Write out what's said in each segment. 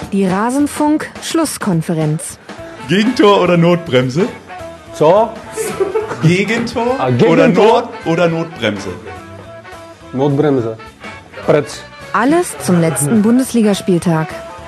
Die Rasenfunk-Schlusskonferenz. Gegentor oder Notbremse? Tor. Gegentor, Gegentor. oder Notbremse? Notbremse. Pretz. Alles zum letzten Bundesligaspieltag.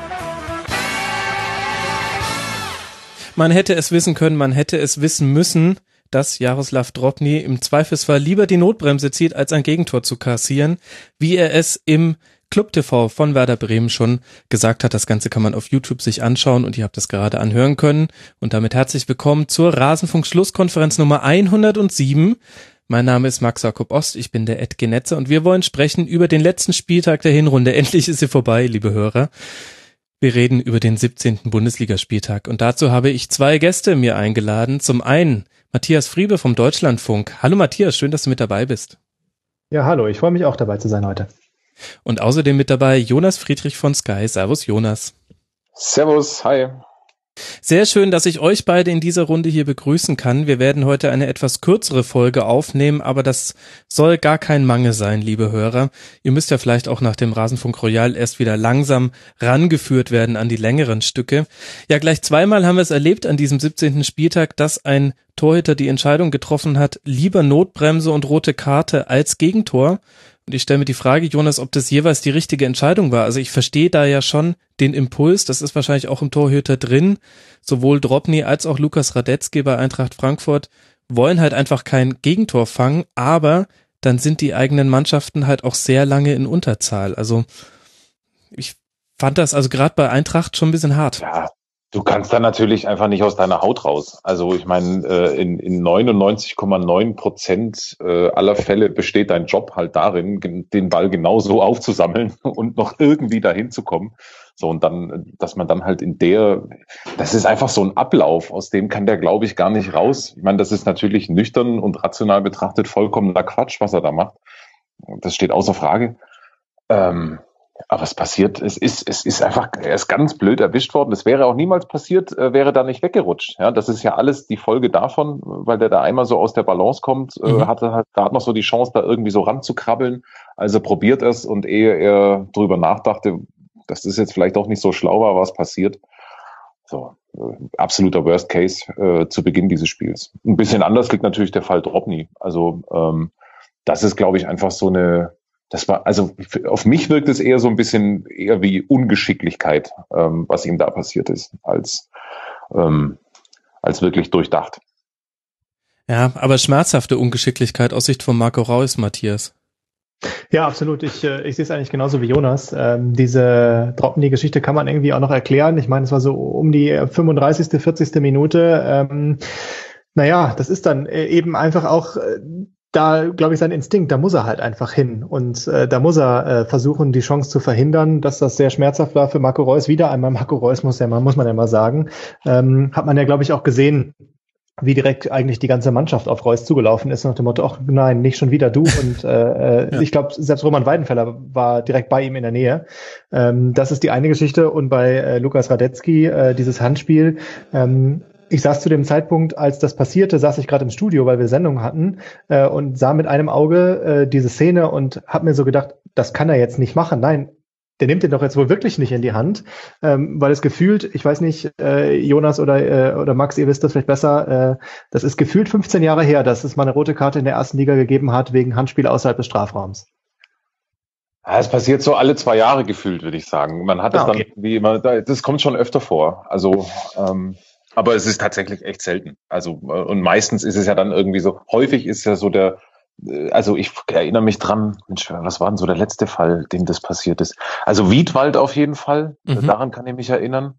Man hätte es wissen können, man hätte es wissen müssen, dass Jaroslav Drobny im Zweifelsfall lieber die Notbremse zieht, als ein Gegentor zu kassieren, wie er es im Club TV von Werder Bremen schon gesagt hat. Das Ganze kann man auf YouTube sich anschauen und ihr habt das gerade anhören können. Und damit herzlich willkommen zur Rasenfunk-Schlusskonferenz Nummer 107. Mein Name ist Max Jakob Ost, ich bin der @Genetzer und wir wollen sprechen über den letzten Spieltag der Hinrunde. Endlich ist sie vorbei, liebe Hörer. Wir reden über den 17. Bundesligaspieltag und dazu habe ich zwei Gäste mir eingeladen. Zum einen Matthias Friebe vom Deutschlandfunk. Hallo Matthias, schön, dass du mit dabei bist. Ja, hallo, ich freue mich auch dabei zu sein heute. Und außerdem mit dabei Jonas Friedrich von Sky. Servus Jonas. Servus, hi. Sehr schön, dass ich euch beide in dieser Runde hier begrüßen kann. Wir werden heute eine etwas kürzere Folge aufnehmen, aber das soll gar kein Mangel sein, liebe Hörer. Ihr müsst ja vielleicht auch nach dem Rasenfunk Royal erst wieder langsam rangeführt werden an die längeren Stücke. Ja, gleich zweimal haben wir es erlebt an diesem 17. Spieltag, dass ein Torhüter die Entscheidung getroffen hat, lieber Notbremse und rote Karte als Gegentor. Und ich stelle mir die Frage, Jonas, ob das jeweils die richtige Entscheidung war. Also ich verstehe da ja schon den Impuls, das ist wahrscheinlich auch im Torhüter drin. Sowohl Drobny als auch Lukas Radetzky bei Eintracht Frankfurt wollen halt einfach kein Gegentor fangen, aber dann sind die eigenen Mannschaften halt auch sehr lange in Unterzahl. Also ich fand das also gerade bei Eintracht schon ein bisschen hart. Ja, du kannst da natürlich einfach nicht aus deiner Haut raus. Also ich meine, in 99,9% aller Fälle besteht dein Job halt darin, den Ball genauso aufzusammeln und noch irgendwie dahin zu kommen. So, und dann, dass man dann halt das ist einfach so ein Ablauf, aus dem kann der, glaube ich, gar nicht raus. Ich meine, das ist natürlich nüchtern und rational betrachtet vollkommener Quatsch, was er da macht. Das steht außer Frage. Aber es passiert, er ist ganz blöd erwischt worden. Das wäre auch niemals passiert, wäre da nicht weggerutscht. Ja, das ist ja alles die Folge davon, weil der da einmal so aus der Balance kommt, hat er halt gerade noch so die Chance, da irgendwie so ranzukrabbeln. Also probiert es und ehe er drüber nachdachte, dass das jetzt vielleicht auch nicht so schlau war, was passiert. So, absoluter Worst Case zu Beginn dieses Spiels. Ein bisschen anders liegt natürlich der Fall Drobny. Also das ist, glaube ich, einfach so eine also auf mich wirkt es eher so ein bisschen eher wie Ungeschicklichkeit, was ihm da passiert ist, als wirklich durchdacht. Ja, aber schmerzhafte Ungeschicklichkeit aus Sicht von Marco Reus, Matthias. Ja, absolut. Ich sehe es eigentlich genauso wie Jonas. Diese Drobny-Geschichte kann man irgendwie auch noch erklären. Ich meine, es war so um die 35., 40. Minute. Naja, das ist dann eben einfach auch da, glaube ich, sein Instinkt, da muss er halt einfach hin und da muss er versuchen, die Chance zu verhindern, dass das sehr schmerzhaft war für Marco Reus. Wieder einmal Marco Reus, muss man ja mal sagen. Hat man ja, glaube ich, auch gesehen, wie direkt eigentlich die ganze Mannschaft auf Reus zugelaufen ist, nach dem Motto, ach nein, nicht schon wieder du. Und ja. Ich glaube, selbst Roman Weidenfeller war direkt bei ihm in der Nähe. Das ist die eine Geschichte. Und bei Lukas Radetzky, dieses Handspiel, ich saß zu dem Zeitpunkt, als das passierte, saß ich gerade im Studio, weil wir Sendung hatten und sah mit einem Auge diese Szene und habe mir so gedacht, das kann er jetzt nicht machen. Nein, der nimmt den doch jetzt wohl wirklich nicht in die Hand, weil es gefühlt, ich weiß nicht, Jonas oder Max, ihr wisst das vielleicht besser, das ist gefühlt 15 Jahre her, dass es mal eine rote Karte in der ersten Liga gegeben hat wegen Handspiel außerhalb des Strafraums. Ja, es passiert so alle 2 Jahre gefühlt, würde ich sagen. Man hat es dann wie immer, das kommt schon öfter vor. Also aber es ist tatsächlich echt selten. Also, und meistens ist es ja dann irgendwie so, häufig ist ja so also ich erinnere mich dran, Mensch, was war denn so der letzte Fall, dem das passiert ist? Also Wiedwald auf jeden Fall, daran kann ich mich erinnern.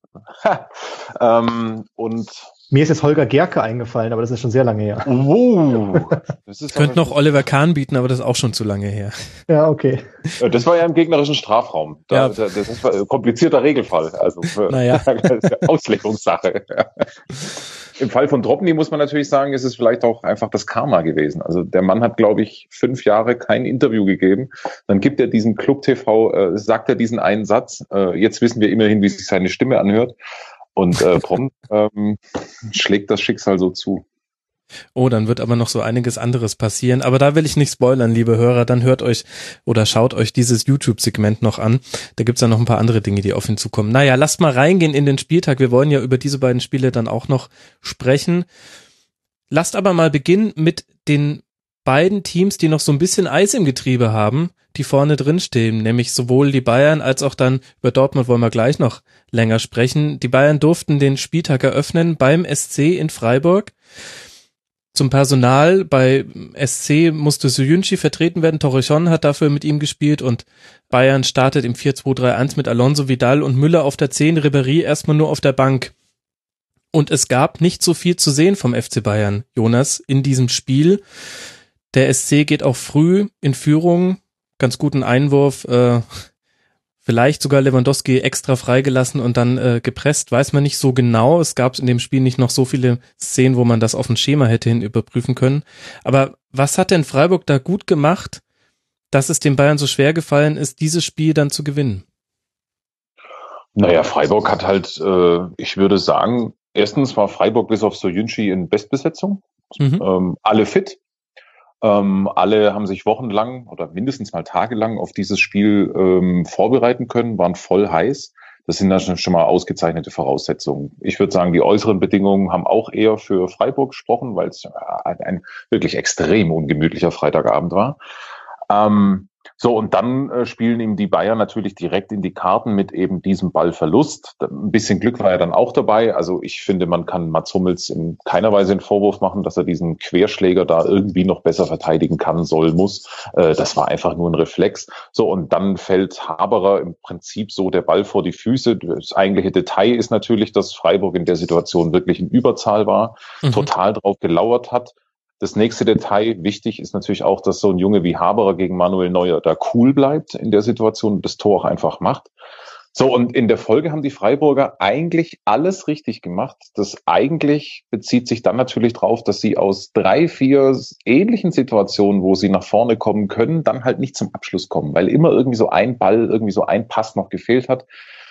Und mir ist jetzt Holger Gerke eingefallen, aber das ist schon sehr lange her. Ich könnte noch Oliver Kahn bieten, aber das ist auch schon zu lange her. Ja, okay. Das war ja im gegnerischen Strafraum. Das ist ein komplizierter Regelfall. Also das ist ja Auslegungssache. Im Fall von Drobny muss man natürlich sagen, ist es vielleicht auch einfach das Karma gewesen. Also der Mann hat, glaube ich, 5 Jahre kein Interview gegeben. Dann gibt er diesen Club TV, sagt er diesen einen Satz. Jetzt wissen wir immerhin, wie sich seine Stimme anhört. Und prompt schlägt das Schicksal so zu. Oh, dann wird aber noch so einiges anderes passieren. Aber da will ich nicht spoilern, liebe Hörer. Dann hört euch oder schaut euch dieses YouTube-Segment noch an. Da gibt's ja noch ein paar andere Dinge, die auf ihn zukommen. Naja, lasst mal reingehen in den Spieltag. Wir wollen ja über diese beiden Spiele dann auch noch sprechen. Lasst aber mal beginnen mit den beiden Teams, die noch so ein bisschen Eis im Getriebe haben, die vorne drin stehen, nämlich sowohl die Bayern als auch dann über Dortmund wollen wir gleich noch länger sprechen. Die Bayern durften den Spieltag eröffnen beim SC in Freiburg. Zum Personal, bei SC musste Soyuncu vertreten werden, Torrejon hat dafür mit ihm gespielt und Bayern startet im 4-2-3-1 mit Alonso, Vidal und Müller auf der 10, Ribéry erstmal nur auf der Bank. Und es gab nicht so viel zu sehen vom FC Bayern, Jonas, in diesem Spiel. Der SC geht auch früh in Führung, ganz guten Einwurf, vielleicht sogar Lewandowski extra freigelassen und dann gepresst, weiß man nicht so genau. Es gab in dem Spiel nicht noch so viele Szenen, wo man das auf ein Schema hätte hin überprüfen können. Aber was hat denn Freiburg da gut gemacht, dass es den Bayern so schwer gefallen ist, dieses Spiel dann zu gewinnen? Naja, Freiburg hat halt, ich würde sagen, erstens war Freiburg bis auf Soyuncu in Bestbesetzung. Alle fit. Alle haben sich wochenlang oder mindestens mal tagelang auf dieses Spiel vorbereiten können, waren voll heiß. Das sind dann schon mal ausgezeichnete Voraussetzungen. Ich würde sagen, die äußeren Bedingungen haben auch eher für Freiburg gesprochen, weil es ein wirklich extrem ungemütlicher Freitagabend war. So, und dann spielen ihm die Bayern natürlich direkt in die Karten mit eben diesem Ballverlust. Ein bisschen Glück war ja dann auch dabei. Also ich finde, man kann Mats Hummels in keiner Weise einen Vorwurf machen, dass er diesen Querschläger da irgendwie noch besser verteidigen kann, muss. Das war einfach nur ein Reflex. So, und dann fällt Haberer im Prinzip so der Ball vor die Füße. Das eigentliche Detail ist natürlich, dass Freiburg in der Situation wirklich in Überzahl war, total drauf gelauert hat. Das nächste Detail, wichtig, ist natürlich auch, dass so ein Junge wie Haberer gegen Manuel Neuer da cool bleibt in der Situation und das Tor auch einfach macht. So, und in der Folge haben die Freiburger eigentlich alles richtig gemacht. Das eigentlich bezieht sich dann natürlich drauf, dass sie aus 3, 4 ähnlichen Situationen, wo sie nach vorne kommen können, dann halt nicht zum Abschluss kommen, weil immer irgendwie so ein Ball, irgendwie so ein Pass noch gefehlt hat.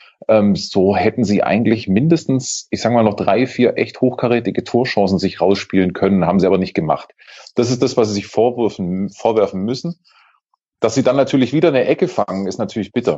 So hätten sie eigentlich mindestens, ich sage mal, noch 3, 4 echt hochkarätige Torchancen sich rausspielen können, haben sie aber nicht gemacht. Das ist das, was sie sich vorwerfen müssen. Dass sie dann natürlich wieder eine Ecke fangen, ist natürlich bitter.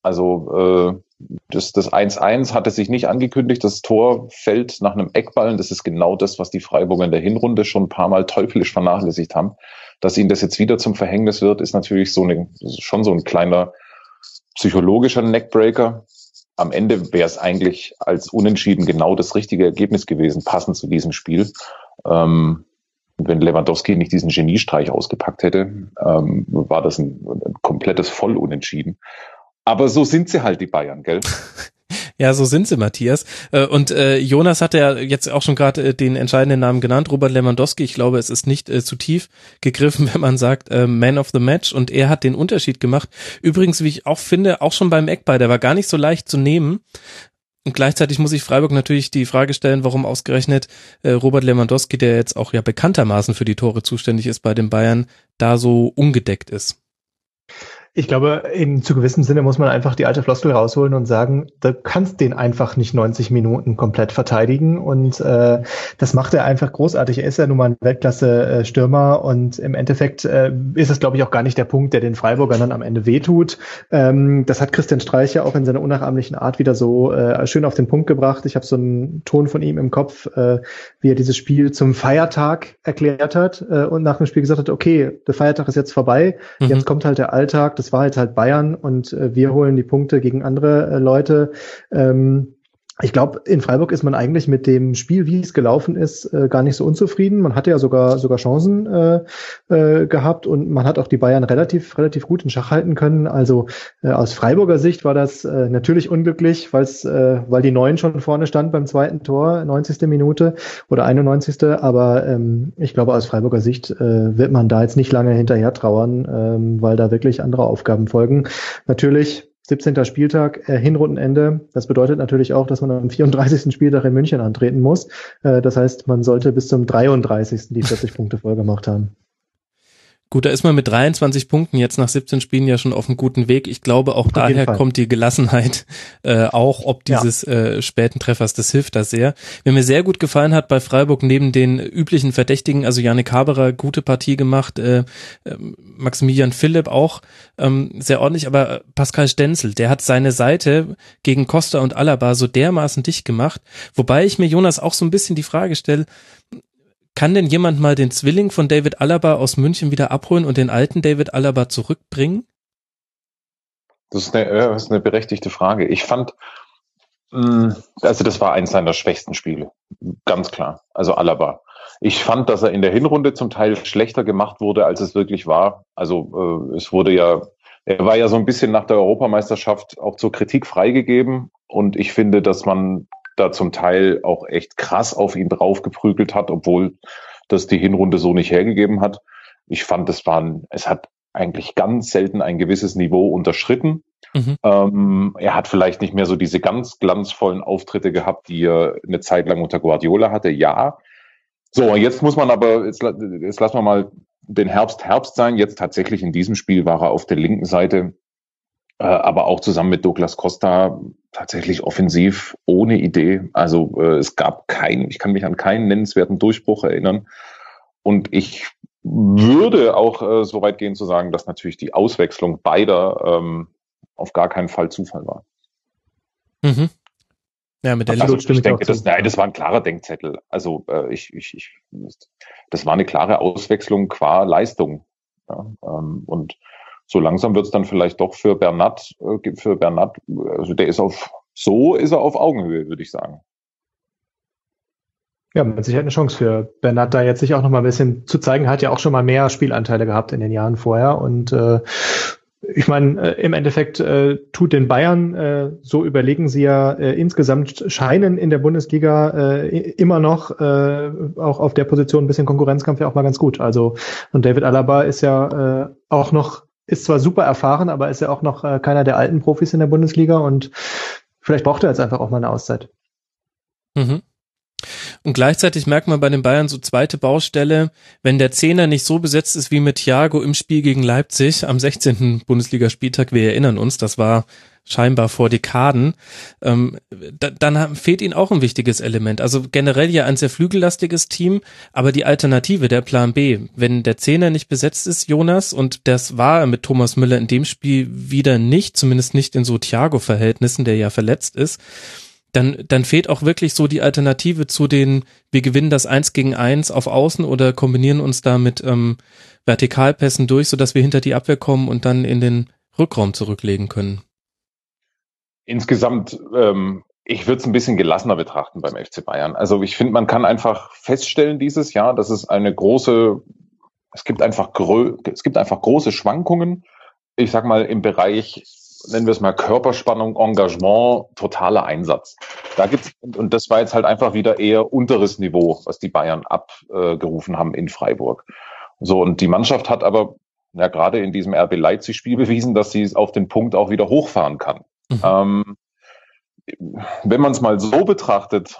Also das 1-1 hatte sich nicht angekündigt, das Tor fällt nach einem Eckballen. Das ist genau das, was die Freiburger in der Hinrunde schon ein paar Mal teuflisch vernachlässigt haben. Dass ihnen das jetzt wieder zum Verhängnis wird, ist natürlich schon so ein kleiner psychologischer Neckbreaker. Am Ende wäre es eigentlich als Unentschieden genau das richtige Ergebnis gewesen, passend zu diesem Spiel. Und wenn Lewandowski nicht diesen Geniestreich ausgepackt hätte, war das ein komplettes Vollunentschieden. Aber so sind sie halt, die Bayern, gell? Ja, so sind sie, Matthias. Und Jonas hat ja jetzt auch schon gerade den entscheidenden Namen genannt, Robert Lewandowski. Ich glaube, es ist nicht zu tief gegriffen, wenn man sagt Man of the Match. Und er hat den Unterschied gemacht. Übrigens, wie ich auch finde, auch schon beim Eckball, der war gar nicht so leicht zu nehmen. Und gleichzeitig muss ich Freiburg natürlich die Frage stellen, warum ausgerechnet Robert Lewandowski, der jetzt auch ja bekanntermaßen für die Tore zuständig ist bei den Bayern, da so ungedeckt ist. Ich glaube, zu gewissem Sinne muss man einfach die alte Floskel rausholen und sagen, du kannst den einfach nicht 90 Minuten komplett verteidigen und das macht er einfach großartig. Er ist ja nun mal ein Weltklasse-Stürmer und im Endeffekt ist es, glaube ich, auch gar nicht der Punkt, der den Freiburgern dann am Ende wehtut. Das hat Christian Streich ja auch in seiner unnachahmlichen Art wieder so schön auf den Punkt gebracht. Ich habe so einen Ton von ihm im Kopf, wie er dieses Spiel zum Feiertag erklärt hat und nach dem Spiel gesagt hat, okay, der Feiertag ist jetzt vorbei, jetzt kommt halt der Alltag. Das war halt Bayern und wir holen die Punkte gegen andere Leute. Ich glaube, in Freiburg ist man eigentlich mit dem Spiel, wie es gelaufen ist, gar nicht so unzufrieden. Man hatte ja sogar Chancen gehabt und man hat auch die Bayern relativ gut in Schach halten können. Also aus Freiburger Sicht war das natürlich unglücklich, weil die 9 schon vorne stand beim zweiten Tor, 90. Minute oder 91. Aber ich glaube, aus Freiburger Sicht wird man da jetzt nicht lange hinterher trauern, weil da wirklich andere Aufgaben folgen. Natürlich 17. Spieltag, Hinrundenende. Das bedeutet natürlich auch, dass man am 34. Spieltag in München antreten muss. Das heißt, man sollte bis zum 33. die 40 Punkte voll gemacht haben. Gut, da ist man mit 23 Punkten jetzt nach 17 Spielen ja schon auf einem guten Weg. Ich glaube, auch daher kommt die Gelassenheit, auch ob dieses späten Treffers, das hilft da sehr. Wer mir sehr gut gefallen hat bei Freiburg, neben den üblichen Verdächtigen, also Yannick Haberer, gute Partie gemacht, Maximilian Philipp auch sehr ordentlich, aber Pascal Stenzel, der hat seine Seite gegen Costa und Alaba so dermaßen dicht gemacht, wobei ich mir, Jonas, auch so ein bisschen die Frage stelle, kann denn jemand mal den Zwilling von David Alaba aus München wieder abholen und den alten David Alaba zurückbringen? Das ist eine berechtigte Frage. Ich fand, also das war eins seiner schwächsten Spiele, ganz klar. Also Alaba. Ich fand, dass er in der Hinrunde zum Teil schlechter gemacht wurde, als es wirklich war. Also er war ja so ein bisschen nach der Europameisterschaft auch zur Kritik freigegeben. Und ich finde, dass man da zum Teil auch echt krass auf ihn draufgeprügelt hat, obwohl das die Hinrunde so nicht hergegeben hat. Ich fand, es hat eigentlich ganz selten ein gewisses Niveau unterschritten. Er hat vielleicht nicht mehr so diese ganz glanzvollen Auftritte gehabt, die er eine Zeit lang unter Guardiola hatte, ja. So, jetzt muss man aber, jetzt lassen wir mal den Herbst sein. Jetzt tatsächlich in diesem Spiel war er auf der linken Seite, aber auch zusammen mit Douglas Costa tatsächlich offensiv ohne Idee. Also ich kann mich an keinen nennenswerten Durchbruch erinnern. Und ich würde auch so weit gehen zu sagen, dass natürlich die Auswechslung beider auf gar keinen Fall Zufall war. Mhm. Ja, mit der ich denke, das war ein klarer Denkzettel. Also das war eine klare Auswechslung qua Leistung. Ja, und so langsam wird es dann vielleicht doch für Bernat, also ist er auf Augenhöhe, würde ich sagen. Ja, mit Sicherheit eine Chance für Bernat, da jetzt sich auch noch mal ein bisschen zu zeigen, hat ja auch schon mal mehr Spielanteile gehabt in den Jahren vorher und ich meine, im Endeffekt tut den Bayern, so überlegen sie ja insgesamt scheinen in der Bundesliga immer noch auch auf der Position ein bisschen Konkurrenzkampf ja auch mal ganz gut. Also und David Alaba ist ja auch noch, ist zwar super erfahren, aber ist ja auch noch keiner der alten Profis in der Bundesliga und vielleicht braucht er jetzt einfach auch mal eine Auszeit. Mhm. Und gleichzeitig merkt man bei den Bayern so zweite Baustelle, wenn der Zehner nicht so besetzt ist wie mit Thiago im Spiel gegen Leipzig am 16. Bundesligaspieltag, wir erinnern uns, das war scheinbar vor Dekaden, dann fehlt ihnen auch ein wichtiges Element. Also generell ja ein sehr flügellastiges Team, aber die Alternative, der Plan B, wenn der Zehner nicht besetzt ist, Jonas, und das war mit Thomas Müller in dem Spiel wieder nicht, zumindest nicht in so Thiago-Verhältnissen, der ja verletzt ist, dann fehlt auch wirklich so die Alternative zu den, wir gewinnen das 1 gegen 1 auf Außen oder kombinieren uns da mit Vertikalpässen durch, sodass wir hinter die Abwehr kommen und dann in den Rückraum zurücklegen können. Insgesamt, ich würde es ein bisschen gelassener betrachten beim FC Bayern. Also ich finde, man kann einfach feststellen dieses Jahr, dass es es gibt einfach große Schwankungen. Ich sag mal im Bereich, nennen wir es mal Körperspannung, Engagement, totaler Einsatz. Und das war jetzt halt einfach wieder eher unteres Niveau, was die Bayern abgerufen haben in Freiburg. So, und die Mannschaft hat aber ja gerade in diesem RB Leipzig-Spiel bewiesen, dass sie es auf den Punkt auch wieder hochfahren kann. Mhm. Wenn man es mal so betrachtet,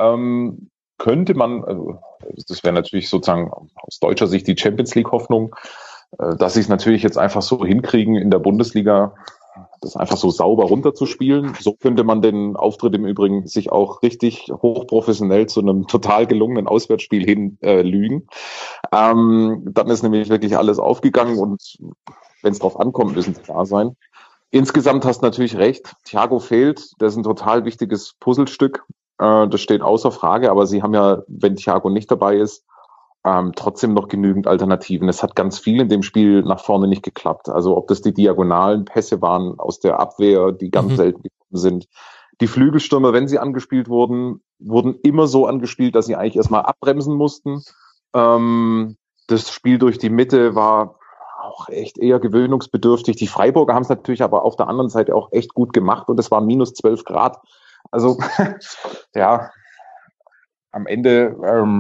könnte man, das wäre natürlich sozusagen aus deutscher Sicht die Champions-League-Hoffnung, dass sie es natürlich jetzt einfach so hinkriegen in der Bundesliga, das einfach so sauber runterzuspielen. So könnte man den Auftritt im Übrigen sich auch richtig hochprofessionell zu einem total gelungenen Auswärtsspiel hin lügen. Dann ist nämlich wirklich alles aufgegangen und wenn es drauf ankommt, müssen es klar sein. Insgesamt hast du natürlich recht, Thiago fehlt, das ist ein total wichtiges Puzzlestück, das steht außer Frage, aber sie haben ja, wenn Thiago nicht dabei ist, trotzdem noch genügend Alternativen. Es hat ganz viel in dem Spiel nach vorne nicht geklappt. Also ob das die diagonalen Pässe waren aus der Abwehr, die ganz selten gekommen sind. Die Flügelstürmer, wenn sie angespielt wurden immer so angespielt, dass sie eigentlich erstmal abbremsen mussten. Das Spiel durch die Mitte war auch echt eher gewöhnungsbedürftig. Die Freiburger haben es natürlich aber auf der anderen Seite auch echt gut gemacht und es waren minus 12 Grad. Also ja, am Ende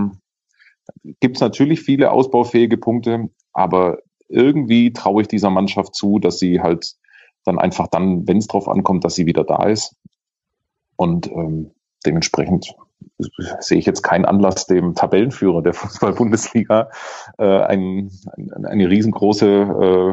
gibt es natürlich viele ausbaufähige Punkte, aber irgendwie traue ich dieser Mannschaft zu, dass sie halt dann wenn es drauf ankommt, dass sie wieder da ist. Und dementsprechend sehe ich jetzt keinen Anlass, dem Tabellenführer der Fußball-Bundesliga eine riesengroße,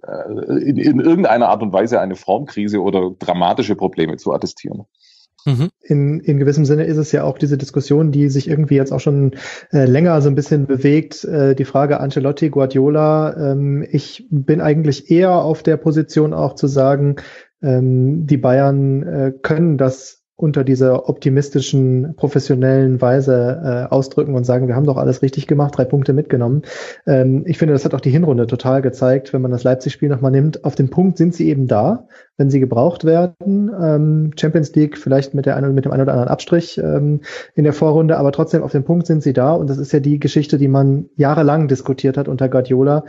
in irgendeiner Art und Weise eine Formkrise oder dramatische Probleme zu attestieren. In gewissem Sinne ist es ja auch diese Diskussion, die sich irgendwie jetzt auch schon länger so ein bisschen bewegt, die Frage Ancelotti, Guardiola. Ich bin eigentlich eher auf der Position auch zu sagen, die Bayern können das unter dieser optimistischen, professionellen Weise ausdrücken und sagen, wir haben doch alles richtig gemacht, 3 Punkte mitgenommen. Ich finde, das hat auch die Hinrunde total gezeigt, wenn man das Leipzig-Spiel nochmal nimmt. Auf den Punkt sind sie eben da, wenn sie gebraucht werden. Champions League vielleicht mit dem einen oder anderen Abstrich in der Vorrunde, aber trotzdem auf den Punkt sind sie da. Und das ist ja die Geschichte, die man jahrelang diskutiert hat unter Guardiola.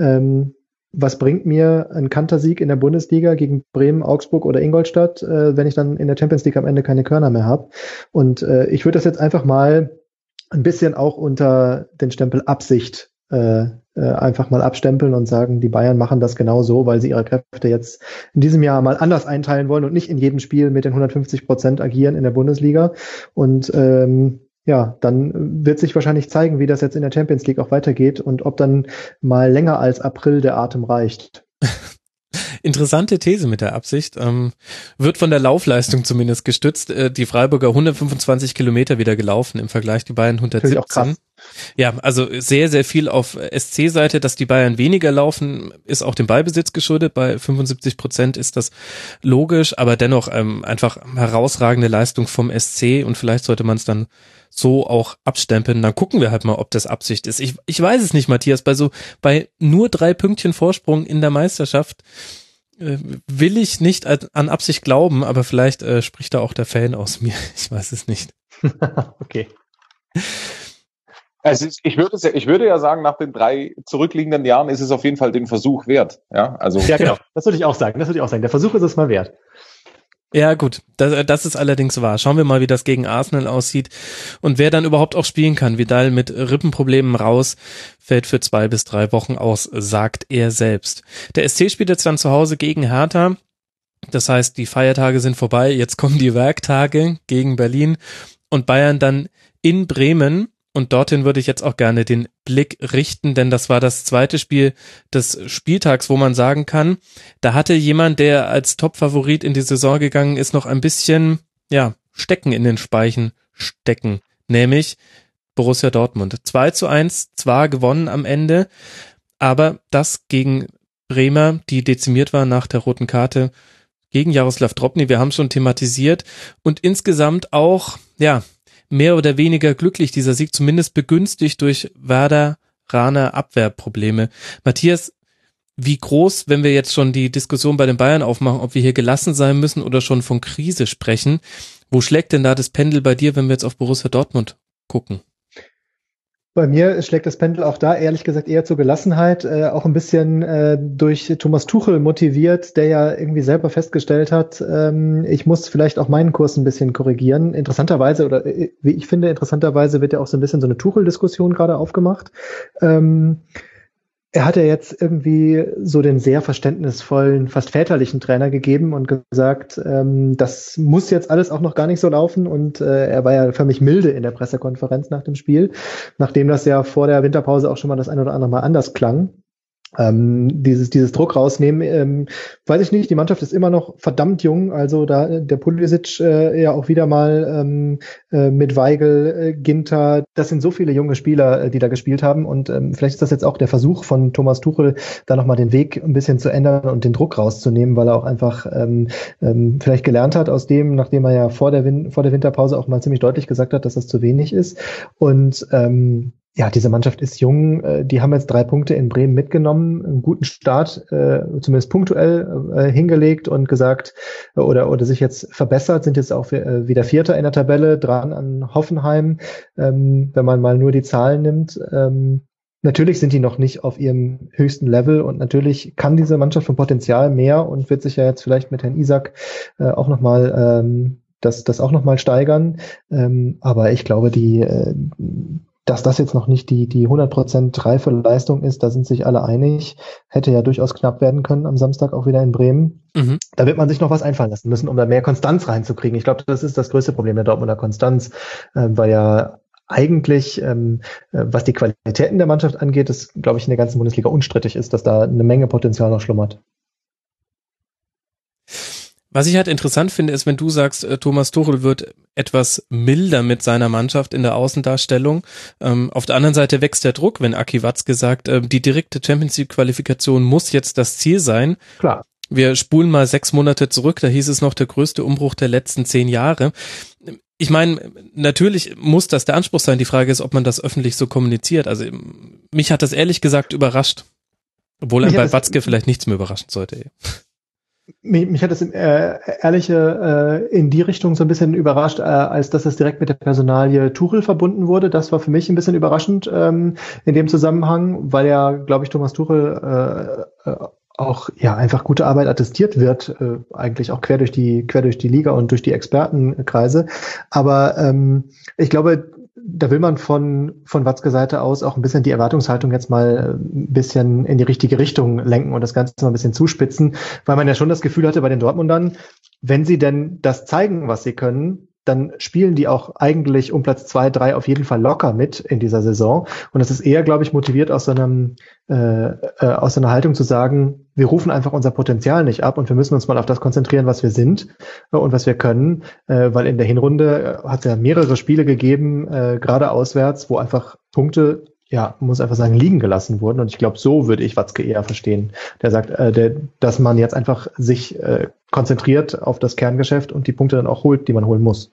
Was bringt mir ein Kantersieg in der Bundesliga gegen Bremen, Augsburg oder Ingolstadt, wenn ich dann in der Champions League am Ende keine Körner mehr habe? Und ich würde das jetzt einfach mal ein bisschen auch unter den Stempel Absicht einfach mal abstempeln und sagen, die Bayern machen das genau so, weil sie ihre Kräfte jetzt in diesem Jahr mal anders einteilen wollen und nicht in jedem Spiel mit den 150% agieren in der Bundesliga. Und ja, dann wird sich wahrscheinlich zeigen, wie das jetzt in der Champions League auch weitergeht und ob dann mal länger als April der Atem reicht. Interessante These mit der Absicht. Wird von der Laufleistung zumindest gestützt. Die Freiburger 125 Kilometer wieder gelaufen im Vergleich, die Bayern 117. Auch krass. Ja, also sehr, sehr viel auf SC-Seite, dass die Bayern weniger laufen, ist auch dem Ballbesitz geschuldet. Bei 75% ist das logisch, aber dennoch einfach herausragende Leistung vom SC und vielleicht sollte man es dann so auch abstempeln. Dann gucken wir halt mal, ob das Absicht ist. Ich weiß es nicht, Matthias, bei nur 3 Pünktchen Vorsprung in der Meisterschaft will ich nicht an Absicht glauben, aber vielleicht spricht da auch der Fan aus mir. Ich weiß es nicht. Okay. Also ich würde ja sagen, nach den 3 zurückliegenden Jahren ist es auf jeden Fall den Versuch wert. Ja, also. Ja, genau. Das würde ich auch sagen. Der Versuch ist es mal wert. Ja, gut. Das ist allerdings wahr. Schauen wir mal, wie das gegen Arsenal aussieht und wer dann überhaupt auch spielen kann. Vidal mit Rippenproblemen raus, fällt für 2 bis 3 Wochen aus, sagt er selbst. Der SC spielt jetzt dann zu Hause gegen Hertha. Das heißt, die Feiertage sind vorbei. Jetzt kommen die Werktage gegen Berlin und Bayern dann in Bremen. Und dorthin würde ich jetzt auch gerne den Blick richten, denn das war das zweite Spiel des Spieltags, wo man sagen kann, da hatte jemand, der als Top-Favorit in die Saison gegangen ist, noch ein bisschen, Stecken in den Speichen stecken, nämlich Borussia Dortmund. 2:1, zwar gewonnen am Ende, aber das gegen Bremer, die dezimiert war nach der roten Karte, gegen Jaroslav Drobny, wir haben schon thematisiert und insgesamt auch, mehr oder weniger glücklich, dieser Sieg, zumindest begünstigt durch Werder-Raner Abwehrprobleme. Matthias, wie groß, wenn wir jetzt schon die Diskussion bei den Bayern aufmachen, ob wir hier gelassen sein müssen oder schon von Krise sprechen, wo schlägt denn da das Pendel bei dir, wenn wir jetzt auf Borussia Dortmund gucken? Bei mir schlägt das Pendel auch da, ehrlich gesagt, eher zur Gelassenheit, auch ein bisschen durch Thomas Tuchel motiviert, der ja irgendwie selber festgestellt hat, ich muss vielleicht auch meinen Kurs ein bisschen korrigieren. Interessanterweise, oder wie ich finde, wird ja auch so ein bisschen so eine Tuchel-Diskussion gerade aufgemacht. Er hat ja jetzt irgendwie so den sehr verständnisvollen, fast väterlichen Trainer gegeben und gesagt, das muss jetzt alles auch noch gar nicht so laufen. Und er war ja für mich milde in der Pressekonferenz nach dem Spiel, nachdem das ja vor der Winterpause auch schon mal das ein oder andere Mal anders klang. Dieses Druck rausnehmen, weiß ich nicht, die Mannschaft ist immer noch verdammt jung, also da der Pulisic ja auch wieder mal mit Weigl, Ginter, das sind so viele junge Spieler, die da gespielt haben und vielleicht ist das jetzt auch der Versuch von Thomas Tuchel, da nochmal den Weg ein bisschen zu ändern und den Druck rauszunehmen, weil er auch einfach vielleicht gelernt hat aus dem, nachdem er ja vor der Winterpause auch mal ziemlich deutlich gesagt hat, dass das zu wenig ist und diese Mannschaft ist jung, die haben jetzt 3 Punkte in Bremen mitgenommen, einen guten Start, zumindest punktuell hingelegt und gesagt, oder sich jetzt verbessert, sind jetzt auch wieder Vierter in der Tabelle, dran an Hoffenheim, wenn man mal nur die Zahlen nimmt. Natürlich sind die noch nicht auf ihrem höchsten Level und natürlich kann diese Mannschaft vom Potenzial mehr und wird sich ja jetzt vielleicht mit Herrn Isak auch nochmal das auch nochmal steigern. Aber ich glaube, dass das jetzt noch nicht die 100% reife Leistung ist, da sind sich alle einig. Hätte ja durchaus knapp werden können am Samstag auch wieder in Bremen. Mhm. Da wird man sich noch was einfallen lassen müssen, um da mehr Konstanz reinzukriegen. Ich glaube, das ist das größte Problem der Dortmunder Konstanz, weil ja eigentlich, was die Qualitäten der Mannschaft angeht, das, glaube ich, in der ganzen Bundesliga unstrittig ist, dass da eine Menge Potenzial noch schlummert. Was ich halt interessant finde, ist, wenn du sagst, Thomas Tuchel wird etwas milder mit seiner Mannschaft in der Außendarstellung. Auf der anderen Seite wächst der Druck, wenn Aki Watzke sagt, die direkte Champions-League-Qualifikation muss jetzt das Ziel sein. Klar. Wir spulen mal 6 Monate zurück, da hieß es noch der größte Umbruch der letzten 10 Jahre. Ich meine, natürlich muss das der Anspruch sein. Die Frage ist, ob man das öffentlich so kommuniziert. Also mich hat das ehrlich gesagt überrascht. Obwohl einem bei Watzke vielleicht nichts mehr überraschen sollte. Mich hat es ehrliche in die Richtung so ein bisschen überrascht, als dass es direkt mit der Personalie Tuchel verbunden wurde. Das war für mich ein bisschen überraschend in dem Zusammenhang, weil ja, glaube ich, Thomas Tuchel auch ja einfach gute Arbeit attestiert wird, eigentlich auch quer durch die Liga und durch die Expertenkreise. Aber ich glaube, da will man von Watzke Seite aus auch ein bisschen die Erwartungshaltung jetzt mal ein bisschen in die richtige Richtung lenken und das Ganze mal ein bisschen zuspitzen, weil man ja schon das Gefühl hatte bei den Dortmundern, wenn sie denn das zeigen, was sie können, dann spielen die auch eigentlich um Platz 2, 3 auf jeden Fall locker mit in dieser Saison. Und das ist eher, glaube ich, motiviert aus so einer Haltung zu sagen, wir rufen einfach unser Potenzial nicht ab und wir müssen uns mal auf das konzentrieren, was wir sind und was wir können. Weil in der Hinrunde hat es ja mehrere Spiele gegeben, gerade auswärts, wo einfach Punkte, ja, muss einfach sagen, liegen gelassen wurden. Und ich glaube, so würde ich Watzke eher verstehen. Der sagt, dass man jetzt einfach sich konzentriert auf das Kerngeschäft und die Punkte dann auch holt, die man holen muss.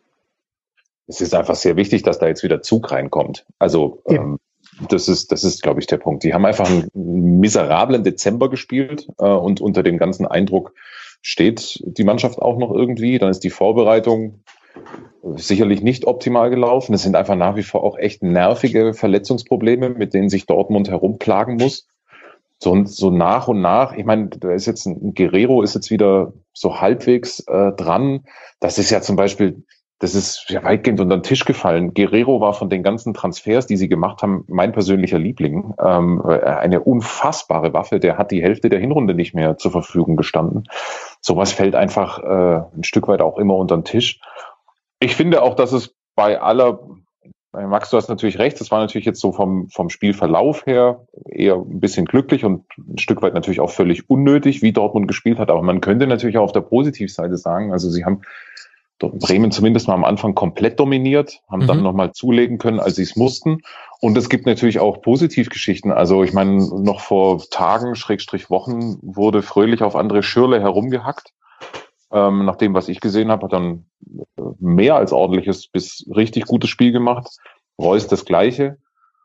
Es ist einfach sehr wichtig, dass da jetzt wieder Zug reinkommt. Also das ist, glaube ich, der Punkt. Die haben einfach einen miserablen Dezember gespielt und unter dem ganzen Eindruck steht die Mannschaft auch noch irgendwie. Dann ist die Vorbereitung sicherlich nicht optimal gelaufen. Es sind einfach nach wie vor auch echt nervige Verletzungsprobleme, mit denen sich Dortmund herumplagen muss. So nach und nach, ich meine, da ist jetzt ein Guerrero ist jetzt wieder so halbwegs dran. Das ist ja zum Beispiel, das ist ja weitgehend unter den Tisch gefallen. Guerrero war von den ganzen Transfers, die sie gemacht haben, mein persönlicher Liebling. Eine unfassbare Waffe, der hat die Hälfte der Hinrunde nicht mehr zur Verfügung gestanden. Sowas fällt einfach ein Stück weit auch immer unter den Tisch. Ich finde auch, dass es bei aller, Max, du hast natürlich recht, das war natürlich jetzt so vom Spielverlauf her eher ein bisschen glücklich und ein Stück weit natürlich auch völlig unnötig, wie Dortmund gespielt hat. Aber man könnte natürlich auch auf der Positivseite sagen, also sie haben Bremen zumindest mal am Anfang komplett dominiert, haben dann nochmal zulegen können, als sie es mussten. Und es gibt natürlich auch Positivgeschichten. Also ich meine, noch vor Tagen, Wochen, wurde Fröhlich auf André Schürrle herumgehackt. Nach dem, was ich gesehen habe, hat dann mehr als ordentliches bis richtig gutes Spiel gemacht. Reus das Gleiche.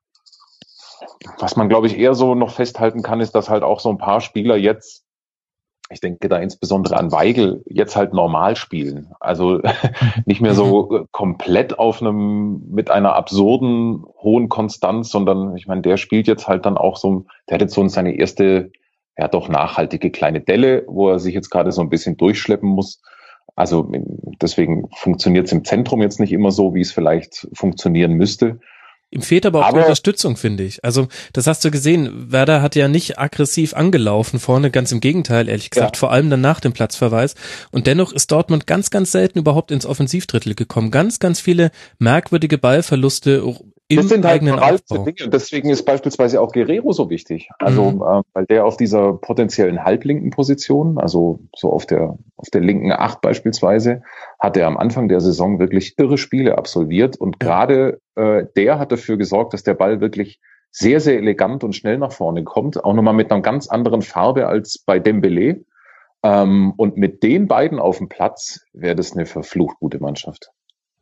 Was man, glaube ich, eher so noch festhalten kann, ist, dass halt auch so ein paar Spieler jetzt, ich denke da insbesondere an Weigl, jetzt halt normal spielen. Also nicht mehr so komplett mit einer absurden hohen Konstanz, sondern ich meine, der spielt jetzt halt dann auch so, der hat jetzt so seine erste, ja doch nachhaltige kleine Delle, wo er sich jetzt gerade so ein bisschen durchschleppen muss. Also deswegen funktioniert es im Zentrum jetzt nicht immer so, wie es vielleicht funktionieren müsste. Ihm fehlt aber auch die Unterstützung, finde ich. Also das hast du gesehen, Werder hat ja nicht aggressiv angelaufen vorne, ganz im Gegenteil, ehrlich gesagt, vor allem dann nach dem Platzverweis. Und dennoch ist Dortmund ganz, ganz selten überhaupt ins Offensivdrittel gekommen. Ganz, ganz viele merkwürdige Ballverluste im eigenen Aufbau. Dinge. Und deswegen ist beispielsweise auch Guerrero so wichtig. Also weil der auf dieser potenziellen halblinken Position, also so auf der linken 8 beispielsweise, hat er am Anfang der Saison wirklich irre Spiele absolviert. Und gerade der hat dafür gesorgt, dass der Ball wirklich sehr, sehr elegant und schnell nach vorne kommt. Auch nochmal mit einer ganz anderen Farbe als bei Dembélé. Und mit den beiden auf dem Platz wäre das eine verflucht gute Mannschaft.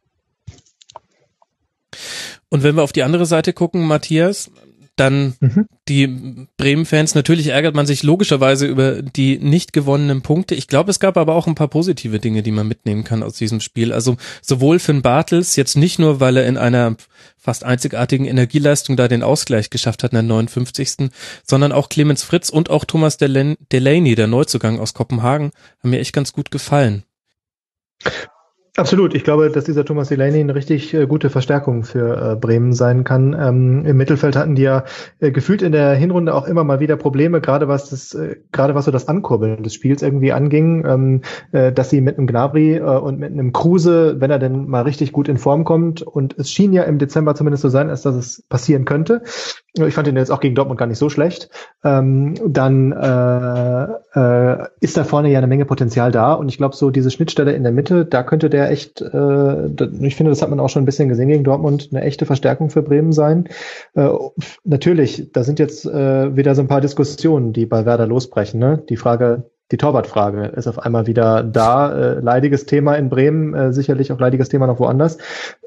Und wenn wir auf die andere Seite gucken, Matthias, dann die Bremen-Fans, natürlich ärgert man sich logischerweise über die nicht gewonnenen Punkte. Ich glaube, es gab aber auch ein paar positive Dinge, die man mitnehmen kann aus diesem Spiel. Also sowohl Finn Bartels, jetzt nicht nur, weil er in einer fast einzigartigen Energieleistung da den Ausgleich geschafft hat in der 59., sondern auch Clemens Fritz und auch Thomas Delaney, der Neuzugang aus Kopenhagen, haben mir echt ganz gut gefallen. Absolut. Ich glaube, dass dieser Thomas Delaney eine richtig gute Verstärkung für Bremen sein kann. Im Mittelfeld hatten die ja gefühlt in der Hinrunde auch immer mal wieder Probleme, gerade was so das Ankurbeln des Spiels irgendwie anging, dass sie mit einem Gnabry und mit einem Kruse, wenn er denn mal richtig gut in Form kommt, und es schien ja im Dezember zumindest so sein, als dass es passieren könnte. Ich fand ihn jetzt auch gegen Dortmund gar nicht so schlecht. Dann ist da vorne ja eine Menge Potenzial da, und ich glaube, so diese Schnittstelle in der Mitte, da könnte der echt, ich finde, das hat man auch schon ein bisschen gesehen gegen Dortmund, eine echte Verstärkung für Bremen sein. Natürlich, da sind jetzt wieder so ein paar Diskussionen, die bei Werder losbrechen. Ne? Die Torwartfrage ist auf einmal wieder da. Leidiges Thema in Bremen, sicherlich auch leidiges Thema noch woanders.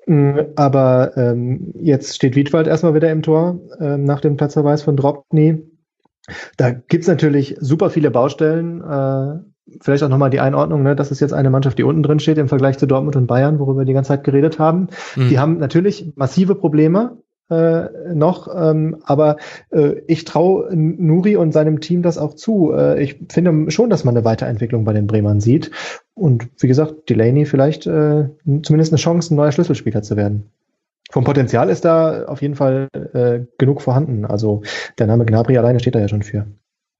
Aber jetzt steht Wiedwald erstmal wieder im Tor nach dem Platzverweis von Drobny. Da gibt's natürlich super viele Baustellen. Vielleicht auch nochmal die Einordnung, ne? Das ist jetzt eine Mannschaft, die unten drin steht im Vergleich zu Dortmund und Bayern, worüber wir die ganze Zeit geredet haben. Die haben natürlich massive Probleme noch, aber ich traue Nuri und seinem Team das auch zu. Ich finde schon, dass man eine Weiterentwicklung bei den Bremern sieht. Und wie gesagt, Delaney vielleicht zumindest eine Chance, ein neuer Schlüsselspieler zu werden. Vom Potenzial ist da auf jeden Fall genug vorhanden. Also der Name Gnabry alleine steht da ja schon für.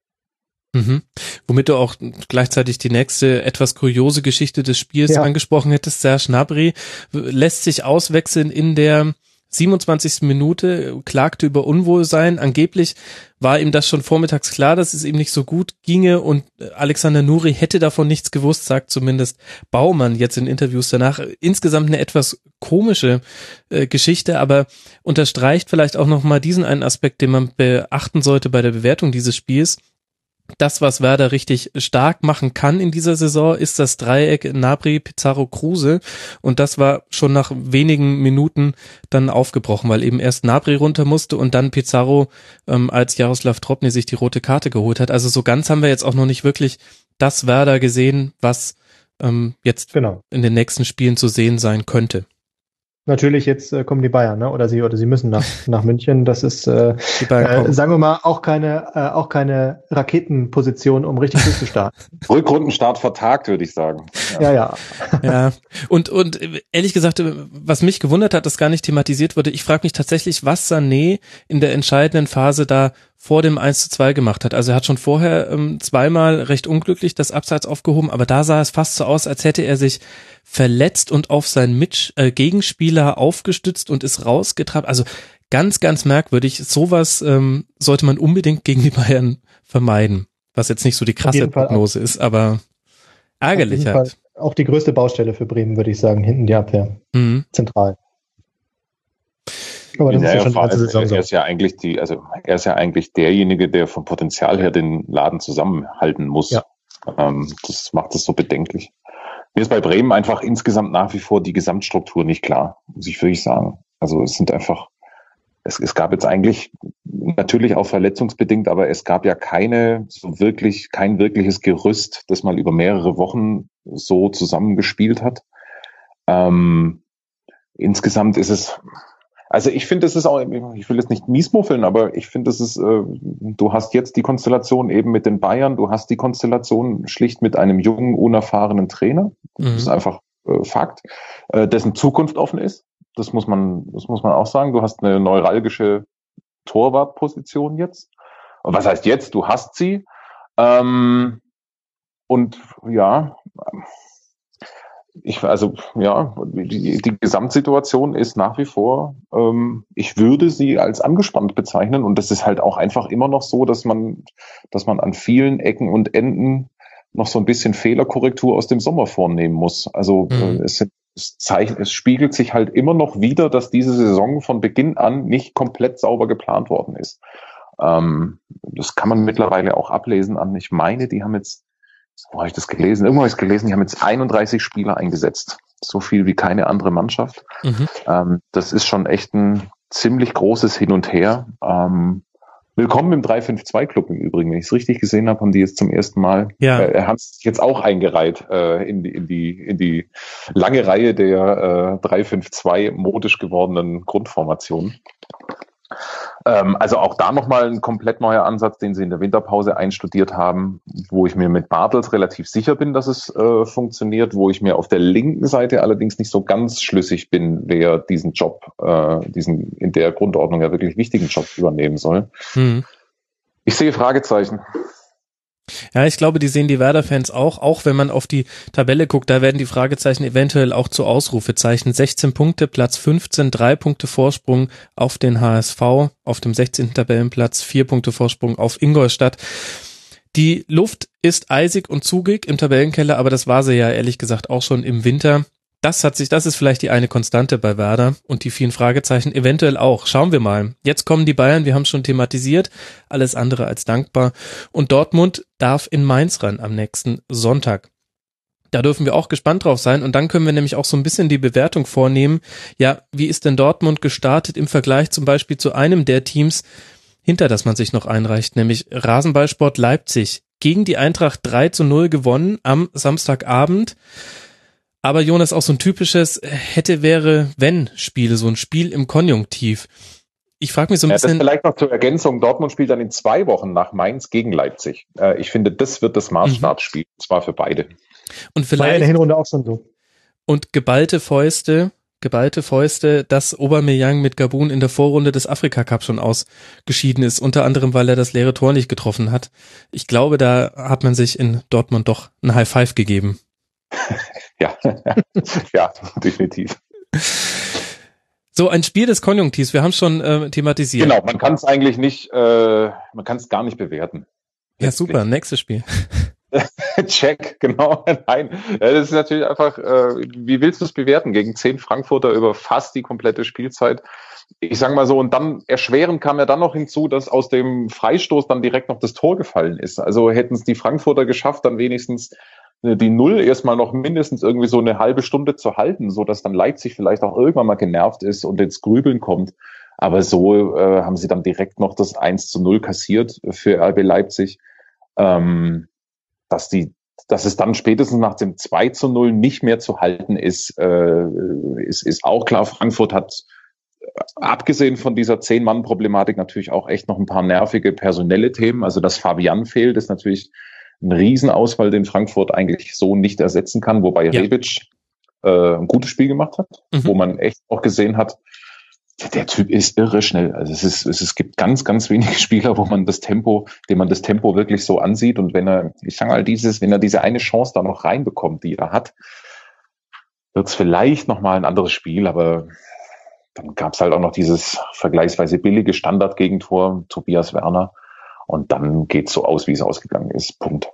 Mhm. Womit du auch gleichzeitig die nächste etwas kuriose Geschichte des Spiels angesprochen hättest. Serge Gnabry lässt sich auswechseln in der 27. Minute, klagte über Unwohlsein. Angeblich war ihm das schon vormittags klar, dass es ihm nicht so gut ginge, und Alexander Nuri hätte davon nichts gewusst, sagt zumindest Baumann jetzt in Interviews danach. Insgesamt eine etwas komische Geschichte, aber unterstreicht vielleicht auch nochmal diesen einen Aspekt, den man beachten sollte bei der Bewertung dieses Spiels. Das, was Werder richtig stark machen kann in dieser Saison, ist das Dreieck Gnabry, Pizarro, Kruse, und das war schon nach wenigen Minuten dann aufgebrochen, weil eben erst Gnabry runter musste und dann Pizarro, als Jaroslav Drobny sich die rote Karte geholt hat. Also so ganz haben wir jetzt auch noch nicht wirklich das Werder gesehen, was jetzt in den nächsten Spielen zu sehen sein könnte. Natürlich, jetzt kommen die Bayern, ne? Oder sie müssen nach München. Das ist, sagen wir mal, auch keine Raketenposition, um richtig durchzustarten. Rückrundenstart vertagt, würde ich sagen. Ja. Ja. Und ehrlich gesagt, was mich gewundert hat, dass gar nicht thematisiert wurde, ich frage mich tatsächlich, was Sané in der entscheidenden Phase da vor dem 1:2 gemacht hat. Also er hat schon vorher zweimal recht unglücklich das Abseits aufgehoben, aber da sah es fast so aus, als hätte er sich verletzt und auf seinen Gegenspieler aufgestützt und ist rausgetrabt. Also ganz, ganz merkwürdig. Sowas sollte man unbedingt gegen die Bayern vermeiden. Was jetzt nicht so die krasse Prognose ist, aber ärgerlich halt. Auch die größte Baustelle für Bremen, würde ich sagen, hinten die Abwehr. Zentral. Aber das ist ja schon die ganze Saison so. Er ist ja eigentlich derjenige, der vom Potenzial her den Laden zusammenhalten muss. Ja. Das macht es so bedenklich. Mir ist bei Bremen einfach insgesamt nach wie vor die Gesamtstruktur nicht klar, muss ich wirklich sagen. Also es gab jetzt eigentlich natürlich auch verletzungsbedingt, aber es gab ja kein wirkliches Gerüst, das mal über mehrere Wochen so zusammengespielt hat. Insgesamt ist es, also ich finde, es ist auch, ich will jetzt nicht miesmuffeln, aber ich finde, es ist, du hast jetzt die Konstellation eben mit den Bayern, du hast die Konstellation schlicht mit einem jungen, unerfahrenen Trainer. Das ist einfach Fakt, dessen Zukunft offen ist. Das muss man auch sagen. Du hast eine neuralgische Torwartposition jetzt. Und was heißt jetzt? Du hast sie. Und ja, die Gesamtsituation ist nach wie vor, ich würde sie als angespannt bezeichnen, und das ist halt auch einfach immer noch so, dass man an vielen Ecken und Enden noch so ein bisschen Fehlerkorrektur aus dem Sommer vornehmen muss. Also es spiegelt sich halt immer noch wieder, dass diese Saison von Beginn an nicht komplett sauber geplant worden ist. Das kann man mittlerweile auch ablesen an, ich meine, die haben jetzt, wo habe ich das gelesen? Irgendwo habe ich es gelesen, die haben jetzt 31 Spieler eingesetzt. So viel wie keine andere Mannschaft. Das ist schon echt ein ziemlich großes Hin und Her. Willkommen im 3-5-2-Club im Übrigen. Wenn ich es richtig gesehen habe, haben die jetzt zum ersten Mal, er hat sich jetzt auch eingereiht in die lange Reihe der 3-5-2 modisch gewordenen Grundformationen. Also auch da nochmal ein komplett neuer Ansatz, den sie in der Winterpause einstudiert haben, wo ich mir mit Bartels relativ sicher bin, dass es funktioniert, wo ich mir auf der linken Seite allerdings nicht so ganz schlüssig bin, wer diesen Job, diesen in der Grundordnung ja wirklich wichtigen Job übernehmen soll. Ich sehe Fragezeichen. Ja, ich glaube, die sehen die Werder-Fans auch wenn man auf die Tabelle guckt, da werden die Fragezeichen eventuell auch zu Ausrufezeichen. 16 Punkte, Platz 15, 3 Punkte Vorsprung auf den HSV, auf dem 16. Tabellenplatz, 4 Punkte Vorsprung auf Ingolstadt. Die Luft ist eisig und zugig im Tabellenkeller, aber das war sie ja ehrlich gesagt auch schon im Winter. Das ist vielleicht die eine Konstante bei Werder und die vielen Fragezeichen eventuell auch. Schauen wir mal. Jetzt kommen die Bayern, wir haben schon thematisiert, alles andere als dankbar. Und Dortmund darf in Mainz ran am nächsten Sonntag. Da dürfen wir auch gespannt drauf sein und dann können wir nämlich auch so ein bisschen die Bewertung vornehmen. Ja, wie ist denn Dortmund gestartet im Vergleich zum Beispiel zu einem der Teams, hinter das man sich noch einreicht, nämlich Rasenballsport Leipzig. Gegen die Eintracht 3-0 gewonnen am Samstagabend. Aber Jonas, auch so ein typisches Hätte-Wäre-Wenn-Spiel, so ein Spiel im Konjunktiv. Ich frage mich so ein bisschen... Das vielleicht noch zur Ergänzung, Dortmund spielt dann in 2 Wochen nach Mainz gegen Leipzig. Ich finde, das wird das Maßstabsspiel, und zwar für beide. Und vielleicht, war ja in der Hinrunde auch schon so. Und geballte Fäuste, dass Aubameyang mit Gabun in der Vorrunde des Afrika-Cup schon ausgeschieden ist, unter anderem, weil er das leere Tor nicht getroffen hat. Ich glaube, da hat man sich in Dortmund doch ein High Five gegeben. Ja, ja, definitiv. So, ein Spiel des Konjunktivs, wir haben es schon thematisiert. Genau, man kann es eigentlich nicht, man kann es gar nicht bewerten. Ja, super, nächstes Spiel. Check, genau, nein. Das ist natürlich einfach, wie willst du es bewerten? Gegen 10 Frankfurter über fast die komplette Spielzeit. Ich sage mal so, und dann erschwerend kam ja dann noch hinzu, dass aus dem Freistoß dann direkt noch das Tor gefallen ist. Also hätten es die Frankfurter geschafft, dann wenigstens die Null erstmal noch mindestens irgendwie so eine halbe Stunde zu halten, so dass dann Leipzig vielleicht auch irgendwann mal genervt ist und ins Grübeln kommt. Aber so haben sie dann direkt noch das 1-0 kassiert für RB Leipzig. Dass es dann spätestens nach dem 2-0 nicht mehr zu halten ist auch klar. Frankfurt hat abgesehen von dieser 10-Mann-Problematik natürlich auch echt noch ein paar nervige personelle Themen. Also dass Fabian fehlt, ist natürlich ein Riesenausfall, den Frankfurt eigentlich so nicht ersetzen kann, wobei Rebic ein gutes Spiel gemacht hat, wo man echt auch gesehen hat, der Typ ist irre schnell. Also es gibt ganz, ganz wenige Spieler, dem man das Tempo wirklich so ansieht. Und wenn er diese eine Chance da noch reinbekommt, die er hat, wird es vielleicht nochmal ein anderes Spiel, aber dann gab es halt auch noch dieses vergleichsweise billige Standardgegentor, Tobias Werner. Und dann geht's so aus, wie es ausgegangen ist. Punkt.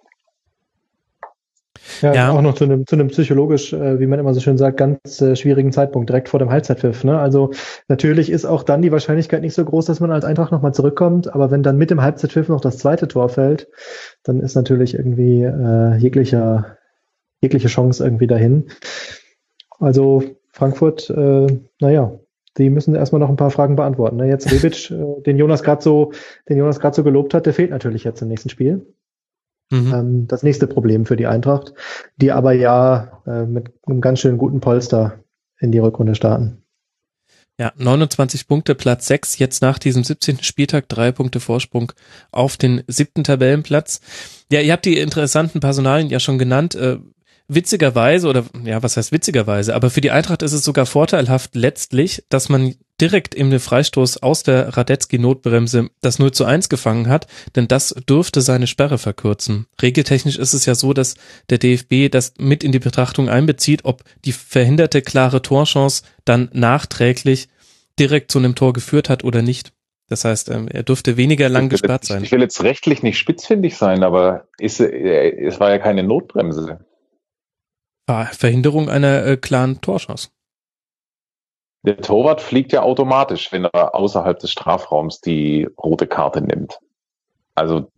Ja, auch noch zu einem psychologisch, wie man immer so schön sagt, ganz schwierigen Zeitpunkt, direkt vor dem Halbzeitpfiff. Ne? Also natürlich ist auch dann die Wahrscheinlichkeit nicht so groß, dass man als Eintracht nochmal zurückkommt, aber wenn dann mit dem Halbzeitpfiff noch das zweite Tor fällt, dann ist natürlich irgendwie jegliche Chance irgendwie dahin. Also Frankfurt, die müssen erstmal noch ein paar Fragen beantworten. Ne? Jetzt Rebic, den Jonas gerade so gelobt hat, der fehlt natürlich jetzt im nächsten Spiel. Das nächste Problem für die Eintracht, die aber mit einem ganz schön guten Polster in die Rückrunde starten. Ja, 29 Punkte, Platz 6, jetzt nach diesem 17. Spieltag 3 Punkte Vorsprung auf den 7. Tabellenplatz. Ja, ihr habt die interessanten Personalien ja schon genannt. Witzigerweise, was heißt witzigerweise, aber für die Eintracht ist es sogar vorteilhaft letztlich, dass man direkt im Freistoß aus der Radetzky-Notbremse das 0:1 gefangen hat, denn das dürfte seine Sperre verkürzen. Regeltechnisch ist es ja so, dass der DFB das mit in die Betrachtung einbezieht, ob die verhinderte klare Torchance dann nachträglich direkt zu einem Tor geführt hat oder nicht. Das heißt, er dürfte weniger lang gesperrt sein. Ich will jetzt rechtlich nicht spitzfindig sein, aber es war ja keine Notbremse. Verhinderung einer klaren Torchance. Der Torwart fliegt ja automatisch, wenn er außerhalb des Strafraums die rote Karte nimmt. Also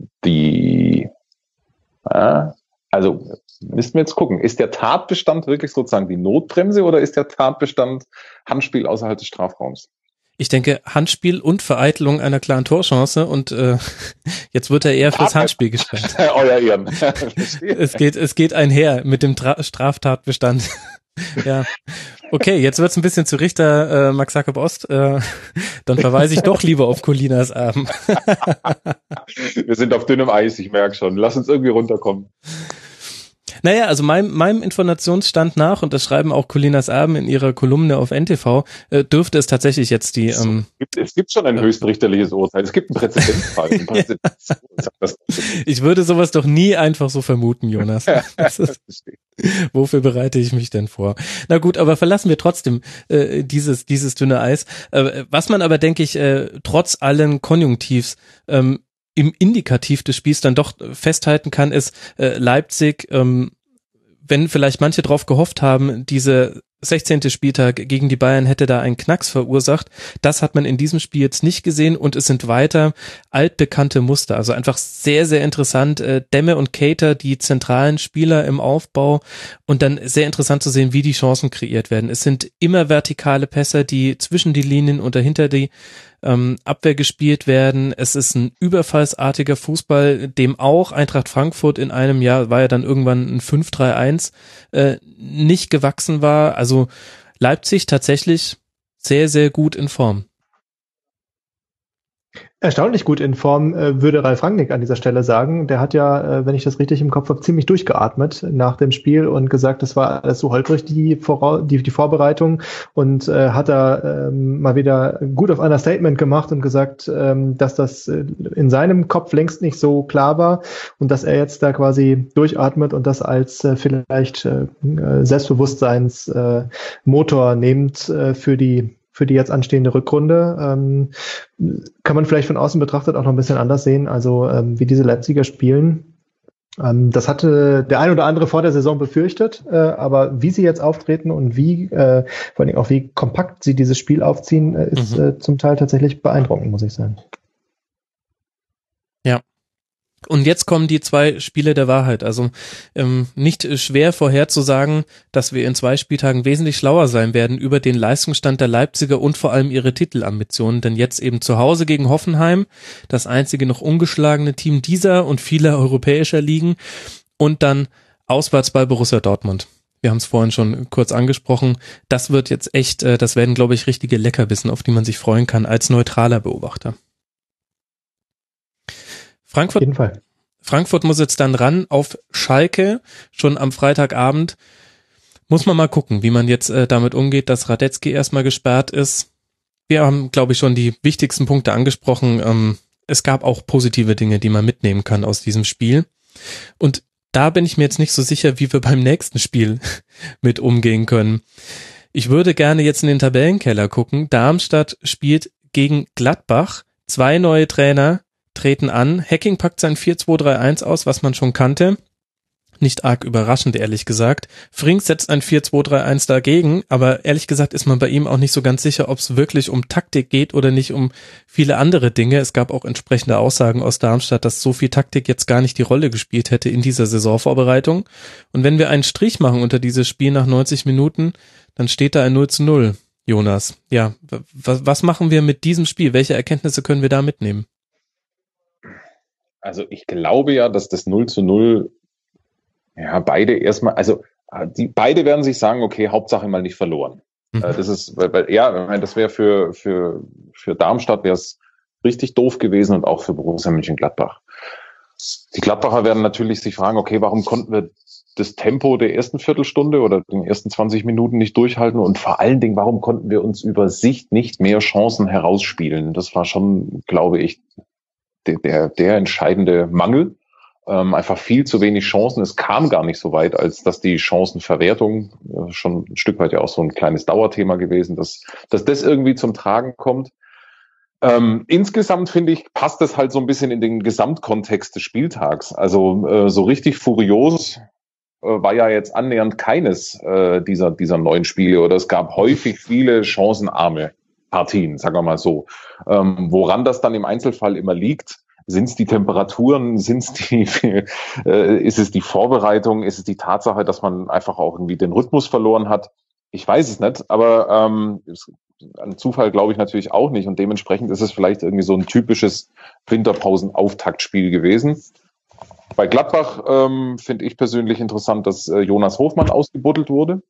müssten wir jetzt gucken, ist der Tatbestand wirklich sozusagen die Notbremse oder ist der Tatbestand Handspiel außerhalb des Strafraums? Ich denke, Handspiel und Vereitelung einer klaren Torchance und jetzt wird er eher fürs Handspiel gesperrt. Euer Ehren. Es geht einher mit dem Straftatbestand. Ja. Okay, jetzt wird's ein bisschen zu Richter Max Jakob Ost. Dann verweise ich doch lieber auf Colinas Erben. Wir sind auf dünnem Eis, ich merke schon. Lass uns irgendwie runterkommen. Naja, also meinem Informationsstand nach, und das schreiben auch Colinas Erben in ihrer Kolumne auf NTV, dürfte es tatsächlich jetzt die... Es gibt schon ein höchstrichterliches Urteil. Es gibt einen Präzedenzfall. Ich würde sowas doch nie einfach so vermuten, Jonas. Wofür bereite ich mich denn vor? Na gut, aber verlassen wir trotzdem dieses dünne Eis. Was man aber, denke ich, trotz allen Konjunktivs im Indikativ des Spiels dann doch festhalten kann, ist Leipzig, wenn vielleicht manche drauf gehofft haben, diese 16. Spieltag gegen die Bayern hätte da einen Knacks verursacht. Das hat man in diesem Spiel jetzt nicht gesehen und es sind weiter altbekannte Muster. Also einfach sehr, sehr interessant. Demme und Keita, die zentralen Spieler im Aufbau und dann sehr interessant zu sehen, wie die Chancen kreiert werden. Es sind immer vertikale Pässe, die zwischen die Linien und dahinter die Abwehr gespielt werden. Es ist ein überfallsartiger Fußball, dem auch Eintracht Frankfurt in einem Jahr, war ja dann irgendwann ein 5-3-1, nicht gewachsen war. Also Leipzig tatsächlich sehr, sehr gut in Form. Erstaunlich gut in Form, würde Ralf Rangnick an dieser Stelle sagen. Der hat ja, wenn ich das richtig im Kopf habe, ziemlich durchgeatmet nach dem Spiel und gesagt, das war alles so holprig, die Vorbereitung, und hat da mal wieder gut auf einer Statement gemacht und gesagt, dass das in seinem Kopf längst nicht so klar war und dass er jetzt da quasi durchatmet und das als vielleicht Selbstbewusstseinsmotor nimmt für die jetzt anstehende Rückrunde. Kann man vielleicht von außen betrachtet auch noch ein bisschen anders sehen, also wie diese Leipziger spielen. Das hatte der ein oder andere vor der Saison befürchtet, aber wie sie jetzt auftreten und wie, vor allem auch wie kompakt sie dieses Spiel aufziehen, ist zum Teil tatsächlich beeindruckend, muss ich sagen. Ja. Und jetzt kommen die 2 Spiele der Wahrheit. Also nicht schwer vorherzusagen, dass wir in 2 Spieltagen wesentlich schlauer sein werden über den Leistungsstand der Leipziger und vor allem ihre Titelambitionen. Denn jetzt eben zu Hause gegen Hoffenheim, das einzige noch ungeschlagene Team dieser und vieler europäischer Ligen, und dann auswärts bei Borussia Dortmund. Wir haben es vorhin schon kurz angesprochen. Das wird jetzt echt, das werden, glaube ich, richtige Leckerbissen, auf die man sich freuen kann als neutraler Beobachter. Auf jeden Fall. Frankfurt muss jetzt dann ran auf Schalke, schon am Freitagabend. Muss man mal gucken, wie man jetzt damit umgeht, dass Radetzky erstmal gesperrt ist. Wir haben, glaube ich, schon die wichtigsten Punkte angesprochen. Es gab auch positive Dinge, die man mitnehmen kann aus diesem Spiel. Und da bin ich mir jetzt nicht so sicher, wie wir beim nächsten Spiel mit umgehen können. Ich würde gerne jetzt in den Tabellenkeller gucken. Darmstadt spielt gegen Gladbach. 2 neue Trainer treten an. Hacking packt sein 4-2-3-1 aus, was man schon kannte. Nicht arg überraschend, ehrlich gesagt. Frings setzt ein 4-2-3-1 dagegen, aber ehrlich gesagt ist man bei ihm auch nicht so ganz sicher, ob es wirklich um Taktik geht oder nicht um viele andere Dinge. Es gab auch entsprechende Aussagen aus Darmstadt, dass so viel Taktik jetzt gar nicht die Rolle gespielt hätte in dieser Saisonvorbereitung. Und wenn wir einen Strich machen unter dieses Spiel nach 90 Minuten, dann steht da ein 0-0, Jonas. Ja, was machen wir mit diesem Spiel? Welche Erkenntnisse können wir da mitnehmen? Also ich glaube ja, dass das 0-0, ja, beide erstmal, also beide werden sich sagen, okay, Hauptsache mal nicht verloren. Das ist, weil das wäre für Darmstadt wäre es richtig doof gewesen und auch für Borussia Mönchengladbach. Die Gladbacher werden natürlich sich fragen, okay, warum konnten wir das Tempo der ersten Viertelstunde oder den ersten 20 Minuten nicht durchhalten und vor allen Dingen, warum konnten wir uns über Sicht nicht mehr Chancen herausspielen? Das war schon, glaube ich, der entscheidende Mangel. Einfach viel zu wenig Chancen. Es kam gar nicht so weit, als dass die Chancenverwertung schon ein Stück weit ja auch so ein kleines Dauerthema gewesen, dass das irgendwie zum Tragen kommt. Insgesamt finde ich, passt das halt so ein bisschen in den Gesamtkontext des Spieltags. Also so richtig furios war ja jetzt annähernd keines dieser 9 Spiele, oder es gab häufig viele chancenarme Partien, sagen wir mal so. Woran das dann im Einzelfall immer liegt, sind es die Temperaturen, ist es die Vorbereitung, ist es die Tatsache, dass man einfach auch irgendwie den Rhythmus verloren hat? Ich weiß es nicht, aber an Zufall glaube ich natürlich auch nicht und dementsprechend ist es vielleicht irgendwie so ein typisches Winterpausen-Auftaktspiel gewesen. Bei Gladbach finde ich persönlich interessant, dass Jonas Hofmann ausgebuddelt wurde.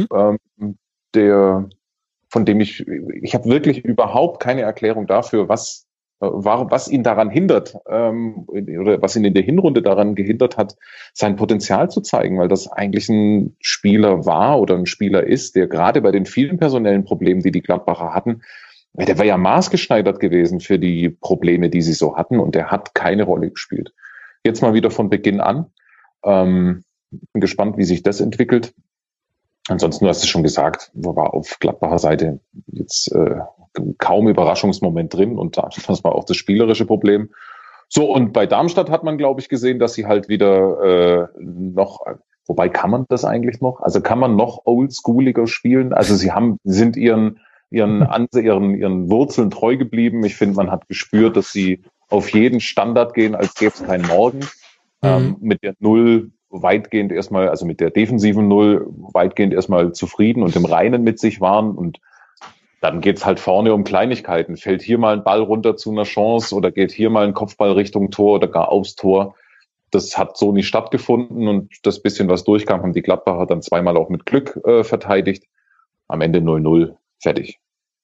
Von dem ich habe wirklich überhaupt keine Erklärung dafür, was ihn daran hindert, oder was ihn in der Hinrunde daran gehindert hat, sein Potenzial zu zeigen, weil das eigentlich ein Spieler war oder ein Spieler ist, der gerade bei den vielen personellen Problemen, die Gladbacher hatten, der war ja maßgeschneidert gewesen für die Probleme, die sie so hatten, und der hat keine Rolle gespielt. Jetzt mal wieder von Beginn an. Bin gespannt, wie sich das entwickelt. Ansonsten, du hast es schon gesagt, war auf Gladbacher Seite jetzt kaum Überraschungsmoment drin, und das war auch das spielerische Problem. So, und bei Darmstadt hat man, glaube ich, gesehen, dass sie halt wieder wobei kann man das eigentlich noch? Also kann man noch oldschooliger spielen? Also sie sind ihren Wurzeln treu geblieben. Ich finde, man hat gespürt, dass sie auf jeden Standard gehen, als gäbe es keinen Morgen. Mit der Null weitgehend erstmal, also mit der defensiven Null weitgehend erstmal zufrieden und im Reinen mit sich waren, und dann geht's halt vorne um Kleinigkeiten. Fällt hier mal ein Ball runter zu einer Chance oder geht hier mal ein Kopfball Richtung Tor oder gar aufs Tor. Das hat so nicht stattgefunden, und das bisschen, was durchkam, haben die Gladbacher dann zweimal auch mit Glück verteidigt. Am Ende 0-0, fertig.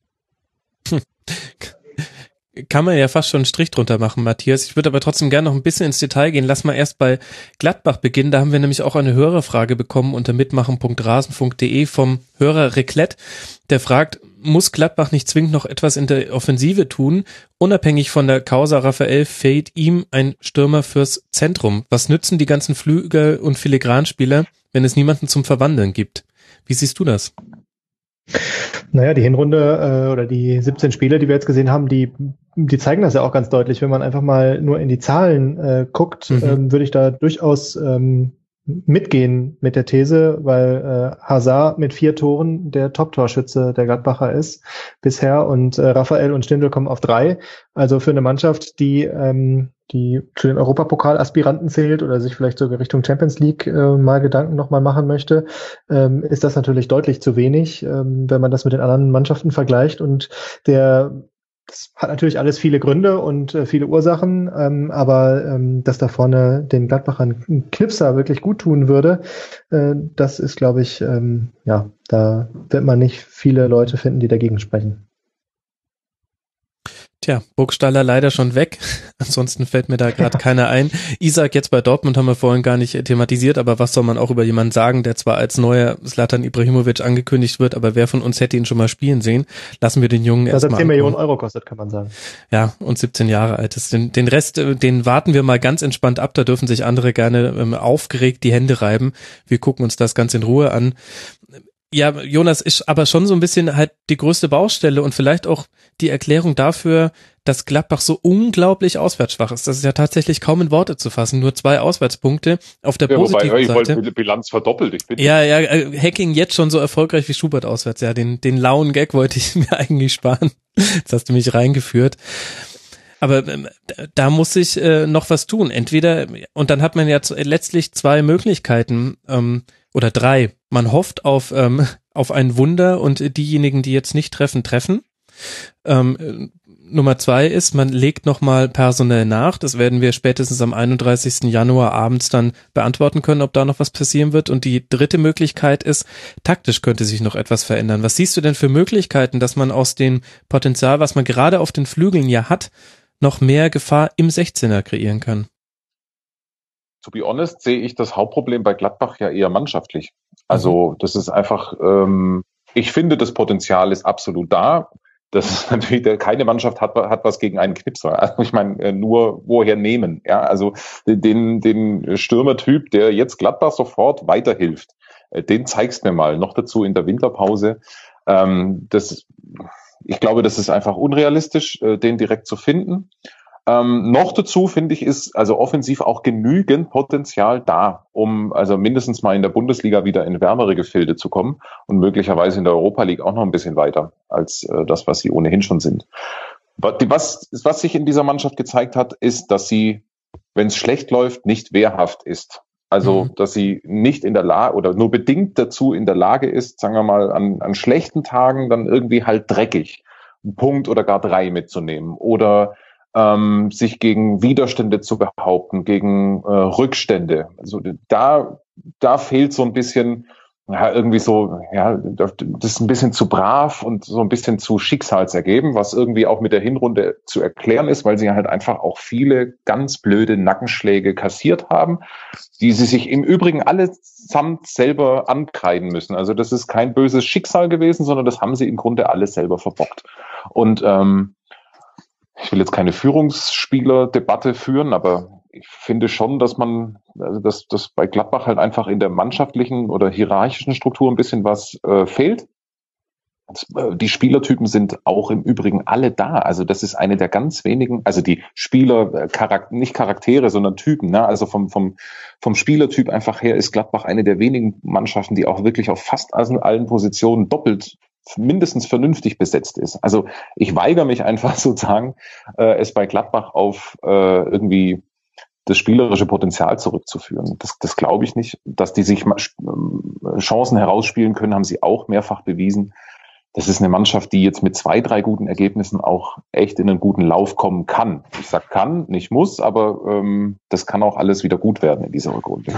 Kann man ja fast schon einen Strich drunter machen, Matthias. Ich würde aber trotzdem gerne noch ein bisschen ins Detail gehen. Lass mal erst bei Gladbach beginnen. Da haben wir nämlich auch eine Hörerfrage bekommen unter mitmachen.rasen.de vom Hörer Reclette. Der fragt, muss Gladbach nicht zwingend noch etwas in der Offensive tun? Unabhängig von der Causa Raphael fehlt ihm ein Stürmer fürs Zentrum. Was nützen die ganzen Flügel- und Filigranspieler, wenn es niemanden zum Verwandeln gibt? Wie siehst du das? Naja, die Hinrunde oder die 17 Spiele, die wir jetzt gesehen haben, die zeigen das ja auch ganz deutlich. Wenn man einfach mal nur in die Zahlen guckt, würde ich da durchaus mitgehen mit der These, weil Hazard mit 4 Toren der Top-Torschütze der Gladbacher ist bisher, und Raphael und Stindl kommen auf 3. Also für eine Mannschaft, die zu den Europapokal-Aspiranten zählt oder sich vielleicht sogar Richtung Champions League mal Gedanken nochmal machen möchte, ist das natürlich deutlich zu wenig, wenn man das mit den anderen Mannschaften vergleicht. Und das hat natürlich alles viele Gründe und viele Ursachen, aber dass da vorne den Gladbachern ein Knipser wirklich gut tun würde, das ist, glaube ich, da wird man nicht viele Leute finden, die dagegen sprechen. Tja, Burgstaller leider schon weg. Ansonsten fällt mir da gerade keiner ein. Isak jetzt bei Dortmund haben wir vorhin gar nicht thematisiert, aber was soll man auch über jemanden sagen, der zwar als neuer Zlatan Ibrahimovic angekündigt wird, aber wer von uns hätte ihn schon mal spielen sehen? Lassen wir den Jungen erstmal. Das hat 10 Millionen Euro kostet, kann man sagen. Ja, und 17 Jahre alt ist. Den Rest, den warten wir mal ganz entspannt ab. Da dürfen sich andere gerne aufgeregt die Hände reiben. Wir gucken uns das ganz in Ruhe an. Ja, Jonas, ist aber schon so ein bisschen halt die größte Baustelle und vielleicht auch die Erklärung dafür, dass Gladbach so unglaublich auswärtsschwach ist. Das ist ja tatsächlich kaum in Worte zu fassen. Nur 2 Auswärtspunkte auf der positiven Seite. Ich wollte Bilanz verdoppelt. Ich bitte. Ja, Hacking jetzt schon so erfolgreich wie Schubert auswärts. Ja, den lauen Gag wollte ich mir eigentlich sparen. Jetzt hast du mich reingeführt. Aber da muss sich noch was tun. Entweder, und dann hat man ja letztlich 2 Möglichkeiten, oder 3. Man hofft auf ein Wunder und diejenigen, die jetzt nicht treffen. Nummer 2 ist, man legt nochmal personell nach. Das werden wir spätestens am 31. Januar abends dann beantworten können, ob da noch was passieren wird. Und die 3. Möglichkeit ist, taktisch könnte sich noch etwas verändern. Was siehst du denn für Möglichkeiten, dass man aus dem Potenzial, was man gerade auf den Flügeln ja hat, noch mehr Gefahr im 16er kreieren kann? To be honest, sehe ich das Hauptproblem bei Gladbach ja eher mannschaftlich. Also das ist einfach, ich finde, das Potenzial ist absolut da. Das ist natürlich, keine Mannschaft hat was gegen einen Knipser. Also ich meine, nur woher nehmen. Ja, also den Stürmertyp, der jetzt Gladbach sofort weiterhilft, den zeigst mir mal. Noch dazu in der Winterpause. Ich glaube, das ist einfach unrealistisch, den direkt zu finden. Noch dazu, finde ich, ist also offensiv auch genügend Potenzial da, um also mindestens mal in der Bundesliga wieder in wärmere Gefilde zu kommen und möglicherweise in der Europa League auch noch ein bisschen weiter als das, was sie ohnehin schon sind. Was sich in dieser Mannschaft gezeigt hat, ist, dass sie, wenn es schlecht läuft, nicht wehrhaft ist. Also, dass sie nicht in der Lage oder nur bedingt dazu in der Lage ist, sagen wir mal, an schlechten Tagen dann irgendwie halt dreckig einen Punkt oder gar 3 mitzunehmen oder sich gegen Widerstände zu behaupten, gegen Rückstände. Also da fehlt so ein bisschen, ja, irgendwie so, ja, das ist ein bisschen zu brav und so ein bisschen zu schicksalsergeben, was irgendwie auch mit der Hinrunde zu erklären ist, weil sie halt einfach auch viele ganz blöde Nackenschläge kassiert haben, die sie sich im Übrigen allesamt selber ankreiden müssen. Also das ist kein böses Schicksal gewesen, sondern das haben sie im Grunde alles selber verbockt. Und ich will jetzt keine Führungsspielerdebatte führen, aber ich finde schon, dass dass bei Gladbach halt einfach in der mannschaftlichen oder hierarchischen Struktur ein bisschen was fehlt. Die Spielertypen sind auch im Übrigen alle da. Also das ist eine der ganz wenigen, also die Spieler, nicht Charaktere, sondern Typen. Ne? Also vom Spielertyp einfach her ist Gladbach eine der wenigen Mannschaften, die auch wirklich auf fast allen Positionen doppelt mindestens vernünftig besetzt ist. Also ich weigere mich einfach sozusagen, es bei Gladbach auf irgendwie das spielerische Potenzial zurückzuführen. Das glaube ich nicht. Dass die sich Chancen herausspielen können, haben sie auch mehrfach bewiesen. Das ist eine Mannschaft, die jetzt mit 2, 3 guten Ergebnissen auch echt in einen guten Lauf kommen kann. Ich sag kann, nicht muss, aber das kann auch alles wieder gut werden in dieser Rückrunde.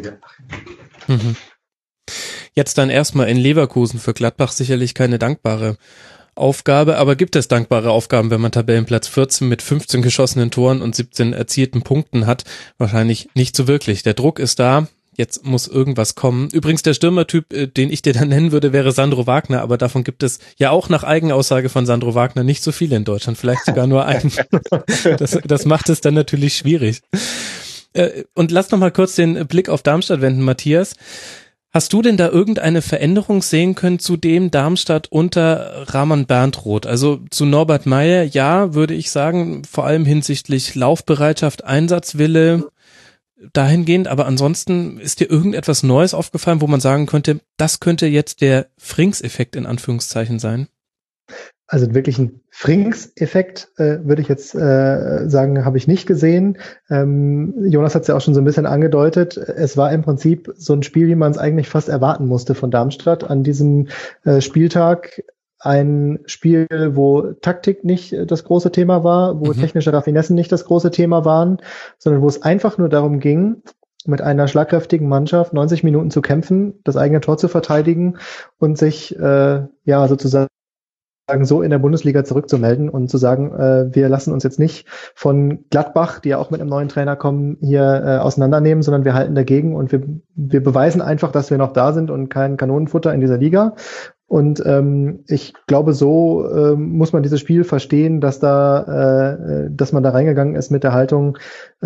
Mhm. Jetzt dann erstmal in Leverkusen, für Gladbach sicherlich keine dankbare Aufgabe, aber gibt es dankbare Aufgaben, wenn man Tabellenplatz 14 mit 15 geschossenen Toren und 17 erzielten Punkten hat? Wahrscheinlich nicht so wirklich. Der Druck ist da, jetzt muss irgendwas kommen. Übrigens der Stürmertyp, den ich dir dann nennen würde, wäre Sandro Wagner, aber davon gibt es ja auch nach Eigenaussage von Sandro Wagner nicht so viele in Deutschland, vielleicht sogar nur einen. Das macht es dann natürlich schwierig. Und lass noch mal kurz den Blick auf Darmstadt wenden, Matthias. Hast du denn da irgendeine Veränderung sehen können zu dem Darmstadt unter Rahman Berntroth? Also zu Norbert Meyer, ja, würde ich sagen, vor allem hinsichtlich Laufbereitschaft, Einsatzwille dahingehend, aber ansonsten ist dir irgendetwas Neues aufgefallen, wo man sagen könnte, das könnte jetzt der Frings-Effekt in Anführungszeichen sein? Also wirklich ein Frings-Effekt würde ich jetzt sagen, habe ich nicht gesehen. Jonas hat es ja auch schon so ein bisschen angedeutet. Es war im Prinzip so ein Spiel, wie man es eigentlich fast erwarten musste von Darmstadt an diesem Spieltag. Ein Spiel, wo Taktik nicht das große Thema war, wo technische Raffinessen nicht das große Thema waren, sondern wo es einfach nur darum ging, mit einer schlagkräftigen Mannschaft 90 Minuten zu kämpfen, das eigene Tor zu verteidigen und sich sozusagen so in der Bundesliga zurückzumelden und zu sagen, wir lassen uns jetzt nicht von Gladbach, die ja auch mit einem neuen Trainer kommen, hier auseinandernehmen, sondern wir halten dagegen und wir beweisen einfach, dass wir noch da sind und kein Kanonenfutter in dieser Liga. Und ich glaube, so muss man dieses Spiel verstehen, dass man da reingegangen ist mit der Haltung,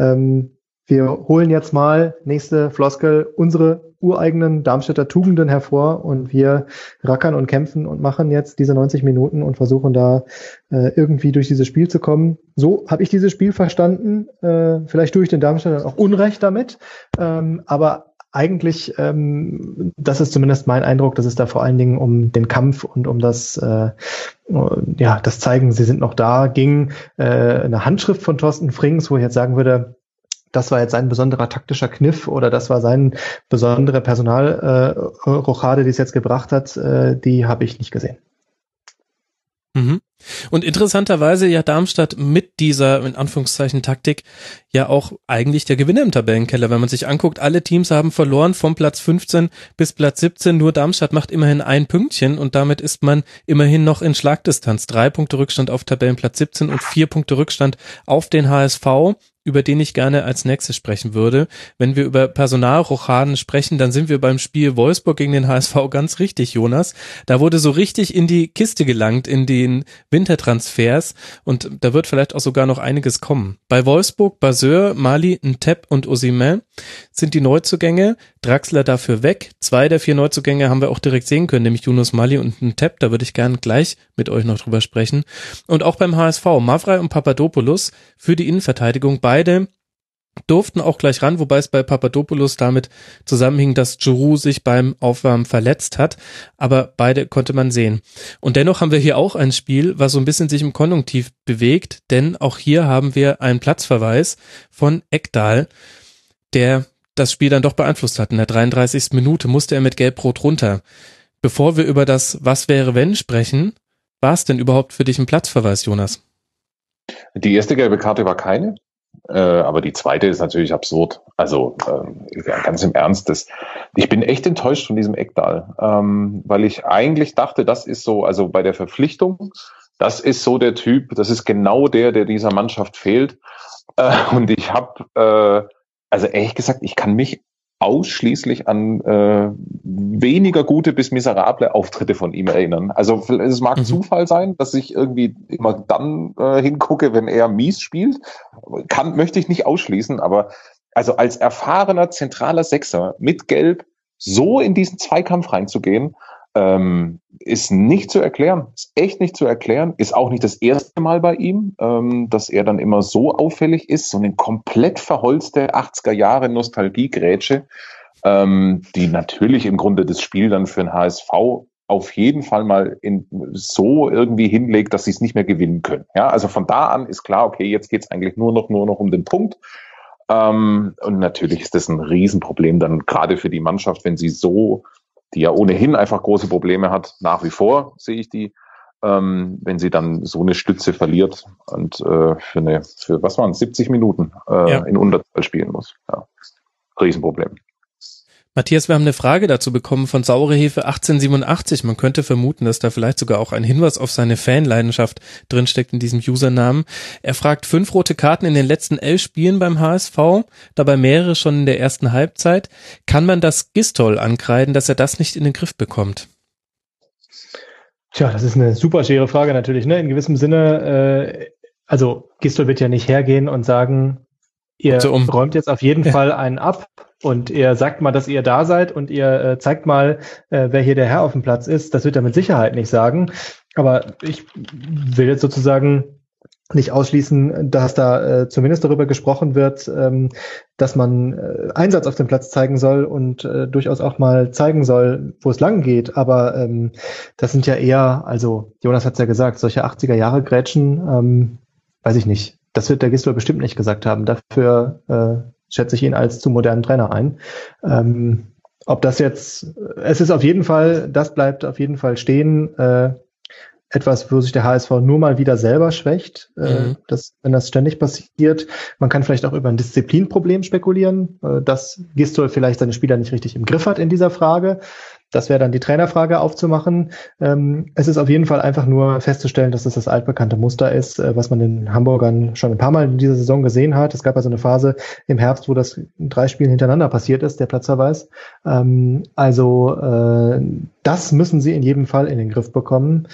wir holen jetzt mal, nächste Floskel, unsere ureigenen Darmstädter Tugenden hervor und wir rackern und kämpfen und machen jetzt diese 90 Minuten und versuchen da irgendwie durch dieses Spiel zu kommen. So habe ich dieses Spiel verstanden. Vielleicht tue ich den Darmstädtern auch Unrecht damit, aber eigentlich, das ist zumindest mein Eindruck, dass es da vor allen Dingen um den Kampf und um das Zeigen, sie sind noch da, ging. Eine Handschrift von Thorsten Frings, wo ich jetzt sagen würde, das war jetzt ein besonderer taktischer Kniff oder das war seine besondere Personalrochade, die es jetzt gebracht hat, die habe ich nicht gesehen. Mhm. Und interessanterweise ja Darmstadt mit dieser, in Anführungszeichen, Taktik ja auch eigentlich der Gewinner im Tabellenkeller. Wenn man sich anguckt, alle Teams haben verloren vom Platz 15 bis Platz 17, nur Darmstadt macht immerhin ein Pünktchen und damit ist man immerhin noch in Schlagdistanz. 3 Punkte Rückstand auf Tabellenplatz 17 und 4 Punkte Rückstand auf den HSV, über den ich gerne als nächstes sprechen würde. Wenn wir über Personalrochaden sprechen, dann sind wir beim Spiel Wolfsburg gegen den HSV ganz richtig, Jonas. Da wurde so richtig in die Kiste gelangt, in den Wintertransfers und da wird vielleicht auch sogar noch einiges kommen. Bei Wolfsburg, Baseur, Mali, Ntep und Osimhen sind die Neuzugänge. Draxler dafür weg. 2 der 4 Neuzugänge haben wir auch direkt sehen können, nämlich Yunus Mali und Ntep. Da würde ich gerne gleich mit euch noch drüber sprechen. Und auch beim HSV, Mavrei und Papadopoulos für die Innenverteidigung. Beide durften auch gleich ran, wobei es bei Papadopoulos damit zusammenhing, dass Giroud sich beim Aufwärmen verletzt hat, aber beide konnte man sehen. Und dennoch haben wir hier auch ein Spiel, was so ein bisschen sich im Konjunktiv bewegt, denn auch hier haben wir einen Platzverweis von Ekdal, der das Spiel dann doch beeinflusst hat. In der 33. Minute musste er mit Gelb-Rot runter. Bevor wir über das Was wäre wenn sprechen, war es denn überhaupt für dich ein Platzverweis, Jonas? Die erste gelbe Karte war keine, aber die zweite ist natürlich absurd. Also ganz im Ernst, ich bin echt enttäuscht von diesem Ekdal, weil ich eigentlich dachte, das ist so, also bei der Verpflichtung, das ist so der Typ, das ist genau der dieser Mannschaft fehlt. Und ich habe, also ehrlich gesagt, ich kann mich ausschließlich an weniger gute bis miserable Auftritte von ihm erinnern. Also es mag Zufall sein, dass ich irgendwie immer dann hingucke, wenn er mies spielt. Möchte ich nicht ausschließen, aber also als erfahrener zentraler Sechser mit Gelb so in diesen Zweikampf reinzugehen, ist nicht zu erklären, ist echt nicht zu erklären, ist auch nicht das erste Mal bei ihm, dass er dann immer so auffällig ist, so eine komplett verholzte 80er-Jahre Nostalgie-Grätsche, die natürlich im Grunde das Spiel dann für den HSV auf jeden Fall mal so irgendwie hinlegt, dass sie es nicht mehr gewinnen können. Ja, also von da an ist klar, okay, jetzt geht's eigentlich nur noch um den Punkt. Und natürlich ist das ein Riesenproblem dann gerade für die Mannschaft, wenn sie so, die ja ohnehin einfach große Probleme hat, nach wie vor sehe ich die, wenn sie dann so eine Stütze verliert und für was waren 70 Minuten in Unterzahl spielen muss. Ja. Riesenproblem. Matthias, wir haben eine Frage dazu bekommen von Saure Hefe 1887. Man könnte vermuten, dass da vielleicht sogar auch ein Hinweis auf seine Fanleidenschaft drinsteckt in diesem Usernamen. Er fragt, 5 rote Karten in den letzten 11 Spielen beim HSV, dabei mehrere schon in der ersten Halbzeit. Kann man das Gistol ankreiden, dass er das nicht in den Griff bekommt? Tja, das ist eine super schwere Frage natürlich, ne? In gewissem Sinne, also Gistol wird ja nicht hergehen und sagen, ihr räumt jetzt auf jeden Fall einen ab. Und ihr sagt mal, dass ihr da seid und ihr zeigt mal, wer hier der Herr auf dem Platz ist. Das wird er mit Sicherheit nicht sagen. Aber ich will jetzt sozusagen nicht ausschließen, dass da zumindest darüber gesprochen wird, dass man Einsatz auf dem Platz zeigen soll und durchaus auch mal zeigen soll, wo es lang geht. Aber das sind ja eher, also Jonas hat es ja gesagt, solche 80er-Jahre-Grätschen, weiß ich nicht. Das wird der Gistol bestimmt nicht gesagt haben. Dafür schätze ich ihn als zu modernen Trainer ein. Ob das jetzt, es ist auf jeden Fall, das bleibt auf jeden Fall stehen, etwas, wo sich der HSV nur mal wieder selber schwächt, wenn das ständig passiert. Man kann vielleicht auch über ein Disziplinproblem spekulieren, dass Gistol vielleicht seine Spieler nicht richtig im Griff hat in dieser Frage. Das wäre dann die Trainerfrage aufzumachen. Es ist auf jeden Fall einfach nur festzustellen, dass das altbekannte Muster ist, was man den Hamburgern schon ein paar Mal in dieser Saison gesehen hat. Es gab also eine Phase im Herbst, wo das in 3 Spielen hintereinander passiert ist, der Platzverweis. Das müssen sie in jedem Fall in den Griff bekommen.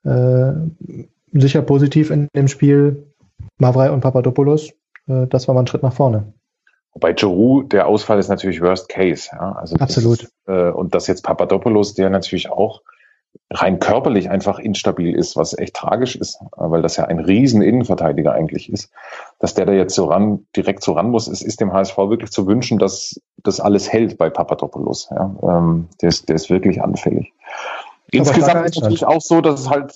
Sicher positiv in dem Spiel Mavrei und Papadopoulos. Das war mal ein Schritt nach vorne. Bei Giroud, der Ausfall ist natürlich Worst Case. Ja? Also absolut. Und dass jetzt Papadopoulos, der natürlich auch rein körperlich einfach instabil ist, was echt tragisch ist, weil das ja ein riesen Innenverteidiger eigentlich ist, dass der da jetzt direkt so ran muss. Es ist dem HSV wirklich zu wünschen, dass das alles hält bei Papadopoulos. Ja? Der ist wirklich anfällig. Insgesamt ist es natürlich auch so, dass es halt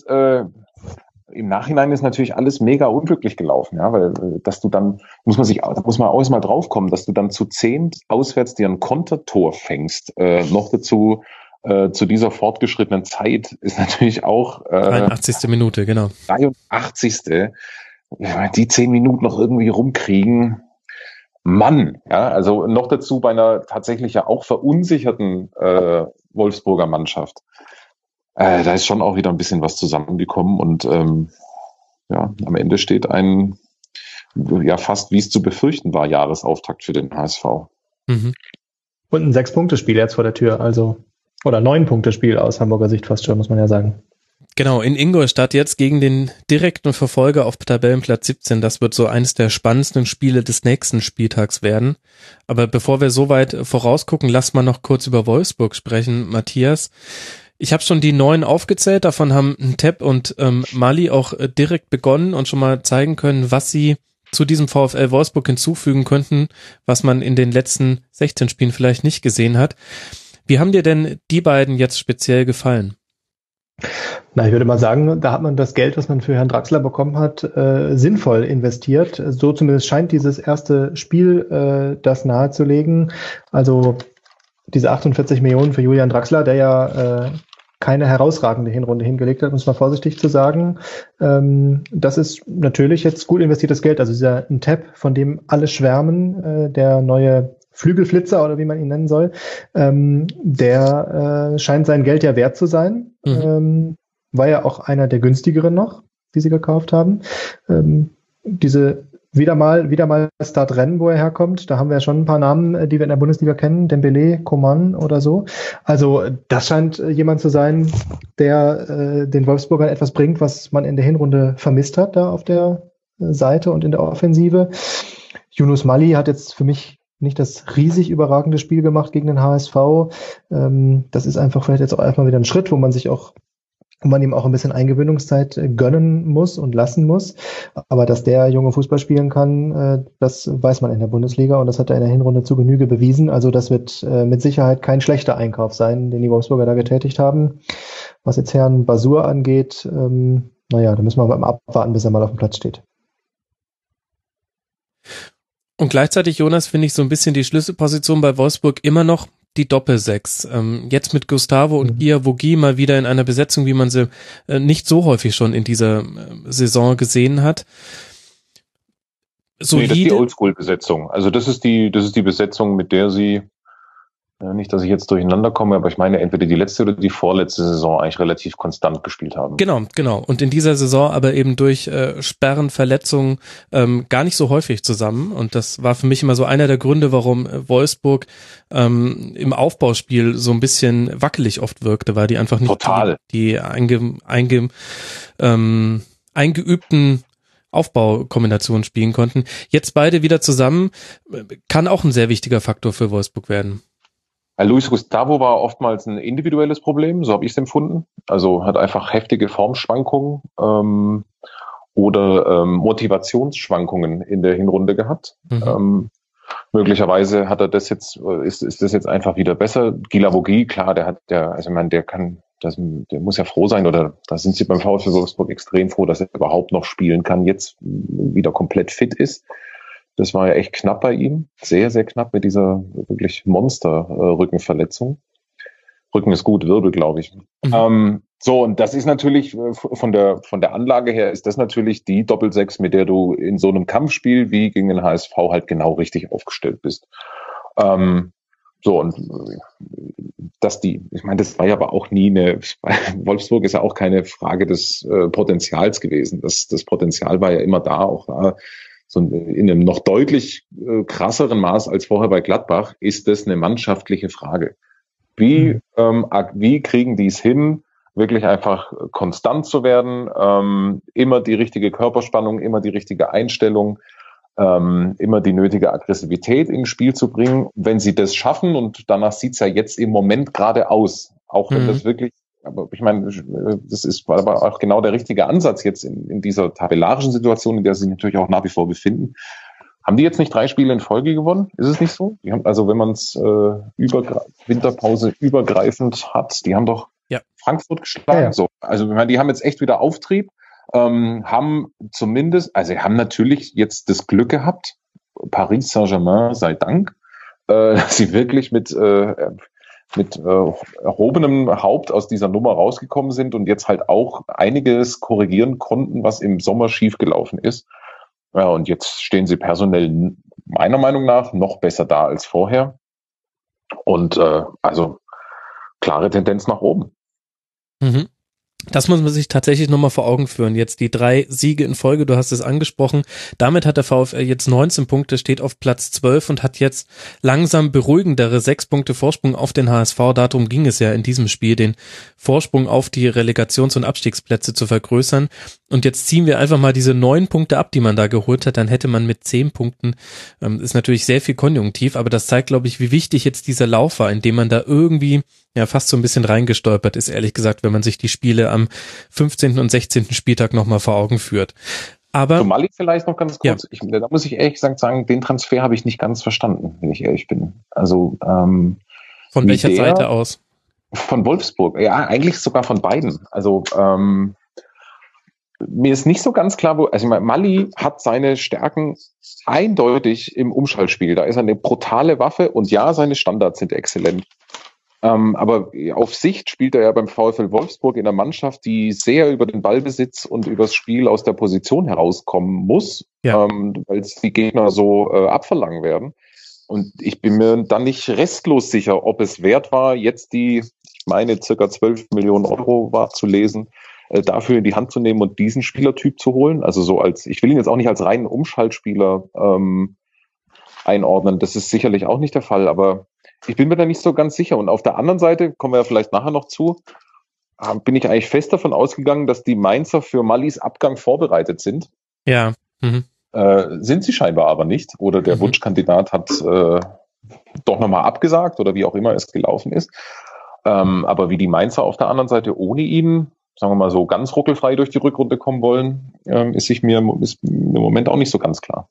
im Nachhinein ist natürlich alles mega unglücklich gelaufen, ja, weil dass du dann, muss man auch mal drauf kommen, dass du dann zu 10 auswärts dir ein Kontertor fängst, noch dazu zu dieser fortgeschrittenen Zeit ist natürlich auch 83. Minute, genau. 83. Die 10 Minuten noch irgendwie rumkriegen, Mann, ja, also noch dazu bei einer tatsächlich ja auch verunsicherten Wolfsburger Mannschaft. Da ist schon auch wieder ein bisschen was zusammengekommen und am Ende steht ein fast wie es zu befürchten war Jahresauftakt für den HSV. Mhm. Und ein 6-Punkte-Spiel jetzt vor der Tür, also oder 9-Punkte-Spiel aus Hamburger Sicht fast schon, muss man ja sagen. Genau, in Ingolstadt jetzt gegen den direkten Verfolger auf Tabellenplatz 17. Das wird so eines der spannendsten Spiele des nächsten Spieltags werden. Aber bevor wir so weit vorausgucken, lass mal noch kurz über Wolfsburg sprechen, Matthias. Ich habe schon die 9 aufgezählt, davon haben Tepp und Mali auch direkt begonnen und schon mal zeigen können, was sie zu diesem VfL Wolfsburg hinzufügen könnten, was man in den letzten 16 Spielen vielleicht nicht gesehen hat. Wie haben dir denn die beiden jetzt speziell gefallen? Na, ich würde mal sagen, da hat man das Geld, was man für Herrn Draxler bekommen hat, sinnvoll investiert. So zumindest scheint dieses erste Spiel das nahezulegen. Also diese 48 Millionen für Julian Draxler, der ja keine herausragende Hinrunde hingelegt hat, um es mal vorsichtig zu sagen. Das ist natürlich jetzt gut investiertes Geld. Also dieser Ntep, von dem alle schwärmen, der neue Flügelflitzer oder wie man ihn nennen soll, der scheint sein Geld ja wert zu sein. War ja auch einer der günstigeren noch, die sie gekauft haben. Diese wieder mal Startrennen, wo er herkommt. Da haben wir ja schon ein paar Namen, die wir in der Bundesliga kennen. Dembélé, Coman oder so. Also das scheint jemand zu sein, der den Wolfsburgern etwas bringt, was man in der Hinrunde vermisst hat, da auf der Seite und in der Offensive. Yunus Mali hat jetzt für mich nicht das riesig überragende Spiel gemacht gegen den HSV. Das ist einfach vielleicht jetzt auch erstmal wieder ein Schritt, wo man ihm auch ein bisschen Eingewöhnungszeit gönnen muss und lassen muss. Aber dass der junge Fußball spielen kann, das weiß man in der Bundesliga und das hat er in der Hinrunde zu Genüge bewiesen. Also das wird mit Sicherheit kein schlechter Einkauf sein, den die Wolfsburger da getätigt haben. Was jetzt Herrn Basur angeht, da müssen wir mal abwarten, bis er mal auf dem Platz steht. Und gleichzeitig, Jonas, finde ich so ein bisschen die Schlüsselposition bei Wolfsburg immer noch die Doppelsechs. Jetzt mit Gustavo und Guiavogi mal wieder in einer Besetzung, wie man sie nicht so häufig schon in dieser Saison gesehen hat. Nee, das ist die Oldschool-Besetzung. Also das ist die Besetzung, mit der sie, nicht, dass ich jetzt durcheinander komme, aber ich meine, entweder die letzte oder die vorletzte Saison eigentlich relativ konstant gespielt haben. Genau. Und in dieser Saison aber eben durch Sperren, Verletzungen gar nicht so häufig zusammen. Und das war für mich immer so einer der Gründe, warum Wolfsburg im Aufbauspiel so ein bisschen wackelig oft wirkte, weil die einfach nicht die eingeübten Aufbaukombinationen spielen konnten. Jetzt beide wieder zusammen, kann auch ein sehr wichtiger Faktor für Wolfsburg werden. Luis Gustavo war oftmals ein individuelles Problem, so habe ich es empfunden. Also hat einfach heftige Formschwankungen oder Motivationsschwankungen in der Hinrunde gehabt. Möglicherweise hat er das jetzt, ist das jetzt einfach wieder besser. Guilavogui, klar, der muss ja froh sein, oder da sind sie beim VfL Wolfsburg extrem froh, dass er überhaupt noch spielen kann, jetzt wieder komplett fit ist. Das war ja echt knapp bei ihm. Sehr, sehr knapp mit dieser wirklich Monster-Rückenverletzung. Rücken ist gut, Wirbel, glaube ich. So, und das ist natürlich von der Anlage her ist das natürlich die Doppelsechs, mit der du in so einem Kampfspiel wie gegen den HSV halt genau richtig aufgestellt bist. So, und ich meine, das war ja aber auch nie Wolfsburg ist ja auch keine Frage des Potenzials gewesen. Das Potenzial war ja immer da, auch da. So in einem noch deutlich krasseren Maß als vorher bei Gladbach ist das eine mannschaftliche Frage. Wie kriegen die es hin, wirklich einfach konstant zu werden, immer die richtige Körperspannung, immer die richtige Einstellung, immer die nötige Aggressivität ins Spiel zu bringen. Wenn sie das schaffen, und danach sieht's ja jetzt im Moment gerade aus, auch wenn das wirklich, aber ich meine, das ist aber auch genau der richtige Ansatz jetzt in dieser tabellarischen Situation, in der sie sich natürlich auch nach wie vor befinden. Haben die jetzt nicht 3 Spiele in Folge gewonnen? Ist es nicht so? Die haben, also wenn man es Winterpause übergreifend hat, die haben doch Frankfurt geschlagen. Ja. So. Also ich meine, die haben jetzt echt wieder Auftrieb, haben natürlich jetzt das Glück gehabt, Paris Saint-Germain sei Dank, dass sie wirklich mit erhobenem Haupt aus dieser Nummer rausgekommen sind und jetzt halt auch einiges korrigieren konnten, was im Sommer schiefgelaufen ist. Ja, und jetzt stehen sie personell meiner Meinung nach noch besser da als vorher. Und also klare Tendenz nach oben. Das muss man sich tatsächlich nochmal vor Augen führen. Jetzt die 3 Siege in Folge, du hast es angesprochen. Damit hat der VfL jetzt 19 Punkte, steht auf Platz 12 und hat jetzt langsam beruhigendere 6 Punkte Vorsprung auf den HSV. Darum ging es ja in diesem Spiel, den Vorsprung auf die Relegations- und Abstiegsplätze zu vergrößern. Und jetzt ziehen wir einfach mal diese 9 Punkte ab, die man da geholt hat. Dann hätte man mit 10 Punkten, ist natürlich sehr viel konjunktiv, aber das zeigt, glaube ich, wie wichtig jetzt dieser Lauf war, in dem man da irgendwie fast so ein bisschen reingestolpert ist, ehrlich gesagt, wenn man sich die Spiele am 15. und 16. Spieltag nochmal vor Augen führt. Aber Mali vielleicht noch ganz kurz. Ja. Da muss ich ehrlich gesagt sagen, den Transfer habe ich nicht ganz verstanden, wenn ich ehrlich bin. Also von welcher Seite aus? Von Wolfsburg. Ja, eigentlich sogar von beiden. Also mir ist nicht so ganz klar, Mali hat seine Stärken eindeutig im Umschaltspiel. Da ist er eine brutale Waffe und ja, seine Standards sind exzellent. Aber auf Sicht spielt er ja beim VfL Wolfsburg in einer Mannschaft, die sehr über den Ballbesitz und übers Spiel aus der Position herauskommen muss, weil es die Gegner so abverlangen werden. Und ich bin mir dann nicht restlos sicher, ob es wert war, jetzt die, ich meine, circa 12 Millionen Euro war zu lesen, dafür in die Hand zu nehmen und diesen Spielertyp zu holen. Also so ich will ihn jetzt auch nicht als reinen Umschaltspieler einordnen. Das ist sicherlich auch nicht der Fall, aber ich bin mir da nicht so ganz sicher. Und auf der anderen Seite, kommen wir ja vielleicht nachher noch zu, bin ich eigentlich fest davon ausgegangen, dass die Mainzer für Mallis Abgang vorbereitet sind. Ja. Mhm. Sind sie scheinbar aber nicht. Oder der Wunschkandidat hat doch nochmal abgesagt oder wie auch immer es gelaufen ist. Aber wie die Mainzer auf der anderen Seite ohne ihn, sagen wir mal so, ganz ruckelfrei durch die Rückrunde kommen wollen, ist mir im Moment auch nicht so ganz klar.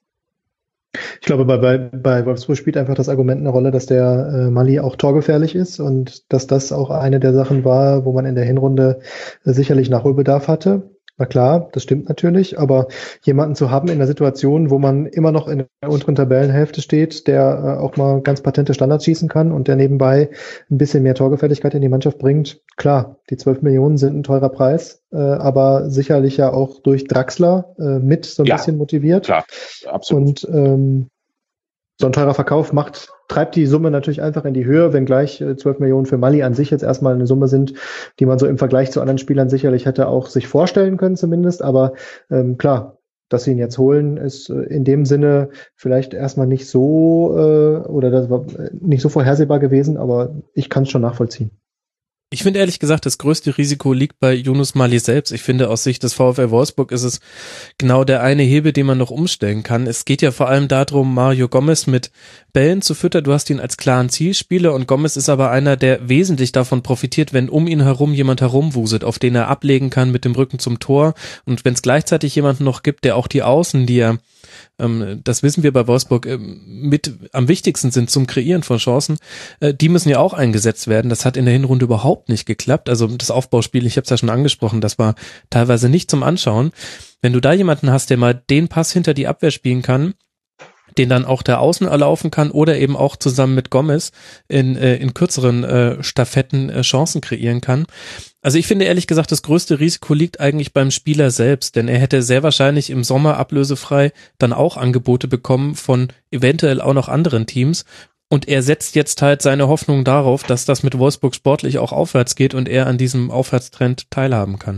Ich glaube, bei Wolfsburg spielt einfach das Argument eine Rolle, dass der Mali auch torgefährlich ist und dass das auch eine der Sachen war, wo man in der Hinrunde sicherlich Nachholbedarf hatte. Na klar, das stimmt natürlich, aber jemanden zu haben in der Situation, wo man immer noch in der unteren Tabellenhälfte steht, der auch mal ganz patente Standards schießen kann und der nebenbei ein bisschen mehr Torgefälligkeit in die Mannschaft bringt. Klar, die 12 Millionen sind ein teurer Preis, aber sicherlich ja auch durch Draxler mit so ein bisschen motiviert. Klar, absolut. Und so ein teurer Verkauf treibt die Summe natürlich einfach in die Höhe, wenngleich 12 Millionen für Mali an sich jetzt erstmal eine Summe sind, die man so im Vergleich zu anderen Spielern sicherlich hätte auch sich vorstellen können zumindest. Aber klar, dass sie ihn jetzt holen, ist in dem Sinne vielleicht erstmal nicht so oder das war nicht so vorhersehbar gewesen, aber ich kann es schon nachvollziehen. Ich finde ehrlich gesagt, das größte Risiko liegt bei Yunus Mali selbst. Ich finde, aus Sicht des VfL Wolfsburg ist es genau der eine Hebel, den man noch umstellen kann. Es geht ja vor allem darum, Mario Gomez mit Bällen zu füttern. Du hast ihn als klaren Zielspieler und Gomez ist aber einer, der wesentlich davon profitiert, wenn um ihn herum jemand herumwuselt, auf den er ablegen kann mit dem Rücken zum Tor. Und wenn es gleichzeitig jemanden noch gibt, der auch die Außen, die er das wissen wir bei Wolfsburg, mit am wichtigsten sind zum Kreieren von Chancen, die müssen ja auch eingesetzt werden. Das hat in der Hinrunde überhaupt nicht geklappt. Also das Aufbauspiel, ich habe es ja schon angesprochen, das war teilweise nicht zum Anschauen. Wenn du da jemanden hast, der mal den Pass hinter die Abwehr spielen kann, den dann auch der Außen erlaufen kann oder eben auch zusammen mit Gomez in kürzeren Staffetten Chancen kreieren kann. Also ich finde ehrlich gesagt, das größte Risiko liegt eigentlich beim Spieler selbst, denn er hätte sehr wahrscheinlich im Sommer ablösefrei dann auch Angebote bekommen von eventuell auch noch anderen Teams. Und er setzt jetzt halt seine Hoffnung darauf, dass das mit Wolfsburg sportlich auch aufwärts geht und er an diesem Aufwärtstrend teilhaben kann.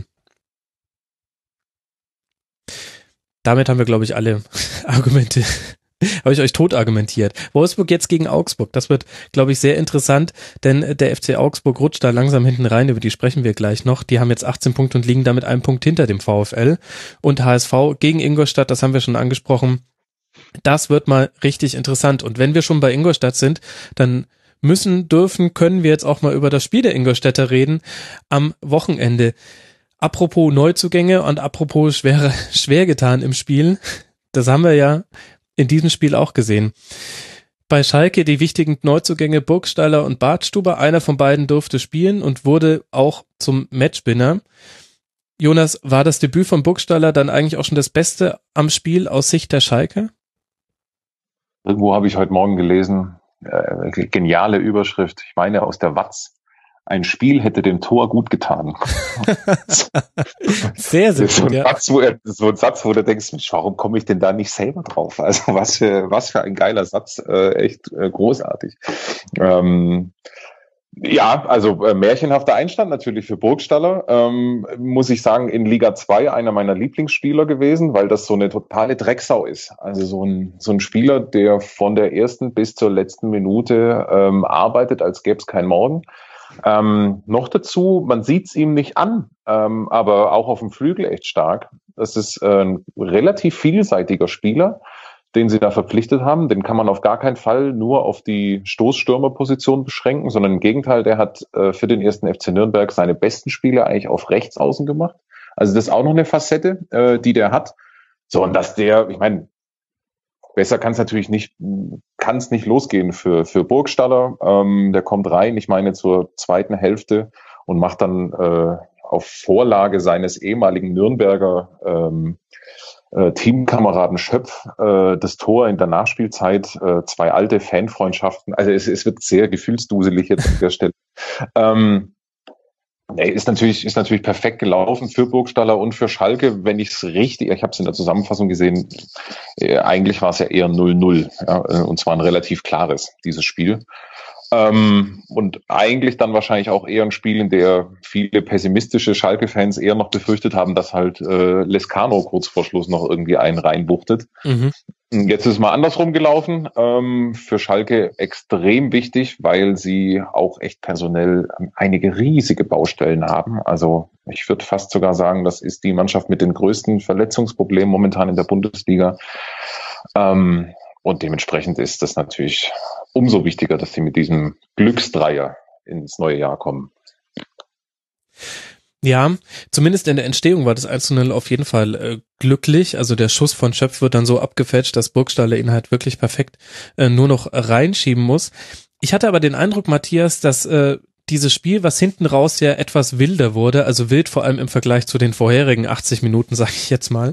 Damit haben wir, glaube ich, alle Argumente. Habe ich euch tot argumentiert. Wolfsburg jetzt gegen Augsburg. Das wird, glaube ich, sehr interessant, denn der FC Augsburg rutscht da langsam hinten rein, über die sprechen wir gleich noch. Die haben jetzt 18 Punkte und liegen damit einen Punkt hinter dem VfL. Und HSV gegen Ingolstadt, das haben wir schon angesprochen. Das wird mal richtig interessant. Und wenn wir schon bei Ingolstadt sind, dann können wir jetzt auch mal über das Spiel der Ingolstädter reden am Wochenende. Apropos Neuzugänge und apropos schwer getan im Spiel, das haben wir ja in diesem Spiel auch gesehen. Bei Schalke die wichtigen Neuzugänge Burgstaller und Badstuber. Einer von beiden durfte spielen und wurde auch zum Matchwinner. Jonas, war das Debüt von Burgstaller dann eigentlich auch schon das Beste am Spiel aus Sicht der Schalke? Irgendwo habe ich heute Morgen gelesen, geniale Überschrift, ich meine aus der Watz. Ein Spiel hätte dem Tor gut getan. Sehr, sehr gut, ja. So ein Satz, wo du denkst, warum komme ich denn da nicht selber drauf? Also was für ein geiler Satz, echt großartig. Ja, also märchenhafter Einstand natürlich für Burgstaller. Muss ich sagen, in Liga 2 einer meiner Lieblingsspieler gewesen, weil das so eine totale Drecksau ist. Also so ein Spieler, der von der ersten bis zur letzten Minute arbeitet, als gäbe es kein Morgen. Noch dazu, man sieht es ihm nicht an, aber auch auf dem Flügel echt stark. Das ist ein relativ vielseitiger Spieler, den sie da verpflichtet haben. Den kann man auf gar keinen Fall nur auf die Stoßstürmerposition beschränken, sondern im Gegenteil, der hat für den ersten FC Nürnberg seine besten Spiele eigentlich auf Rechtsaußen gemacht. Also das ist auch noch eine Facette, die der hat. So, und dass ich meine, besser kann es natürlich nicht losgehen für Burgstaller. Der kommt rein, ich meine zur zweiten Hälfte und macht dann auf Vorlage seines ehemaligen Nürnberger Teamkameraden Schöpf, das Tor in der Nachspielzeit, 2 alte Fanfreundschaften. Also es wird sehr gefühlsduselig jetzt an der Stelle. Ist natürlich perfekt gelaufen für Burgstaller und für Schalke. Wenn ich habe es in der Zusammenfassung gesehen, eigentlich war es ja eher 0-0, ja, und zwar ein relativ klares, dieses Spiel. Und eigentlich dann wahrscheinlich auch eher ein Spiel, in der viele pessimistische Schalke-Fans eher noch befürchtet haben, dass halt Lescano kurz vor Schluss noch irgendwie einen reinbuchtet. Mhm. Jetzt ist es mal andersrum gelaufen. Für Schalke extrem wichtig, weil sie auch echt personell einige riesige Baustellen haben. Also ich würde fast sogar sagen, das ist die Mannschaft mit den größten Verletzungsproblemen momentan in der Bundesliga. Und dementsprechend ist das natürlich umso wichtiger, dass sie mit diesem Glücksdreier ins neue Jahr kommen. Ja, zumindest in der Entstehung war das 1:0 auf jeden Fall glücklich. Also der Schuss von Schöpf wird dann so abgefälscht, dass Burgstaller ihn halt wirklich perfekt nur noch reinschieben muss. Ich hatte aber den Eindruck, Matthias, dass dieses Spiel, was hinten raus ja etwas wilder wurde, also wild vor allem im Vergleich zu den vorherigen 80 Minuten, sag ich jetzt mal,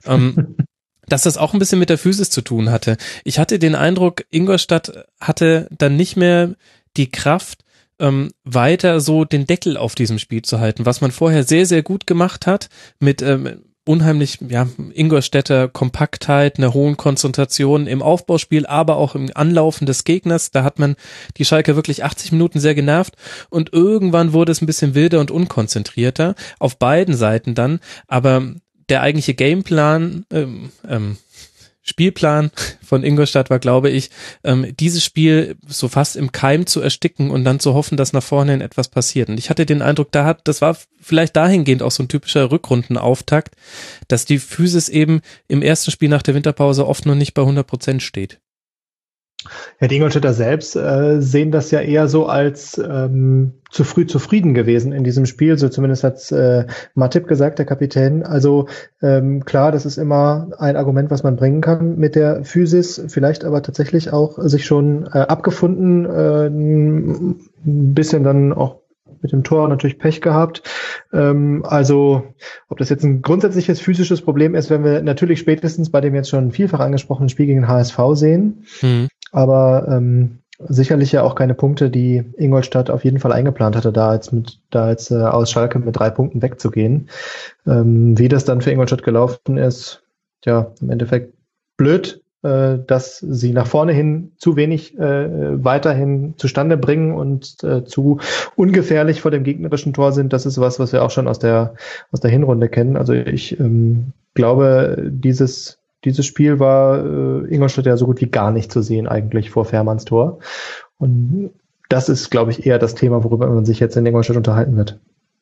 dass das auch ein bisschen mit der Physis zu tun hatte. Ich hatte den Eindruck, Ingolstadt hatte dann nicht mehr die Kraft, weiter so den Deckel auf diesem Spiel zu halten, was man vorher sehr, sehr gut gemacht hat, mit unheimlich Ingolstädter Kompaktheit, einer hohen Konzentration im Aufbauspiel, aber auch im Anlaufen des Gegners. Da hat man die Schalker wirklich 80 Minuten sehr genervt und irgendwann wurde es ein bisschen wilder und unkonzentrierter, auf beiden Seiten dann, aber der eigentliche Gameplan, Spielplan von Ingolstadt war, glaube ich, dieses Spiel so fast im Keim zu ersticken und dann zu hoffen, dass nach vorne hin etwas passiert. Und ich hatte den Eindruck, das war vielleicht dahingehend auch so ein typischer Rückrundenauftakt, dass die Physis eben im ersten Spiel nach der Winterpause oft noch nicht bei 100% steht. Ja, die Ingolstädter selbst sehen das ja eher so als zu früh zufrieden gewesen in diesem Spiel. So zumindest hat's Matip gesagt, der Kapitän. Also klar, das ist immer ein Argument, was man bringen kann mit der Physis. Vielleicht aber tatsächlich auch sich schon abgefunden, ein bisschen dann auch mit dem Tor natürlich Pech gehabt. Also ob das jetzt ein grundsätzliches physisches Problem ist, werden wir natürlich spätestens bei dem jetzt schon vielfach angesprochenen Spiel gegen den HSV sehen. Aber sicherlich ja auch keine Punkte, die Ingolstadt auf jeden Fall eingeplant hatte, da jetzt aus Schalke mit 3 Punkten wegzugehen. Wie das dann für Ingolstadt gelaufen ist, ja, im Endeffekt blöd, dass sie nach vorne hin zu wenig weiterhin zustande bringen und zu ungefährlich vor dem gegnerischen Tor sind. Das ist was wir auch schon aus der Hinrunde kennen. Also ich glaube, dieses Spiel war Ingolstadt ja so gut wie gar nicht zu sehen eigentlich vor Fährmanns Tor. Und das ist, glaube ich, eher das Thema, worüber man sich jetzt in Ingolstadt unterhalten wird.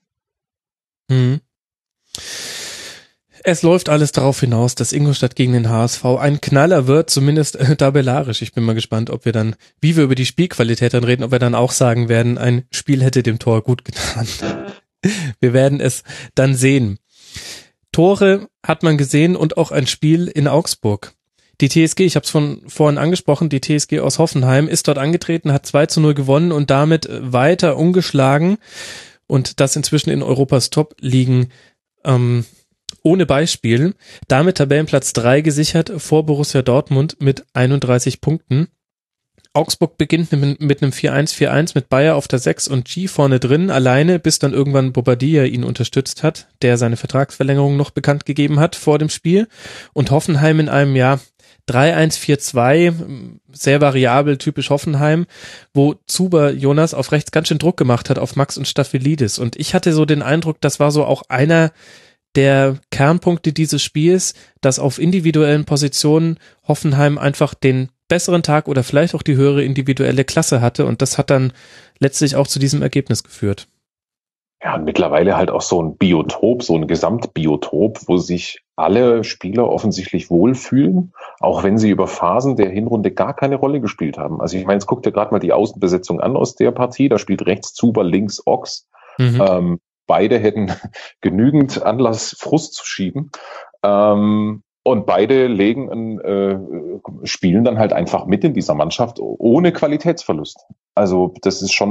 Es läuft alles darauf hinaus, dass Ingolstadt gegen den HSV ein Knaller wird, zumindest tabellarisch. Ich bin mal gespannt, ob wir dann, wie wir über die Spielqualität dann reden, ob wir dann auch sagen werden, ein Spiel hätte dem Tor gut getan. Wir werden es dann sehen. Tore hat man gesehen und auch ein Spiel in Augsburg. Die TSG, ich habe es vorhin angesprochen, die TSG aus Hoffenheim ist dort angetreten, hat 2:0 gewonnen und damit weiter ungeschlagen und das inzwischen in Europas Top-Ligen ohne Beispiel. Damit Tabellenplatz 3 gesichert vor Borussia Dortmund mit 31 Punkten. Augsburg beginnt mit einem 4-1 mit Bayer auf der 6 und G vorne drin, alleine, bis dann irgendwann Bobadilla ihn unterstützt hat, der seine Vertragsverlängerung noch bekannt gegeben hat vor dem Spiel. Und Hoffenheim in einem 3-1-4-2, sehr variabel, typisch Hoffenheim, wo Zuber Jonas auf rechts ganz schön Druck gemacht hat auf Max und Staphylides. Und ich hatte so den Eindruck, das war so auch einer der Kernpunkte dieses Spiels, dass auf individuellen Positionen Hoffenheim einfach den besseren Tag oder vielleicht auch die höhere individuelle Klasse hatte und das hat dann letztlich auch zu diesem Ergebnis geführt. Ja, und mittlerweile halt auch so ein Biotop, so ein Gesamtbiotop, wo sich alle Spieler offensichtlich wohlfühlen, auch wenn sie über Phasen der Hinrunde gar keine Rolle gespielt haben. Also ich meine, jetzt guckt ihr gerade mal die Außenbesetzung an aus der Partie, da spielt rechts Zuber, links Ochs. Beide hätten genügend Anlass, Frust zu schieben. Und beide spielen dann halt einfach mit in dieser Mannschaft ohne Qualitätsverlust. Also das ist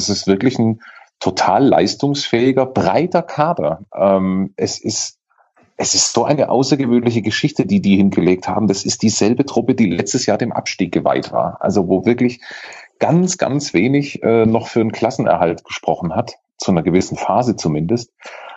wirklich ein total leistungsfähiger, breiter Kader. Es ist es ist so eine außergewöhnliche Geschichte, die hingelegt haben. Das ist dieselbe Truppe, die letztes Jahr dem Abstieg geweiht war. Also wo wirklich ganz, ganz wenig noch für einen Klassenerhalt gesprochen hat, zu einer gewissen Phase zumindest.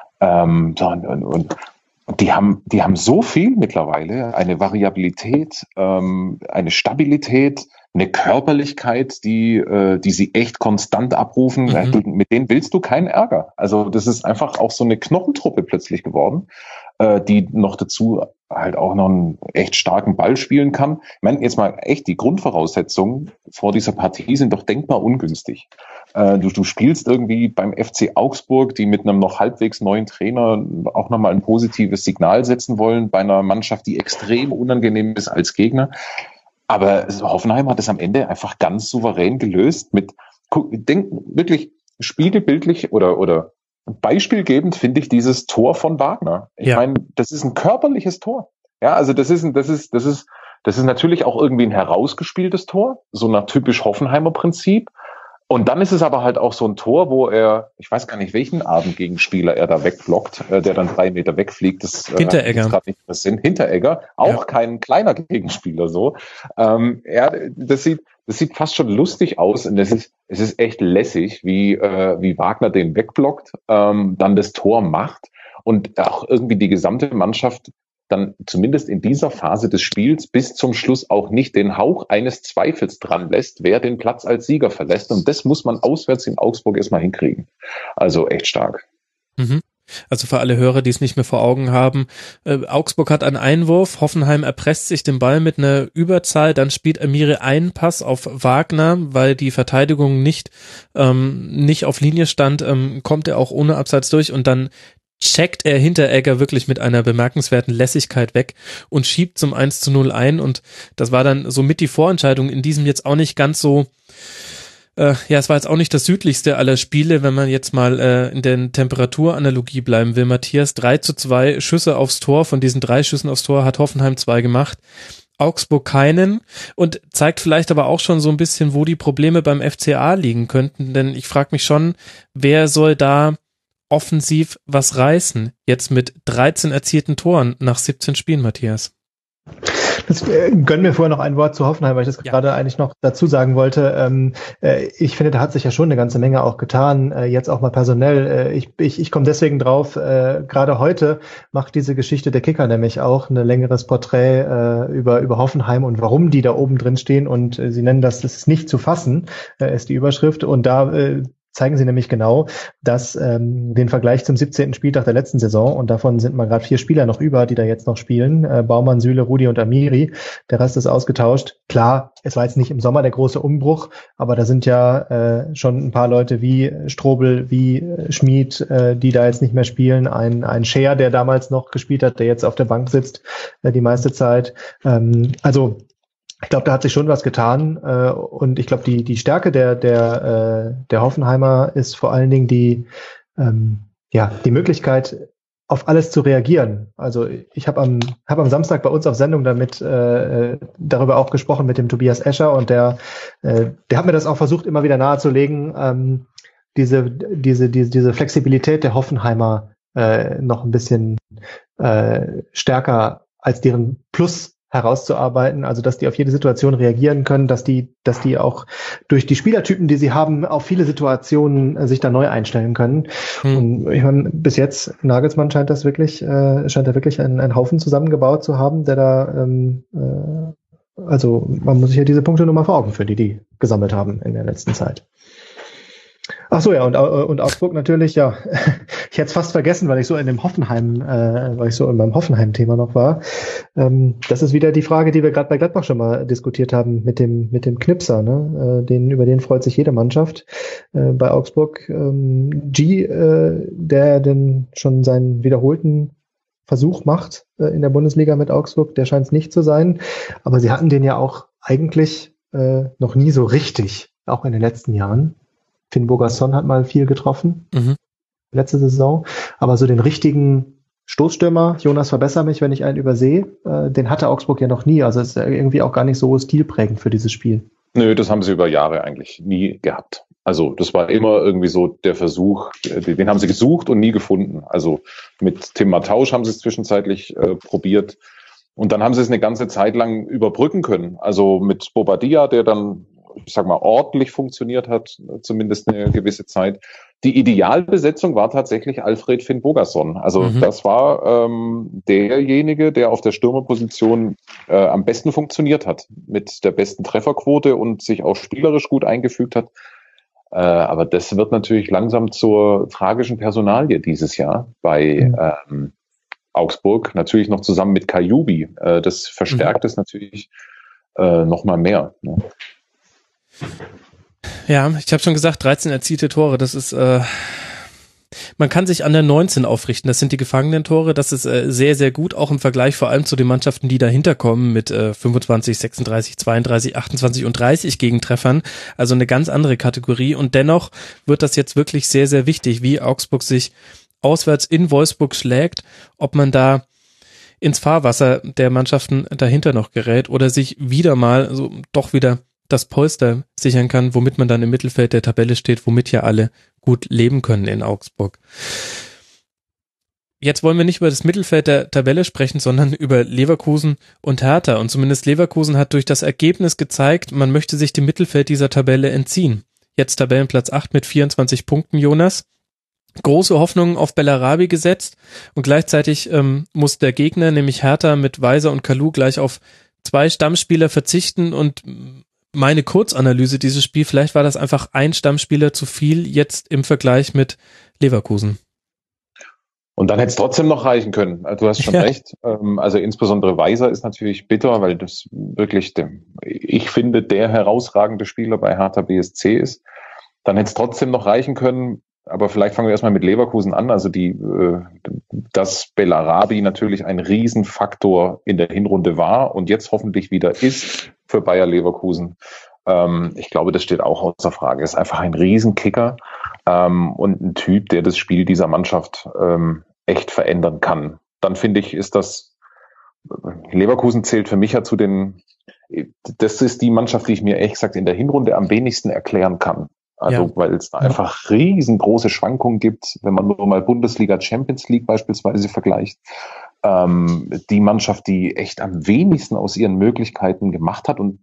Und die haben so viel mittlerweile, eine Variabilität, eine Stabilität, eine Körperlichkeit, die sie echt konstant abrufen. Mit denen willst du keinen Ärger. Also das ist einfach auch so eine Knochentruppe plötzlich geworden, die noch dazu halt auch noch einen echt starken Ball spielen kann. Ich meine, jetzt mal echt, die Grundvoraussetzungen vor dieser Partie sind doch denkbar ungünstig. Du spielst irgendwie beim FC Augsburg, die mit einem noch halbwegs neuen Trainer auch nochmal ein positives Signal setzen wollen, bei einer Mannschaft, die extrem unangenehm ist als Gegner. Aber Hoffenheim hat es am Ende einfach ganz souverän gelöst wirklich spiegelbildlich oder beispielgebend finde ich dieses Tor von Wagner. Ich meine, das ist ein körperliches Tor. Ja, also das ist natürlich auch irgendwie ein herausgespieltes Tor, so nach typisch Hoffenheimer Prinzip. Und dann ist es aber halt auch so ein Tor, wo er, ich weiß gar nicht, welchen Abendgegenspieler er da wegblockt, der dann 3 Meter wegfliegt. Hinteregger. Hinteregger, auch kein kleiner Gegenspieler so. Das sieht fast schon lustig aus und es ist echt lässig, wie Wagner den wegblockt, dann das Tor macht und auch irgendwie die gesamte Mannschaft dann zumindest in dieser Phase des Spiels bis zum Schluss auch nicht den Hauch eines Zweifels dran lässt, wer den Platz als Sieger verlässt. Und das muss man auswärts in Augsburg erstmal hinkriegen. Also echt stark. Also für alle Hörer, die es nicht mehr vor Augen haben, Augsburg hat einen Einwurf, Hoffenheim erpresst sich den Ball mit einer Überzahl, dann spielt Amiri einen Pass auf Wagner, weil die Verteidigung nicht auf Linie stand, kommt er auch ohne Abseits durch und dann checkt er Hinteregger wirklich mit einer bemerkenswerten Lässigkeit weg und schiebt zum 1:0 ein und das war dann somit die Vorentscheidung in diesem jetzt auch nicht ganz so, es war jetzt auch nicht das südlichste aller Spiele, wenn man jetzt mal in der Temperaturanalogie bleiben will. Matthias, 3:2 Schüsse aufs Tor, von diesen 3 Schüssen aufs Tor hat Hoffenheim 2 gemacht, Augsburg keinen und zeigt vielleicht aber auch schon so ein bisschen, wo die Probleme beim FCA liegen könnten, denn ich frage mich schon, wer soll da offensiv was reißen, jetzt mit 13 erzielten Toren nach 17 Spielen, Matthias? Das gönnen mir vorher noch ein Wort zu Hoffenheim, weil ich das gerade eigentlich noch dazu sagen wollte. Ich finde, da hat sich ja schon eine ganze Menge auch getan, jetzt auch mal personell. Ich komme deswegen drauf, gerade heute macht diese Geschichte der Kicker nämlich auch ein längeres Porträt über Hoffenheim und warum die da oben drin stehen und sie nennen das ist nicht zu fassen, ist die Überschrift und da zeigen sie nämlich genau, dass den Vergleich zum 17. Spieltag der letzten Saison, und davon sind mal gerade 4 Spieler noch über, die da jetzt noch spielen, Baumann, Süle, Rudi und Amiri, der Rest ist ausgetauscht. Klar, es war jetzt nicht im Sommer der große Umbruch, aber da sind ja schon ein paar Leute wie Strobel, wie Schmid, die da jetzt nicht mehr spielen, ein Scher, der damals noch gespielt hat, der jetzt auf der Bank sitzt die meiste Zeit. Also ich glaube, da hat sich schon was getan und ich glaube, die Stärke der Hoffenheimer ist vor allen Dingen die Möglichkeit, auf alles zu reagieren. Also ich habe am Samstag bei uns auf Sendung damit darüber auch gesprochen mit dem Tobias Escher und der hat mir das auch versucht, immer wieder nahezulegen, diese Flexibilität der Hoffenheimer noch ein bisschen stärker als deren Plus herauszuarbeiten, also dass die auf jede Situation reagieren können, dass die auch durch die Spielertypen, die sie haben, auf viele Situationen sich da neu einstellen können. Und ich meine, bis jetzt, Nagelsmann scheint er wirklich einen Haufen zusammengebaut zu haben, der da also man muss sich ja diese Punkte nur mal vor Augen führen, die gesammelt haben in der letzten Zeit. Ach so, ja, und Augsburg natürlich, ja. Ich hätte es fast vergessen, weil ich so in meinem Hoffenheim-Thema noch war. Das ist wieder die Frage, die wir gerade bei Gladbach schon mal diskutiert haben mit dem Knipser, ne? Über den freut sich jede Mannschaft. Bei Augsburg der denn schon seinen wiederholten Versuch macht in der Bundesliga mit Augsburg, der scheint es nicht zu sein. Aber sie hatten den ja auch eigentlich noch nie so richtig, auch in den letzten Jahren. Finn Bogason hat mal viel getroffen, letzte Saison. Aber so den richtigen Stoßstürmer, Jonas, verbessere mich, wenn ich einen übersehe, den hatte Augsburg ja noch nie. Also ist irgendwie auch gar nicht so stilprägend für dieses Spiel. Nö, das haben sie über Jahre eigentlich nie gehabt. Also das war immer irgendwie so der Versuch, den haben sie gesucht und nie gefunden. Also mit Tim Matthausch haben sie es zwischenzeitlich probiert. Und dann haben sie es eine ganze Zeit lang überbrücken können. Also mit Bobadilla, der dann, ich sag mal, ordentlich funktioniert hat, zumindest eine gewisse Zeit. Die Idealbesetzung war tatsächlich Alfred Finn Bogason. Also das war derjenige, der auf der Stürmerposition am besten funktioniert hat, mit der besten Trefferquote und sich auch spielerisch gut eingefügt hat. Aber das wird natürlich langsam zur tragischen Personalie dieses Jahr bei Augsburg. Natürlich noch zusammen mit Kajubi. Das verstärkt es natürlich noch mal mehr. Ne? Ja, ich habe schon gesagt, 13 erzielte Tore, das ist, man kann sich an der 19 aufrichten, das sind die gefangenen Tore, das ist sehr, sehr gut, auch im Vergleich vor allem zu den Mannschaften, die dahinter kommen mit 25, 36, 32, 28 und 30 Gegentreffern, also eine ganz andere Kategorie und dennoch wird das jetzt wirklich sehr, sehr wichtig, wie Augsburg sich auswärts in Wolfsburg schlägt, ob man da ins Fahrwasser der Mannschaften dahinter noch gerät oder sich wieder mal so doch wieder das Polster sichern kann, womit man dann im Mittelfeld der Tabelle steht, womit ja alle gut leben können in Augsburg. Jetzt wollen wir nicht über das Mittelfeld der Tabelle sprechen, sondern über Leverkusen und Hertha. Und zumindest Leverkusen hat durch das Ergebnis gezeigt, man möchte sich dem Mittelfeld dieser Tabelle entziehen. Jetzt Tabellenplatz 8 mit 24 Punkten, Jonas. Große Hoffnungen auf Bellarabi gesetzt und gleichzeitig muss der Gegner, nämlich Hertha mit Weiser und Kalou, gleich auf 2 Stammspieler verzichten und meine Kurzanalyse dieses Spiel, vielleicht war das einfach ein Stammspieler zu viel jetzt im Vergleich mit Leverkusen. Und dann hätte es trotzdem noch reichen können. Du hast schon recht. Also insbesondere Weiser ist natürlich bitter, weil das wirklich, ich finde, der herausragende Spieler bei Hertha BSC ist. Dann hätte es trotzdem noch reichen können. Aber vielleicht fangen wir erstmal mit Leverkusen an. Also dass Bellarabi natürlich ein Riesenfaktor in der Hinrunde war und jetzt hoffentlich wieder ist für Bayer Leverkusen. Ich glaube, das steht auch außer Frage. Er ist einfach ein Riesenkicker und ein Typ, der das Spiel dieser Mannschaft echt verändern kann. Dann finde ich, Leverkusen zählt für mich ja das ist die Mannschaft, die ich mir ehrlich gesagt in der Hinrunde am wenigsten erklären kann. Also, weil es da einfach riesengroße Schwankungen gibt, wenn man nur mal Bundesliga, Champions League beispielsweise vergleicht. Die Mannschaft, die echt am wenigsten aus ihren Möglichkeiten gemacht hat und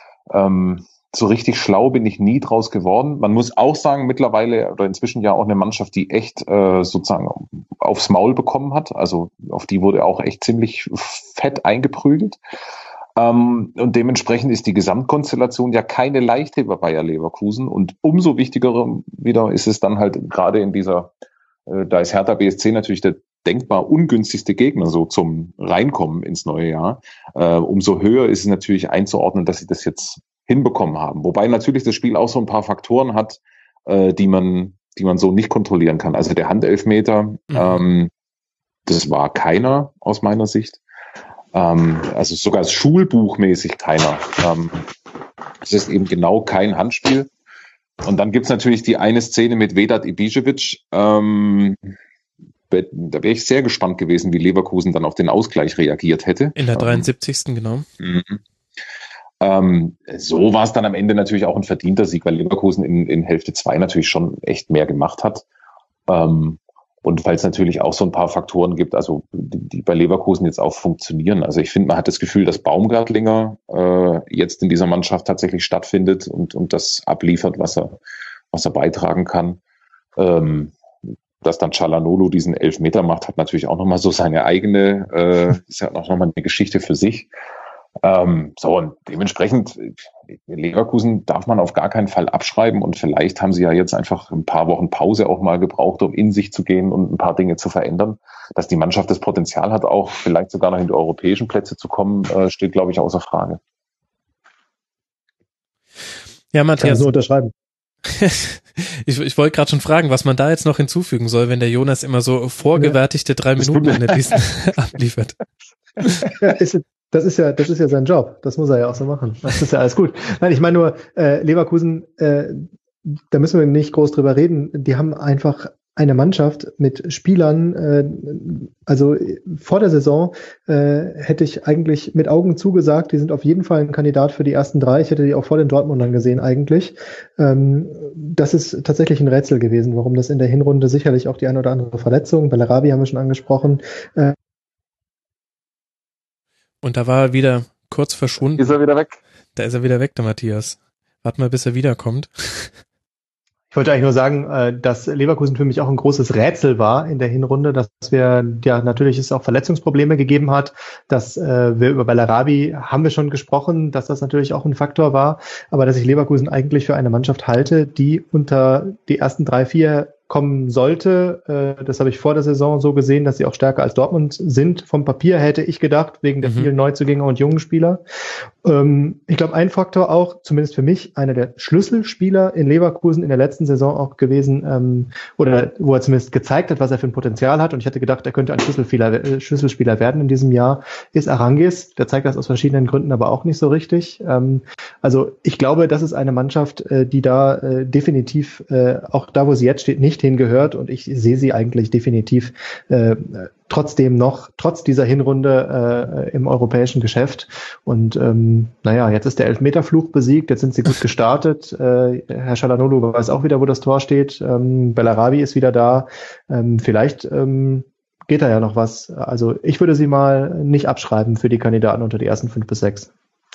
so richtig schlau bin ich nie draus geworden. Man muss auch sagen, mittlerweile oder inzwischen ja auch eine Mannschaft, die echt sozusagen aufs Maul bekommen hat. Also auf die wurde auch echt ziemlich fett eingeprügelt. Und dementsprechend ist die Gesamtkonstellation ja keine leichte bei Bayer Leverkusen. Und umso wichtiger wieder ist es dann halt gerade in da ist Hertha BSC natürlich der denkbar ungünstigste Gegner so zum Reinkommen ins neue Jahr. Umso höher ist es natürlich einzuordnen, dass sie das jetzt hinbekommen haben. Wobei natürlich das Spiel auch so ein paar Faktoren hat, die man so nicht kontrollieren kann. Also der Handelfmeter, das war keiner aus meiner Sicht. Also sogar schulbuchmäßig keiner. Es ist eben genau kein Handspiel. Und dann gibt's natürlich die eine Szene mit Vedat Ibišević. Da wäre ich sehr gespannt gewesen, wie Leverkusen dann auf den Ausgleich reagiert hätte. In der 73. Genau. So war es dann am Ende natürlich auch ein verdienter Sieg, weil Leverkusen in Hälfte 2 natürlich schon echt mehr gemacht hat. Und weil es natürlich auch so ein paar Faktoren gibt, also die bei Leverkusen jetzt auch funktionieren. Also ich finde, man hat das Gefühl, dass Baumgartlinger jetzt in dieser Mannschaft tatsächlich stattfindet und das abliefert, was er beitragen kann. Dass dann Çalhanoğlu diesen Elfmeter macht, hat natürlich auch nochmal so seine eigene, ist ja auch nochmal eine Geschichte für sich. Und dementsprechend, Leverkusen darf man auf gar keinen Fall abschreiben und vielleicht haben sie ja jetzt einfach ein paar Wochen Pause auch mal gebraucht, um in sich zu gehen und ein paar Dinge zu verändern. Dass die Mannschaft das Potenzial hat, auch vielleicht sogar noch in die europäischen Plätze zu kommen, steht, glaube ich, außer Frage. Ja, Matthias. Kann so unterschreiben. Ich wollte gerade schon fragen, was man da jetzt noch hinzufügen soll, wenn der Jonas immer so vorgewertigte 3 Minuten in der Liste abliefert. Das ist ja sein Job. Das muss er ja auch so machen. Das ist ja alles gut. Nein, ich meine nur, Leverkusen, da müssen wir nicht groß drüber reden. Die haben einfach eine Mannschaft mit Spielern, also vor der Saison hätte ich eigentlich mit Augen zugesagt, die sind auf jeden Fall ein Kandidat für die ersten 3. Ich hätte die auch vor den Dortmundern gesehen eigentlich. Das ist tatsächlich ein Rätsel gewesen, warum das in der Hinrunde sicherlich auch die eine oder andere Verletzung, Bellarabi haben wir schon angesprochen. Und da war er wieder kurz verschwunden. Ist er wieder weg? Da ist er wieder weg, der Matthias. Warte mal, bis er wiederkommt. Ich wollte eigentlich nur sagen, dass Leverkusen für mich auch ein großes Rätsel war in der Hinrunde, dass wir, ja, natürlich es auch Verletzungsprobleme gegeben hat, dass wir über Bellarabi haben wir schon gesprochen, dass das natürlich auch ein Faktor war, aber dass ich Leverkusen eigentlich für eine Mannschaft halte, die unter die ersten 3, 4 kommen sollte. Das habe ich vor der Saison so gesehen, dass sie auch stärker als Dortmund sind. Vom Papier hätte ich gedacht, wegen der vielen Neuzugänge und jungen Spieler. Ich glaube, ein Faktor auch, zumindest für mich, einer der Schlüsselspieler in Leverkusen in der letzten Saison auch gewesen, oder wo er zumindest gezeigt hat, was er für ein Potenzial hat. Und ich hätte gedacht, er könnte ein Schlüsselspieler werden in diesem Jahr, ist Aránguiz. Der zeigt das aus verschiedenen Gründen aber auch nicht so richtig. Also ich glaube, das ist eine Mannschaft, die da definitiv, auch da, wo sie jetzt steht, nicht hingehört, und ich sehe sie eigentlich definitiv trotzdem noch, trotz dieser Hinrunde im europäischen Geschäft. Und jetzt ist der Elfmeterfluch besiegt, jetzt sind sie gut gestartet. Herr Çalhanoğlu weiß auch wieder, wo das Tor steht. Bellarabi ist wieder da. Vielleicht geht da ja noch was. Also ich würde sie mal nicht abschreiben für die Kandidaten unter die ersten 5 bis 6.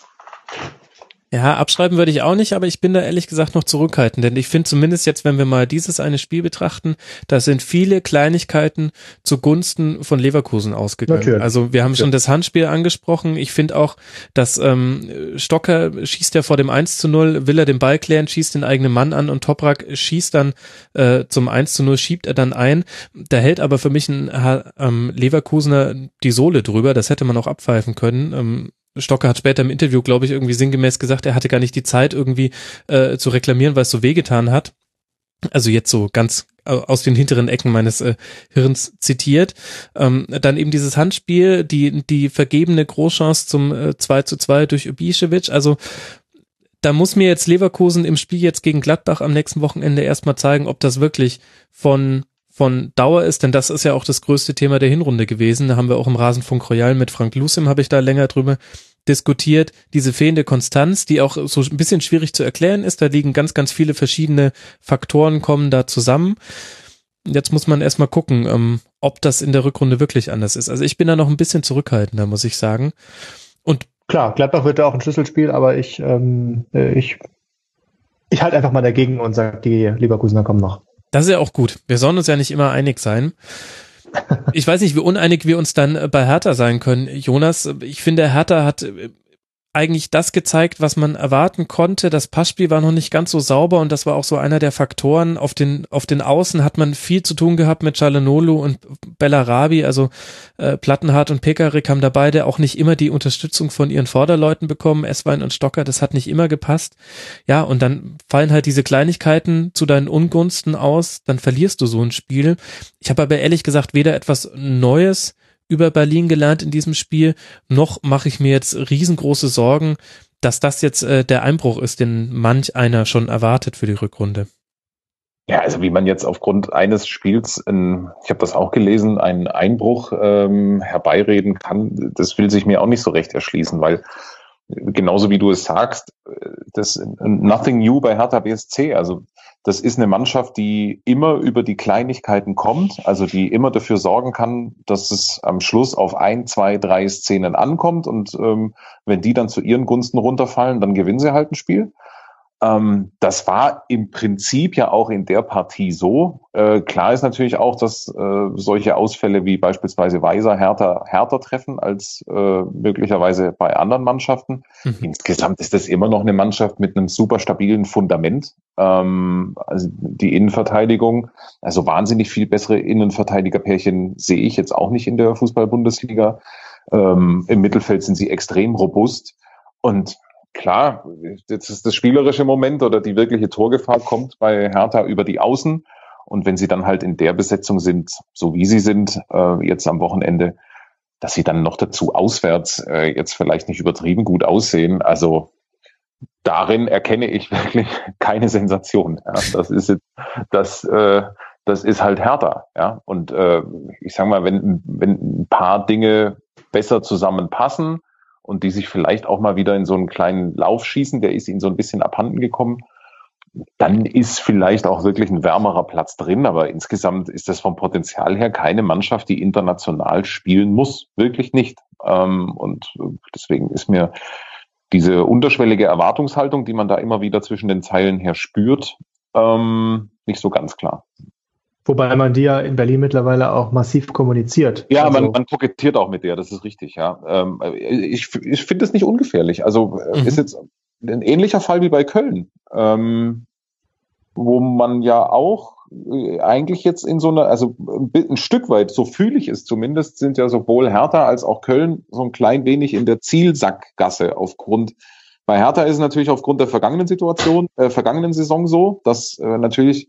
Ja, abschreiben würde ich auch nicht, aber ich bin da ehrlich gesagt noch zurückhaltend, denn ich finde zumindest jetzt, wenn wir mal dieses eine Spiel betrachten, da sind viele Kleinigkeiten zugunsten von Leverkusen ausgegangen. Natürlich. Also wir haben schon das Handspiel angesprochen. Ich finde auch, dass Stocker schießt ja vor dem 1:0, will er den Ball klären, schießt den eigenen Mann an, und Toprak schießt dann zum 1:0, schiebt er dann ein. Da hält aber für mich ein Leverkusener die Sohle drüber, das hätte man auch abpfeifen können. Stocker hat später im Interview, glaube ich, irgendwie sinngemäß gesagt, er hatte gar nicht die Zeit irgendwie zu reklamieren, weil es so wehgetan hat. Also jetzt so ganz aus den hinteren Ecken meines Hirns zitiert. Dann eben dieses Handspiel, die vergebene Großchance zum 2:2 durch Ibišević. Also da muss mir jetzt Leverkusen im Spiel jetzt gegen Gladbach am nächsten Wochenende erstmal zeigen, ob das wirklich von Dauer ist, denn das ist ja auch das größte Thema der Hinrunde gewesen. Da haben wir auch im Rasenfunk Royal mit Frank Lucim, habe ich da länger drüber diskutiert, diese fehlende Konstanz, die auch so ein bisschen schwierig zu erklären ist. Da liegen ganz, ganz viele verschiedene Faktoren, kommen da zusammen. Jetzt muss man erstmal gucken, ob das in der Rückrunde wirklich anders ist. Also ich bin da noch ein bisschen zurückhaltender, muss ich sagen. Und klar, Gladbach wird da auch ein Schlüsselspiel, aber ich halte einfach mal dagegen und sage, die Leverkusener kommen noch. Das ist ja auch gut. Wir sollen uns ja nicht immer einig sein. Ich weiß nicht, wie uneinig wir uns dann bei Hertha sein können, Jonas. Ich finde, Hertha hat eigentlich das gezeigt, was man erwarten konnte. Das Passspiel war noch nicht ganz so sauber, und das war auch so einer der Faktoren. Auf den Außen hat man viel zu tun gehabt mit Çalhanoğlu und Bellarabi, also Plattenhardt und Pekarik haben da beide auch nicht immer die Unterstützung von ihren Vorderleuten bekommen, Esswein und Stocker, das hat nicht immer gepasst. Ja, und dann fallen halt diese Kleinigkeiten zu deinen Ungunsten aus, dann verlierst du so ein Spiel. Ich habe aber ehrlich gesagt weder etwas Neues über Berlin gelernt in diesem Spiel, noch mache ich mir jetzt riesengroße Sorgen, dass das jetzt der Einbruch ist, den manch einer schon erwartet für die Rückrunde. Ja, also wie man jetzt aufgrund eines Spiels, ich habe das auch gelesen, einen Einbruch herbeireden kann, das will sich mir auch nicht so recht erschließen, weil genauso wie du es sagst, das nothing new bei Hertha BSC, also das ist eine Mannschaft, die immer über die Kleinigkeiten kommt, also die immer dafür sorgen kann, dass es am Schluss auf 1, 2, 3 Szenen ankommt, und wenn die dann zu ihren Gunsten runterfallen, dann gewinnen sie halt ein Spiel. Das war im Prinzip ja auch in der Partie so. Klar ist natürlich auch, dass solche Ausfälle wie beispielsweise Weiser härter treffen als möglicherweise bei anderen Mannschaften. Insgesamt ist das immer noch eine Mannschaft mit einem super stabilen Fundament. Also die Innenverteidigung, also wahnsinnig viel bessere Innenverteidigerpärchen sehe ich jetzt auch nicht in der Fußball-Bundesliga. Im Mittelfeld sind sie extrem robust, und klar, jetzt ist das spielerische Moment oder die wirkliche Torgefahr kommt bei Hertha über die Außen. Und wenn sie dann halt in der Besetzung sind, so wie sie sind, jetzt am Wochenende, dass sie dann noch dazu auswärts jetzt vielleicht nicht übertrieben gut aussehen. Also darin erkenne ich wirklich keine Sensation. Ja, das ist jetzt, das das ist halt Hertha, ja. Und ich sag mal, wenn ein paar Dinge besser zusammenpassen und die sich vielleicht auch mal wieder in so einen kleinen Lauf schießen, der ist ihnen so ein bisschen abhanden gekommen, dann ist vielleicht auch wirklich ein wärmerer Platz drin, aber insgesamt ist das vom Potenzial her keine Mannschaft, die international spielen muss, wirklich nicht. Und deswegen ist mir diese unterschwellige Erwartungshaltung, die man da immer wieder zwischen den Zeilen her spürt, nicht so ganz klar. Wobei man die ja in Berlin mittlerweile auch massiv kommuniziert. Ja, also, man kokettiert auch mit der, das ist richtig, ja. Ich finde es nicht ungefährlich. Also ist jetzt ein ähnlicher Fall wie bei Köln, wo man ja auch eigentlich jetzt in so einer, also ein Stück weit, so fühle ich es zumindest, sind ja sowohl Hertha als auch Köln so ein klein wenig in der Zielsackgasse bei Hertha ist es natürlich aufgrund der vergangenen Saison so, dass natürlich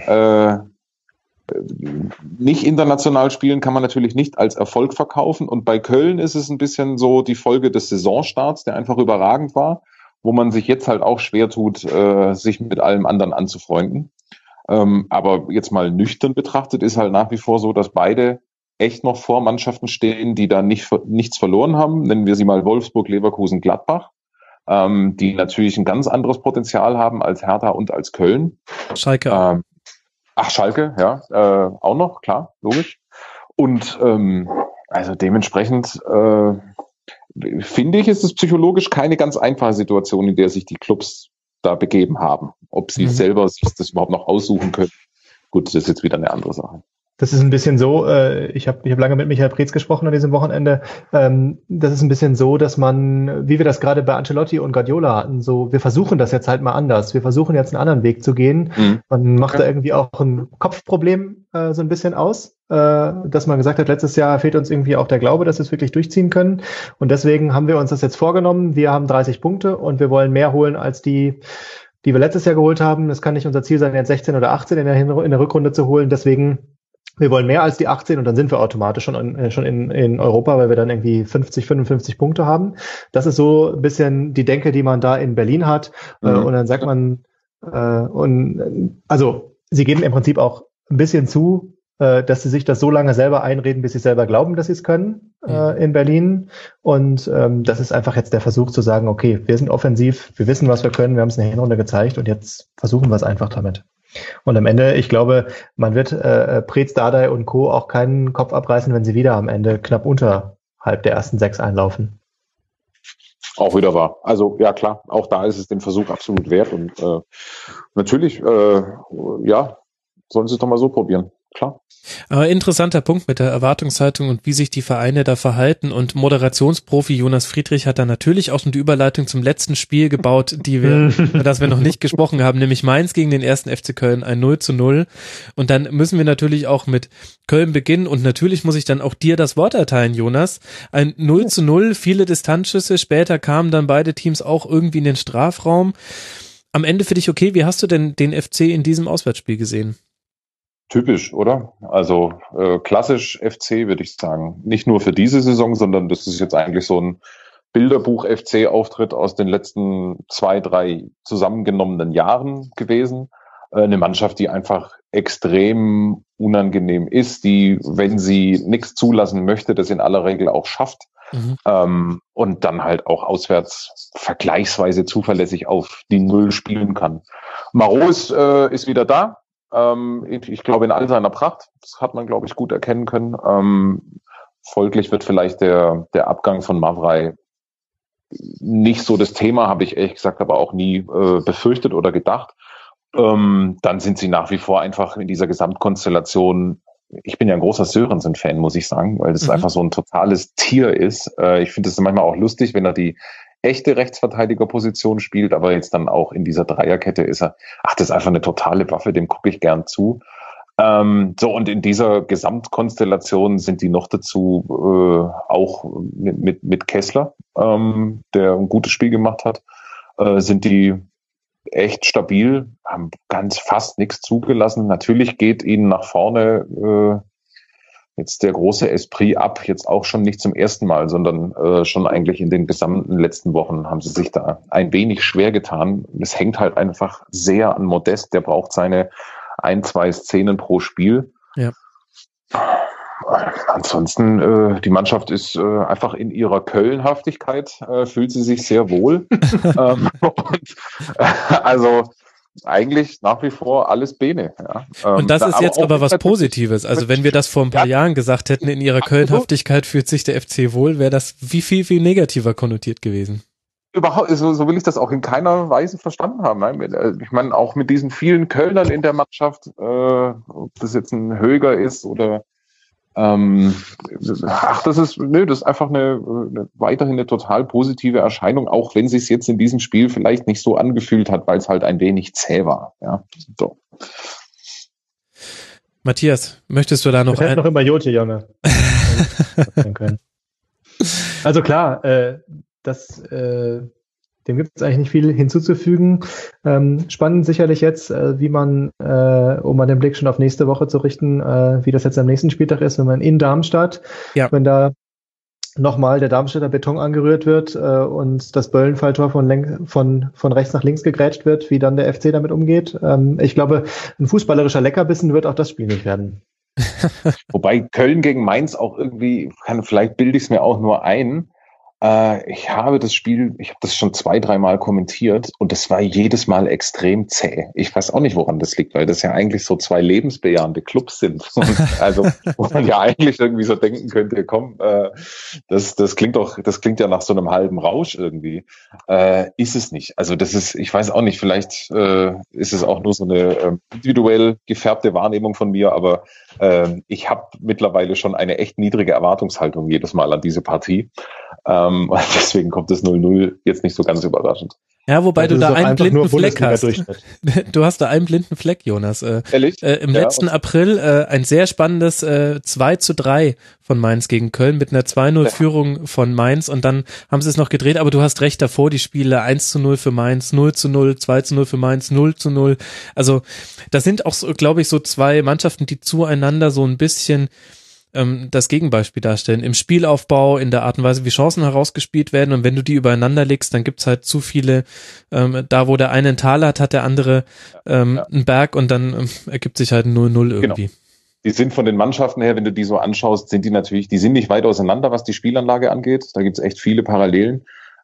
nicht international spielen kann man natürlich nicht als Erfolg verkaufen. Und bei Köln ist es ein bisschen so die Folge des Saisonstarts, der einfach überragend war, wo man sich jetzt halt auch schwer tut, sich mit allem anderen anzufreunden. Aber jetzt mal nüchtern betrachtet ist halt nach wie vor so, dass beide echt noch vor Mannschaften stehen, die da nichts verloren haben. Nennen wir sie mal Wolfsburg, Leverkusen, Gladbach, die natürlich ein ganz anderes Potenzial haben als Hertha und als Köln. Schalke. Schalke, ja, auch noch, klar, logisch. Und also dementsprechend finde ich, ist es psychologisch keine ganz einfache Situation, in der sich die Clubs da begeben haben. Ob sie selber sich das überhaupt noch aussuchen können, gut, das ist jetzt wieder eine andere Sache. Das ist ein bisschen so, ich hab lange mit Michael Preetz gesprochen an diesem Wochenende, das ist ein bisschen so, dass man, wie wir das gerade bei Ancelotti und Guardiola hatten, so, wir versuchen das jetzt halt mal anders, wir versuchen jetzt einen anderen Weg zu gehen. Man macht da irgendwie auch ein Kopfproblem so ein bisschen aus, dass man gesagt hat, letztes Jahr fehlt uns irgendwie auch der Glaube, dass wir es wirklich durchziehen können, und deswegen haben wir uns das jetzt vorgenommen, wir haben 30 Punkte und wir wollen mehr holen als die wir letztes Jahr geholt haben. Das kann nicht unser Ziel sein, jetzt 16 oder 18 in der Rückrunde zu holen, deswegen wir wollen mehr als die 18 und dann sind wir automatisch schon in Europa, weil wir dann irgendwie 50, 55 Punkte haben. Das ist so ein bisschen die Denke, die man da in Berlin hat. Und dann sagt man, also sie geben im Prinzip auch ein bisschen zu, dass sie sich das so lange selber einreden, bis sie selber glauben, dass sie es können in Berlin. Und das ist einfach jetzt der Versuch zu sagen, okay, wir sind offensiv, wir wissen, was wir können, wir haben es in der Hinrunde gezeigt und jetzt versuchen wir es einfach damit. Und am Ende, ich glaube, man wird Preetz, Dardai und Co. auch keinen Kopf abreißen, wenn sie wieder am Ende knapp unterhalb der ersten 6 einlaufen. Auch wieder wahr. Also ja klar, auch da ist es den Versuch absolut wert. Und natürlich, ja, sollen sie es doch mal so probieren. Klar. Aber interessanter Punkt mit der Erwartungshaltung und wie sich die Vereine da verhalten, und Moderationsprofi Jonas Friedrich hat da natürlich auch schon die Überleitung zum letzten Spiel gebaut, über das wir noch nicht gesprochen haben, nämlich Mainz gegen den 1. FC Köln, ein 0:0, und dann müssen wir natürlich auch mit Köln beginnen und natürlich muss ich dann auch dir das Wort erteilen, Jonas. Ein 0:0, viele Distanzschüsse, später kamen dann beide Teams auch irgendwie in den Strafraum. Am Ende für dich okay, wie hast du denn den FC in diesem Auswärtsspiel gesehen? Typisch, oder? Also klassisch FC, würde ich sagen. Nicht nur für diese Saison, sondern das ist jetzt eigentlich so ein Bilderbuch-FC-Auftritt aus den letzten 2, 3 zusammengenommenen Jahren gewesen. Eine Mannschaft, die einfach extrem unangenehm ist, die, wenn sie nichts zulassen möchte, das in aller Regel auch schafft. Und dann halt auch auswärts vergleichsweise zuverlässig auf die Null spielen kann. Marot ist wieder da. Ich glaube in all seiner Pracht. Das hat man, glaube ich, gut erkennen können. Folglich wird vielleicht der Abgang von Mavrei nicht so das Thema, habe ich ehrlich gesagt aber auch nie befürchtet oder gedacht. Dann sind sie nach wie vor einfach in dieser Gesamtkonstellation. Ich bin ja ein großer Sörensen-Fan, muss ich sagen, weil das einfach so ein totales Tier ist. Ich finde es manchmal auch lustig, wenn er die echte Rechtsverteidigerposition spielt, aber jetzt dann auch in dieser Dreierkette ist er, das ist einfach eine totale Waffe, dem gucke ich gern zu. So, und in dieser Gesamtkonstellation sind die noch dazu auch mit Kessler, der ein gutes Spiel gemacht hat, sind die echt stabil, haben ganz fast nichts zugelassen. Natürlich geht ihnen nach vorne jetzt der große Esprit ab, jetzt auch schon nicht zum ersten Mal, sondern schon eigentlich in den gesamten letzten Wochen haben sie sich da ein wenig schwer getan. Es hängt halt einfach sehr an Modest, der braucht seine 2 Szenen pro Spiel. Ja. Ansonsten, die Mannschaft ist einfach in ihrer Kölnhaftigkeit, fühlt sie sich sehr wohl. Also eigentlich nach wie vor alles Bene. Ja. Und das ist jetzt aber was Positives. Also wenn wir das vor ein paar Jahren gesagt hätten, in ihrer Kölnhaftigkeit fühlt sich der FC wohl, wäre das viel, viel negativer konnotiert gewesen. Überhaupt, so will ich das auch in keiner Weise verstanden haben. Nein, ich meine, auch mit diesen vielen Kölnern in der Mannschaft, ob das jetzt ein Höger ist oder das ist einfach eine weiterhin eine total positive Erscheinung, auch wenn sich jetzt in diesem Spiel vielleicht nicht so angefühlt hat, weil es halt ein wenig zäh war. Ja, so. Matthias, möchtest du da noch ich hätte noch immer Jote, Junge. Also klar, dem gibt es eigentlich nicht viel hinzuzufügen. Spannend sicherlich jetzt, wie man, um mal den Blick schon auf nächste Woche zu richten, wie das jetzt am nächsten Spieltag ist, wenn man in Darmstadt, wenn da nochmal der Darmstädter Beton angerührt wird und das Böllenfalltor von rechts nach links gegrätscht wird, wie dann der FC damit umgeht. Ich glaube, ein fußballerischer Leckerbissen wird auch das Spiel nicht werden. Wobei Köln gegen Mainz auch irgendwie, vielleicht bilde ich es mir auch nur ein, ich habe das schon 2-3 Mal kommentiert und das war jedes Mal extrem zäh. Ich weiß auch nicht, woran das liegt, weil das ja eigentlich so 2 lebensbejahende Clubs sind. Also, wo man ja eigentlich irgendwie so denken könnte, komm, das klingt ja nach so einem halben Rausch irgendwie. Ist es nicht. Also ich weiß auch nicht, vielleicht ist es auch nur so eine individuell gefärbte Wahrnehmung von mir, aber ich habe mittlerweile schon eine echt niedrige Erwartungshaltung jedes Mal an diese Partie. Deswegen kommt das 0-0 jetzt nicht so ganz überraschend. Ja, wobei du da einen blinden Fleck hast. Du hast da einen blinden Fleck, Jonas. Ehrlich? Im letzten April ein sehr spannendes 2-3 von Mainz gegen Köln mit einer 2-0-Führung von Mainz und dann haben sie es noch gedreht, aber du hast recht, davor die Spiele 1-0 für Mainz, 0-0, 2-0 für Mainz, 0-0. Also das sind auch, glaube ich, so 2 Mannschaften, die zueinander so ein bisschen das Gegenbeispiel darstellen. Im Spielaufbau, in der Art und Weise, wie Chancen herausgespielt werden und wenn du die übereinander legst, dann gibt's halt zu viele, da wo der eine einen Tal hat der andere einen Berg und dann ergibt sich halt ein 0-0 irgendwie. Genau. Die sind von den Mannschaften her, wenn du die so anschaust, die sind nicht weit auseinander, was die Spielanlage angeht. Da gibt's echt viele Parallelen.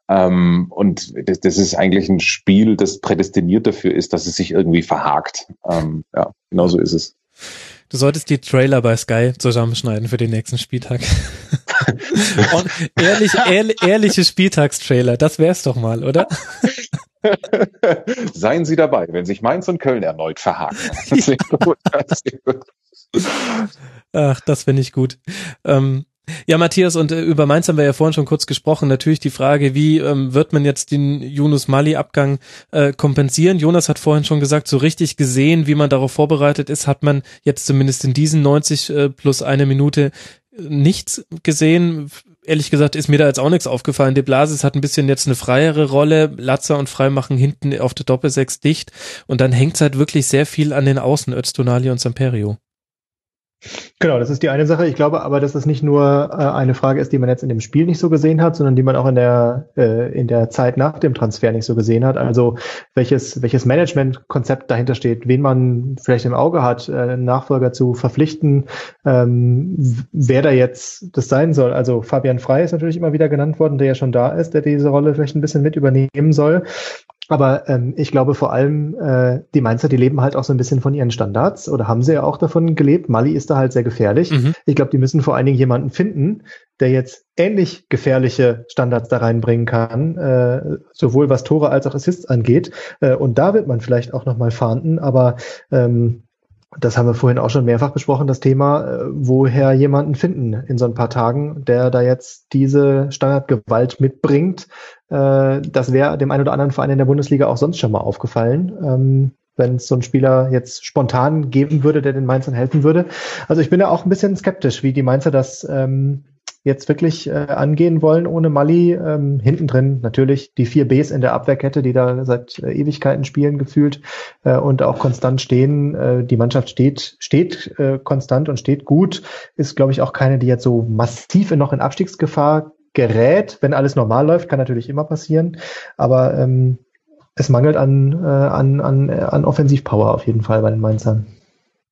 Und das ist eigentlich ein Spiel, das prädestiniert dafür ist, dass es sich irgendwie verhakt. Genau so ist es. Du solltest die Trailer bei Sky zusammenschneiden für den nächsten Spieltag. Und ehrliche Spieltagstrailer, das wär's doch mal, oder? Seien Sie dabei, wenn sich Mainz und Köln erneut verhaken. Das ist gut. Ach, das finde ich gut. Ja, Matthias, und über Mainz haben wir ja vorhin schon kurz gesprochen. Natürlich die Frage, wie wird man jetzt den Yunus Mali-Abgang kompensieren? Jonas hat vorhin schon gesagt, so richtig gesehen, wie man darauf vorbereitet ist, hat man jetzt zumindest in diesen 90 plus 1 Minute nichts gesehen. Ehrlich gesagt ist mir da jetzt auch nichts aufgefallen. De Blasis hat ein bisschen jetzt eine freiere Rolle. Latza und Frei machen hinten auf der Doppelsechs dicht. Und dann hängt's halt wirklich sehr viel an den Außen, Öztunali und Samperio. Genau, das ist die eine Sache. Ich glaube aber, dass das nicht nur eine Frage ist, die man jetzt in dem Spiel nicht so gesehen hat, sondern die man auch in der Zeit nach dem Transfer nicht so gesehen hat. Also welches Managementkonzept dahinter steht, wen man vielleicht im Auge hat, einen Nachfolger zu verpflichten, wer da jetzt das sein soll. Also Fabian Frei ist natürlich immer wieder genannt worden, der ja schon da ist, der diese Rolle vielleicht ein bisschen mit übernehmen soll. Aber ich glaube vor allem, die Mainzer, die leben halt auch so ein bisschen von ihren Standards oder haben sie ja auch davon gelebt. Mali ist da halt sehr gefährlich. Ich glaube, die müssen vor allen Dingen jemanden finden, der jetzt ähnlich gefährliche Standards da reinbringen kann, sowohl was Tore als auch Assists angeht. Und da wird man vielleicht auch nochmal fahnden, aber das haben wir vorhin auch schon mehrfach besprochen, das Thema, woher jemanden finden in so ein paar Tagen, der da jetzt diese Standardgewalt mitbringt. Das wäre dem einen oder anderen Verein in der Bundesliga auch sonst schon mal aufgefallen, wenn es so einen Spieler jetzt spontan geben würde, der den Mainzern helfen würde. Also ich bin ja auch ein bisschen skeptisch, wie die Mainzer das jetzt wirklich angehen wollen ohne Mali. Hinten drin natürlich die 4 Bs in der Abwehrkette, die da seit Ewigkeiten spielen gefühlt und auch konstant stehen. Die Mannschaft steht konstant und steht gut. Ist, glaube ich, auch keine, die jetzt so massiv noch in Abstiegsgefahr gerät. Wenn alles normal läuft, kann natürlich immer passieren. Aber es mangelt an Offensivpower auf jeden Fall bei den Mainzern.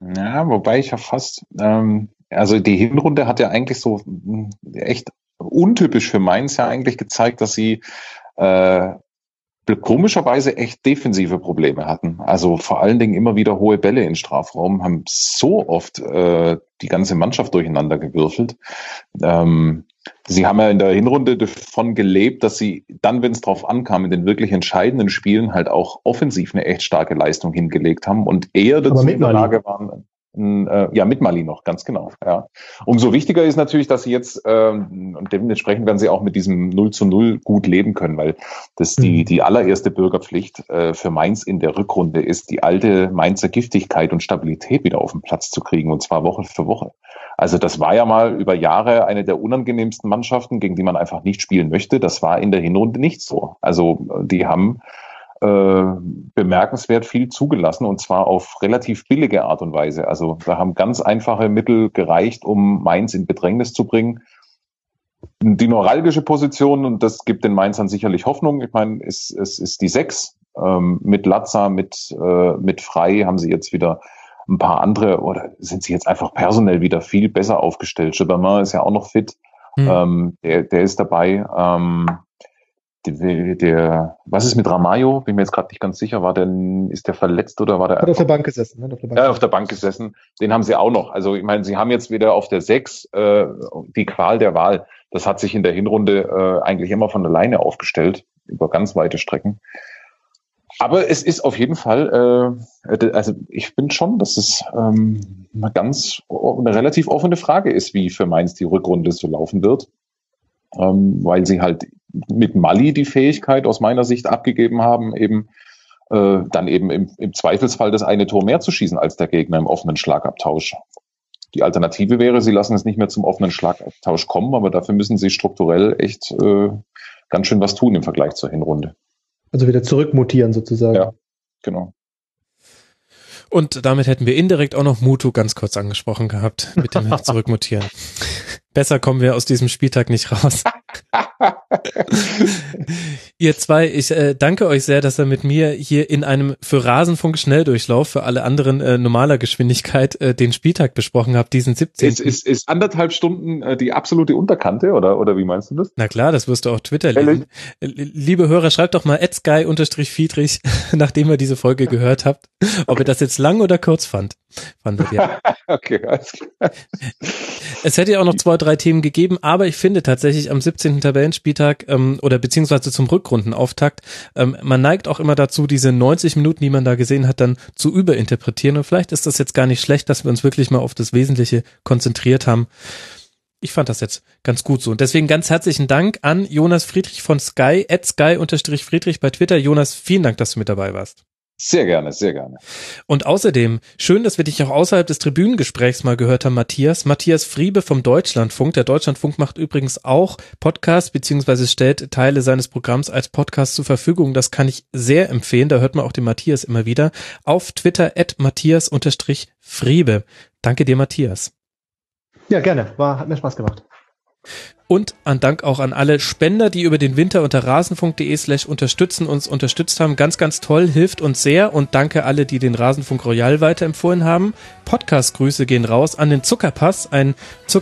Ja, wobei ich ja fast, also die Hinrunde hat ja eigentlich so echt untypisch für Mainz ja eigentlich gezeigt, dass sie komischerweise echt defensive Probleme hatten. Also vor allen Dingen immer wieder hohe Bälle in Strafraum, haben so oft die ganze Mannschaft durcheinander gewürfelt. Sie haben ja in der Hinrunde davon gelebt, dass sie dann, wenn es drauf ankam, in den wirklich entscheidenden Spielen halt auch offensiv eine echt starke Leistung hingelegt haben und eher dazu in der Lage waren, ja, mit Mali noch, ganz genau. Ja. Umso wichtiger ist natürlich, dass sie jetzt, und dementsprechend werden sie auch mit diesem 0:0 gut leben können, weil das die allererste Bürgerpflicht für Mainz in der Rückrunde ist, die alte Mainzer Giftigkeit und Stabilität wieder auf den Platz zu kriegen, und zwar Woche für Woche. Also das war ja mal über Jahre eine der unangenehmsten Mannschaften, gegen die man einfach nicht spielen möchte. Das war in der Hinrunde nicht so. Also die haben bemerkenswert viel zugelassen, und zwar auf relativ billige Art und Weise. Also da haben ganz einfache Mittel gereicht, um Mainz in Bedrängnis zu bringen. Die neuralgische Position, und das gibt den Mainzern sicherlich Hoffnung, ich meine, es ist die 6. Mit Latza, mit Frei haben sie jetzt wieder ein paar andere, oder sind sie jetzt einfach personell wieder viel besser aufgestellt. Chaubertin ist ja auch noch fit, der ist dabei. Was ist mit Ramalho? Bin mir jetzt gerade nicht ganz sicher. Ist der verletzt oder war der? Hat auf der Bank gesessen. Ne? Auf der Bank gesessen. Den haben sie auch noch. Also ich meine, sie haben jetzt wieder auf der 6 die Qual der Wahl. Das hat sich in der Hinrunde eigentlich immer von alleine aufgestellt, über ganz weite Strecken. Aber es ist auf jeden Fall, also ich finde schon, dass es eine relativ offene Frage ist, wie für Mainz die Rückrunde so laufen wird. Weil sie halt mit Mali die Fähigkeit aus meiner Sicht abgegeben haben, eben dann eben im Zweifelsfall das eine Tor mehr zu schießen als der Gegner im offenen Schlagabtausch. Die Alternative wäre, sie lassen es nicht mehr zum offenen Schlagabtausch kommen, aber dafür müssen sie strukturell echt ganz schön was tun im Vergleich zur Hinrunde. Also wieder zurückmutieren sozusagen. Ja, genau. Und damit hätten wir indirekt auch noch Mutu ganz kurz angesprochen gehabt, mit dem Zurückmutieren. Besser kommen wir aus diesem Spieltag nicht raus. Ihr zwei, ich danke euch sehr, dass ihr mit mir hier in einem für Rasenfunk Schnelldurchlauf, für alle anderen normaler Geschwindigkeit, den Spieltag besprochen habt, diesen 17. Ist 1,5 Stunden die absolute Unterkante, oder wie meinst du das? Na klar, das wirst du auf Twitter lesen. Liebe Hörer, schreibt doch mal @sky_Friedrich, nachdem ihr diese Folge gehört habt, ob ihr das jetzt lang oder kurz fandet ihr. Okay, alles klar. Es hätte ja auch noch 2, 3 Themen gegeben, aber ich finde tatsächlich am 17. Tabellenspieltag oder beziehungsweise zum Rückrundenauftakt, man neigt auch immer dazu, diese 90 Minuten, die man da gesehen hat, dann zu überinterpretieren, und vielleicht ist das jetzt gar nicht schlecht, dass wir uns wirklich mal auf das Wesentliche konzentriert haben. Ich fand das jetzt ganz gut so, und deswegen ganz herzlichen Dank an Jonas Friedrich von Sky, @sky_Friedrich bei Twitter. Jonas, vielen Dank, dass du mit dabei warst. Sehr gerne, sehr gerne. Und außerdem, schön, dass wir dich auch außerhalb des Tribünengesprächs mal gehört haben, Matthias Friebe vom Deutschlandfunk. Der Deutschlandfunk macht übrigens auch Podcasts, beziehungsweise stellt Teile seines Programms als Podcast zur Verfügung. Das kann ich sehr empfehlen. Da hört man auch den Matthias immer wieder. Auf Twitter @Matthias_Friebe. Danke dir, Matthias. Ja, gerne. Hat mir Spaß gemacht. Und ein Dank auch an alle Spender, die über den Winter unter rasenfunk.de/unterstützen uns unterstützt haben. Ganz, ganz toll, hilft uns sehr. Und danke alle, die den Rasenfunk Royal weiterempfohlen haben. Podcast-Grüße gehen raus an den Zuckerpass. Ein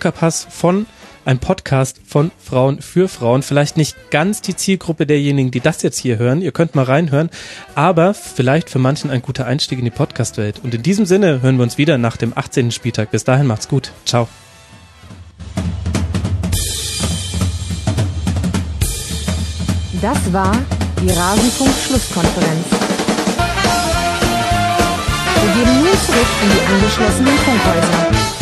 Podcast von Frauen für Frauen. Vielleicht nicht ganz die Zielgruppe derjenigen, die das jetzt hier hören. Ihr könnt mal reinhören. Aber vielleicht für manchen ein guter Einstieg in die Podcast-Welt. Und in diesem Sinne hören wir uns wieder nach dem 18. Spieltag. Bis dahin, macht's gut. Ciao. Das war die Rasenfunk-Schlusskonferenz. Wir gehen nun zurück in die angeschlossenen Funkhäuser.